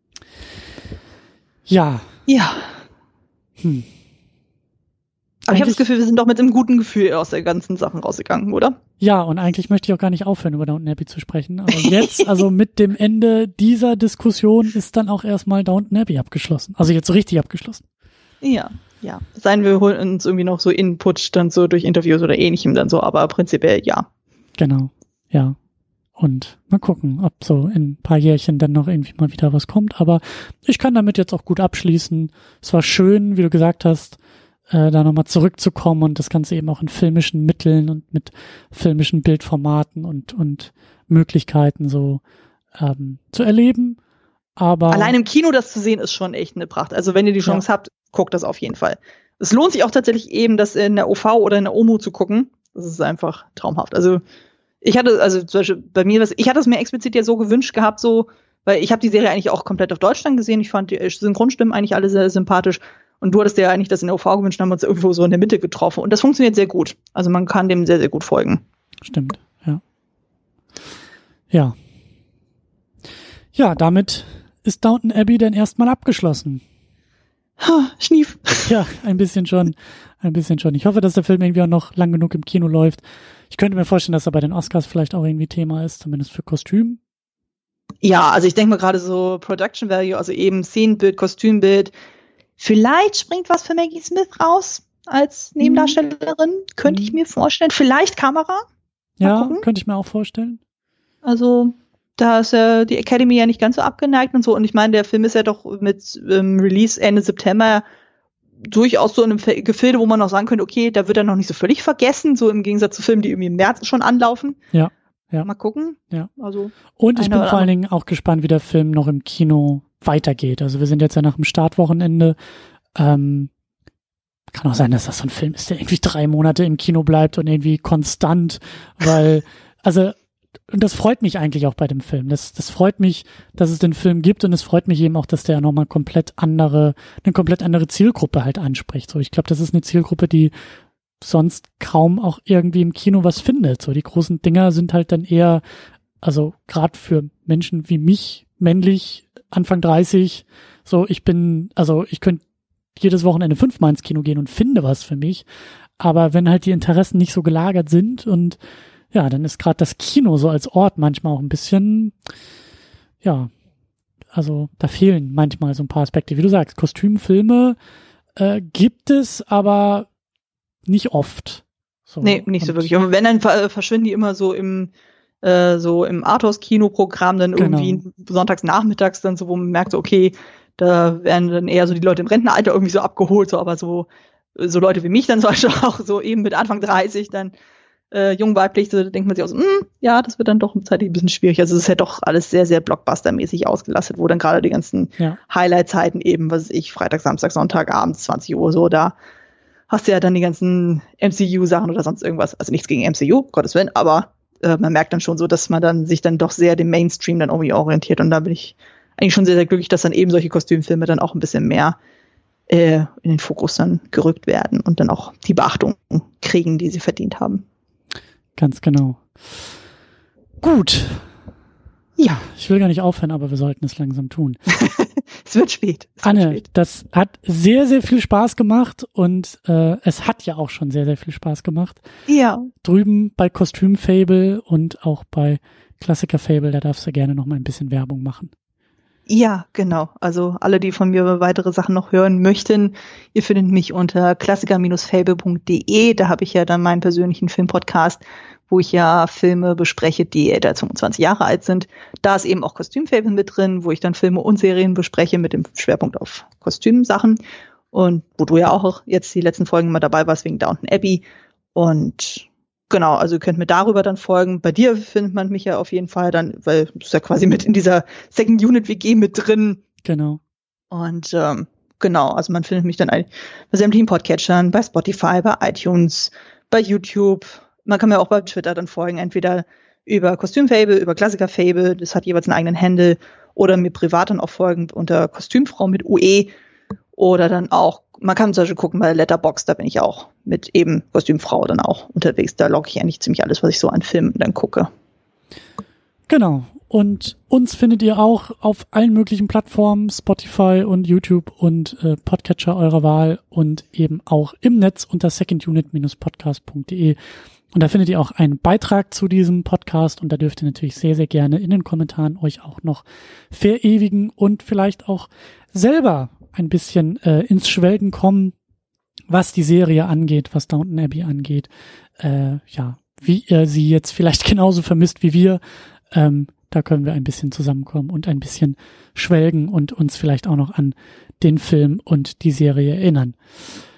[SPEAKER 3] Ja.
[SPEAKER 4] Ja. Hm. Aber ich habe das Gefühl, wir sind doch mit einem guten Gefühl aus der ganzen Sachen rausgegangen, oder?
[SPEAKER 3] Ja, und eigentlich möchte ich auch gar nicht aufhören, über Downton Abbey zu sprechen. Aber jetzt, also mit dem Ende dieser Diskussion, ist dann auch erstmal Downton Abbey abgeschlossen. Also jetzt so richtig abgeschlossen.
[SPEAKER 4] Ja, ja. Seien wir holen uns irgendwie noch so Input dann so durch Interviews oder ähnlichem dann so, aber prinzipiell ja.
[SPEAKER 3] Genau, ja. Und mal gucken, ob so in ein paar Jährchen dann noch irgendwie mal wieder was kommt. Aber ich kann damit jetzt auch gut abschließen. Es war schön, wie du gesagt hast, äh, da nochmal zurückzukommen und das Ganze eben auch in filmischen Mitteln und mit filmischen Bildformaten und, und Möglichkeiten so ähm, zu erleben. Aber
[SPEAKER 4] allein im Kino das zu sehen, ist schon echt eine Pracht. Also wenn ihr die Chance ja. habt, guckt das auf jeden Fall. Es lohnt sich auch tatsächlich eben, das in der O V oder in der O M U zu gucken. Das ist einfach traumhaft. Also ich hatte, also zum Beispiel bei mir, ich hatte es mir explizit ja so gewünscht gehabt, so, weil ich habe die Serie eigentlich auch komplett auf Deutsch dann gesehen. Ich fand die Synchronstimmen eigentlich alle sehr sympathisch. Und du hattest dir ja eigentlich das in der O V gewünscht, haben wir uns irgendwo so in der Mitte getroffen. Und das funktioniert sehr gut. Also man kann dem sehr, sehr gut folgen.
[SPEAKER 3] Stimmt, ja. Ja. Ja, damit ist Downton Abbey dann erstmal abgeschlossen.
[SPEAKER 4] Ha, Schnief.
[SPEAKER 3] Ja, ein bisschen schon. Ein bisschen schon. Ich hoffe, dass der Film irgendwie auch noch lang genug im Kino läuft. Ich könnte mir vorstellen, dass er bei den Oscars vielleicht auch irgendwie Thema ist, zumindest für Kostüm.
[SPEAKER 4] Ja, also ich denke mal gerade so Production Value, also eben Szenenbild, Kostümbild. Vielleicht springt was für Maggie Smith raus als Nebendarstellerin, mhm. könnte ich mir vorstellen. Vielleicht Kamera. Mal
[SPEAKER 3] ja,
[SPEAKER 4] gucken.
[SPEAKER 3] Könnte ich mir auch vorstellen.
[SPEAKER 4] Also da ist ja die Academy ja nicht ganz so abgeneigt und so. Und ich meine, der Film ist ja doch mit ähm, Release Ende September durchaus so in einem Gefilde, wo man noch sagen könnte, okay, da wird er noch nicht so völlig vergessen, so im Gegensatz zu Filmen, die irgendwie im März schon anlaufen.
[SPEAKER 3] Ja, ja.
[SPEAKER 4] Mal gucken.
[SPEAKER 3] Ja.
[SPEAKER 4] Also
[SPEAKER 3] und ich bin vor allen Dingen auch gespannt, wie der Film noch im Kino weitergeht. Also wir sind jetzt ja nach dem Startwochenende. Ähm, kann auch sein, dass das so ein Film ist, der irgendwie drei Monate im Kino bleibt und irgendwie konstant, weil, also und das freut mich eigentlich auch bei dem Film. Das, das freut mich, dass es den Film gibt und es freut mich eben auch, dass der nochmal komplett andere, eine komplett andere Zielgruppe halt anspricht. So, ich glaube, das ist eine Zielgruppe, die sonst kaum auch irgendwie im Kino was findet. So, die großen Dinger sind halt dann eher, also gerade für Menschen wie mich, männlich, Anfang dreißig, so, ich bin, also ich könnte jedes Wochenende fünfmal ins Kino gehen und finde was für mich. Aber wenn halt die Interessen nicht so gelagert sind und ja, dann ist gerade das Kino so als Ort manchmal auch ein bisschen, ja, also da fehlen manchmal so ein paar Aspekte. Wie du sagst, Kostümfilme äh, gibt es, aber nicht oft. So,
[SPEAKER 4] nee, nicht so wirklich. Und wenn, dann verschwinden die immer so im äh, so im Arthouse-Kinoprogramm dann irgendwie genau. sonntags nachmittags dann so, wo man merkt, so, okay, da werden dann eher so die Leute im Rentenalter irgendwie so abgeholt, so, aber so so Leute wie mich dann zum Beispiel auch so eben mit Anfang dreißig dann Äh, jung weiblich, so denkt man sich auch so, mh, ja, das wird dann doch zeitlich ein bisschen schwierig. Also es ist ja doch alles sehr, sehr blockbustermäßig ausgelastet, wo dann gerade die ganzen ja. Highlight-Zeiten eben, was weiß ich, Freitag, Samstag, Sonntag, abends, zwanzig Uhr so, da hast du ja dann die ganzen M C U-Sachen oder sonst irgendwas. Also nichts gegen M C U, Gottes Willen, aber äh, man merkt dann schon so, dass man dann sich dann doch sehr dem Mainstream dann irgendwie orientiert. Und da bin ich eigentlich schon sehr, sehr glücklich, dass dann eben solche Kostümfilme dann auch ein bisschen mehr äh, in den Fokus dann gerückt werden und dann auch die Beachtung kriegen, die sie verdient haben.
[SPEAKER 3] Ganz genau. Gut. Ja, ich will gar nicht aufhören, aber wir sollten es langsam tun.
[SPEAKER 4] Es wird spät. Es
[SPEAKER 3] Anne,
[SPEAKER 4] wird spät.
[SPEAKER 3] Das hat sehr, sehr viel Spaß gemacht und äh, es hat ja auch schon sehr, sehr viel Spaß gemacht.
[SPEAKER 4] Ja.
[SPEAKER 3] Drüben bei Kostüm-Fable und auch bei Klassiker-Fable, da darfst du gerne noch mal ein bisschen Werbung machen.
[SPEAKER 4] Ja, genau. Also alle, die von mir weitere Sachen noch hören möchten, ihr findet mich unter klassiker Bindestrich fable punkt de. Da habe ich ja dann meinen persönlichen Filmpodcast, wo ich ja Filme bespreche, die älter als fünfundzwanzig Jahre alt sind. Da ist eben auch Kostümfable mit drin, wo ich dann Filme und Serien bespreche mit dem Schwerpunkt auf Kostümsachen. Und wo du ja auch jetzt die letzten Folgen mal dabei warst wegen Downton Abbey. Und genau, also ihr könnt mir darüber dann folgen. Bei dir findet man mich ja auf jeden Fall dann, weil du bist ja quasi mit in dieser Second Unit W G mit drin.
[SPEAKER 3] Genau.
[SPEAKER 4] Und ähm, genau, also man findet mich dann bei sämtlichen Podcatchern, bei Spotify, bei iTunes, bei YouTube. Man kann mir auch bei Twitter dann folgen, entweder über Kostümfable, über Klassiker-Fable, das hat jeweils einen eigenen Handle, oder mir privat dann auch folgen unter Kostümfrau mit U E. Oder dann auch, man kann zum Beispiel gucken bei Letterboxd, da bin ich auch mit eben Kostümfrau dann auch unterwegs. Da logge ich eigentlich ziemlich alles, was ich so an Filmen dann gucke.
[SPEAKER 3] Genau. Und uns findet ihr auch auf allen möglichen Plattformen, Spotify und YouTube und äh, Podcatcher eurer Wahl und eben auch im Netz unter second unit dash podcast punkt de. Und da findet ihr auch einen Beitrag zu diesem Podcast und da dürft ihr natürlich sehr, sehr gerne in den Kommentaren euch auch noch verewigen und vielleicht auch selber ein bisschen äh, ins Schwelgen kommen, was die Serie angeht, was Downton Abbey angeht. Äh, ja, wie ihr sie jetzt vielleicht genauso vermisst wie wir. Ähm, da können wir ein bisschen zusammenkommen und ein bisschen schwelgen und uns vielleicht auch noch an den Film und die Serie erinnern.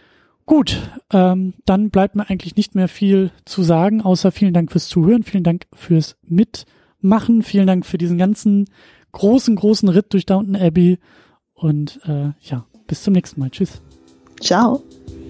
[SPEAKER 3] Gut, ähm, dann bleibt mir eigentlich nicht mehr viel zu sagen, außer vielen Dank fürs Zuhören, vielen Dank fürs Mitmachen, vielen Dank für diesen ganzen großen, großen Ritt durch Downton Abbey und äh, ja, bis zum nächsten Mal. Tschüss.
[SPEAKER 4] Ciao.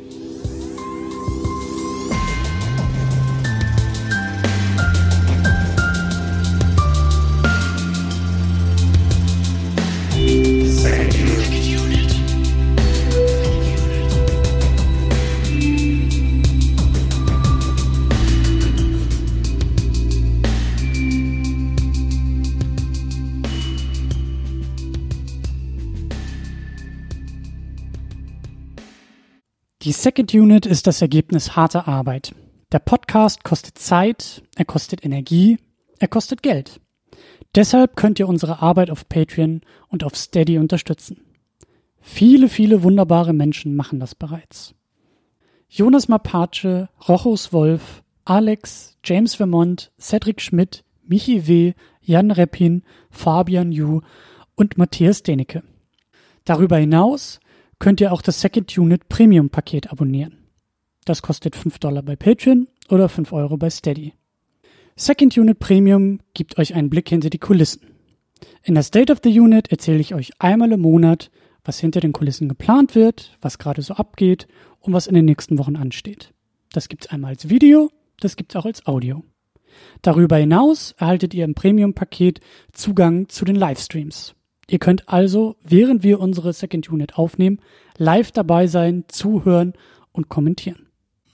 [SPEAKER 3] Die Second Unit ist das Ergebnis harter Arbeit. Der Podcast kostet Zeit, er kostet Energie, er kostet Geld. Deshalb könnt ihr unsere Arbeit auf Patreon und auf Steady unterstützen. Viele, viele wunderbare Menschen machen das bereits. Jonas Mapace, Rochus Wolf, Alex, James Vermont, Cedric Schmidt, Michi W., Jan Reppin, Fabian Yu und Matthias Denecke. Darüber hinaus könnt ihr auch das Second Unit Premium Paket abonnieren. Das kostet fünf Dollar bei Patreon oder fünf Euro bei Steady. Second Unit Premium gibt euch einen Blick hinter die Kulissen. In der State of the Unit erzähle ich euch einmal im Monat, was hinter den Kulissen geplant wird, was gerade so abgeht und was in den nächsten Wochen ansteht. Das gibt's einmal als Video, das gibt's auch als Audio. Darüber hinaus erhaltet ihr im Premium-Paket Zugang zu den Livestreams. Ihr könnt also, während wir unsere Second Unit aufnehmen, live dabei sein, zuhören und kommentieren.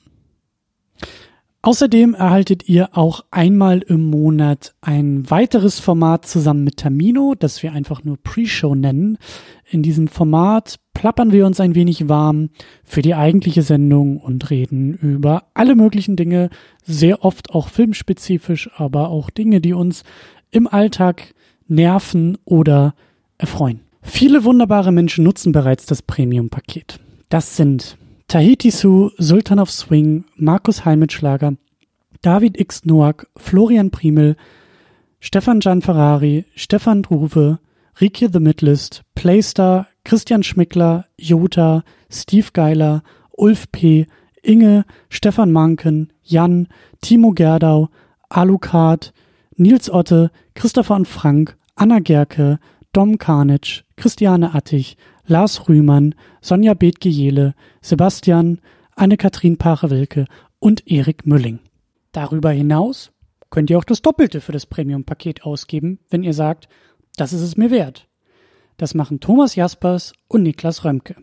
[SPEAKER 3] Außerdem erhaltet ihr auch einmal im Monat ein weiteres Format zusammen mit Tamino, das wir einfach nur Pre-Show nennen. In diesem Format plappern wir uns ein wenig warm für die eigentliche Sendung und reden über alle möglichen Dinge, sehr oft auch filmspezifisch, aber auch Dinge, die uns im Alltag nerven oder erfreuen. Viele wunderbare Menschen nutzen bereits das Premium-Paket. Das sind Tahiti Su, Sultan of Swing, Markus Heimitschlager, David X. Noack, Florian Primel, Stefan Gianferrari, Stefan Druwe, Rike The Midlist, Playstar, Christian Schmickler, Jota, Steve Geiler, Ulf P., Inge, Stefan Manken, Jan, Timo Gerdau, Alucard, Nils Otte, Christopher und Frank, Anna Gerke, Dom Karnitsch, Christiane Attich, Lars Rühmann, Sonja Bethge-Jehle, Sebastian, Anne-Kathrin Pache-Wilke und Erik Mülling. Darüber hinaus könnt ihr auch das Doppelte für das Premium-Paket ausgeben, wenn ihr sagt, das ist es mir wert. Das machen Thomas Jaspers und Niklas Römke.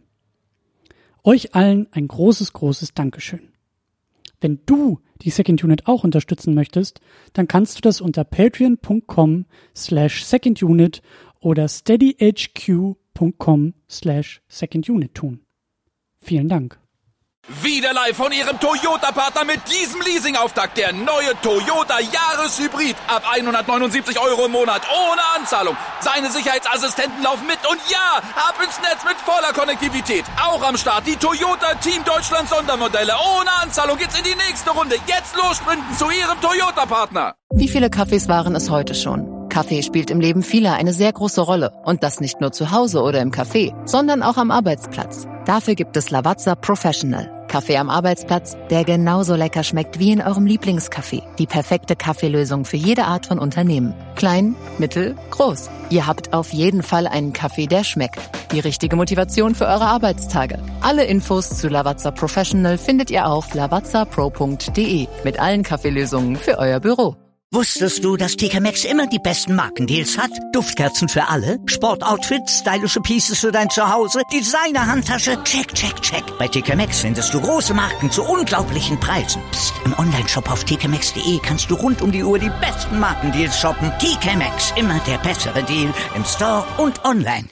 [SPEAKER 3] Euch allen ein großes, großes Dankeschön. Wenn du die Second Unit auch unterstützen möchtest, dann kannst du das unter patreon.com slash secondunit oder steadyhq.com slash secondunit tun. Vielen Dank.
[SPEAKER 2] Wieder live von Ihrem Toyota-Partner mit diesem Leasing-Auftakt. Der neue Toyota Jahreshybrid. Ab hundertneunundsiebzig Euro im Monat. Ohne Anzahlung. Seine Sicherheitsassistenten laufen mit. Und ja, ab ins Netz mit voller Konnektivität. Auch am Start die Toyota Team Deutschland Sondermodelle. Ohne Anzahlung geht's in die nächste Runde. Jetzt los sprinten zu Ihrem Toyota-Partner.
[SPEAKER 5] Wie viele Kaffees waren es heute schon? Kaffee spielt im Leben vieler eine sehr große Rolle. Und das nicht nur zu Hause oder im Café, sondern auch am Arbeitsplatz. Dafür gibt es Lavazza Professional. Kaffee am Arbeitsplatz, der genauso lecker schmeckt wie in eurem Lieblingscafé. Die perfekte Kaffeelösung für jede Art von Unternehmen. Klein, mittel, groß. Ihr habt auf jeden Fall einen Kaffee, der schmeckt. Die richtige Motivation für eure Arbeitstage. Alle Infos zu Lavazza Professional findet ihr auf lavazza pro punkt de mit allen Kaffeelösungen für euer Büro.
[SPEAKER 1] Wusstest du, dass T K Maxx immer die besten Markendeals hat? Duftkerzen für alle, Sportoutfits, stylische Pieces für dein Zuhause, Designer-Handtasche, check, check, check. Bei T K Maxx findest du große Marken zu unglaublichen Preisen. Psst. Im Onlineshop auf t k maxx punkt de kannst du rund um die Uhr die besten Markendeals shoppen. T K Maxx, immer der bessere Deal im Store und online.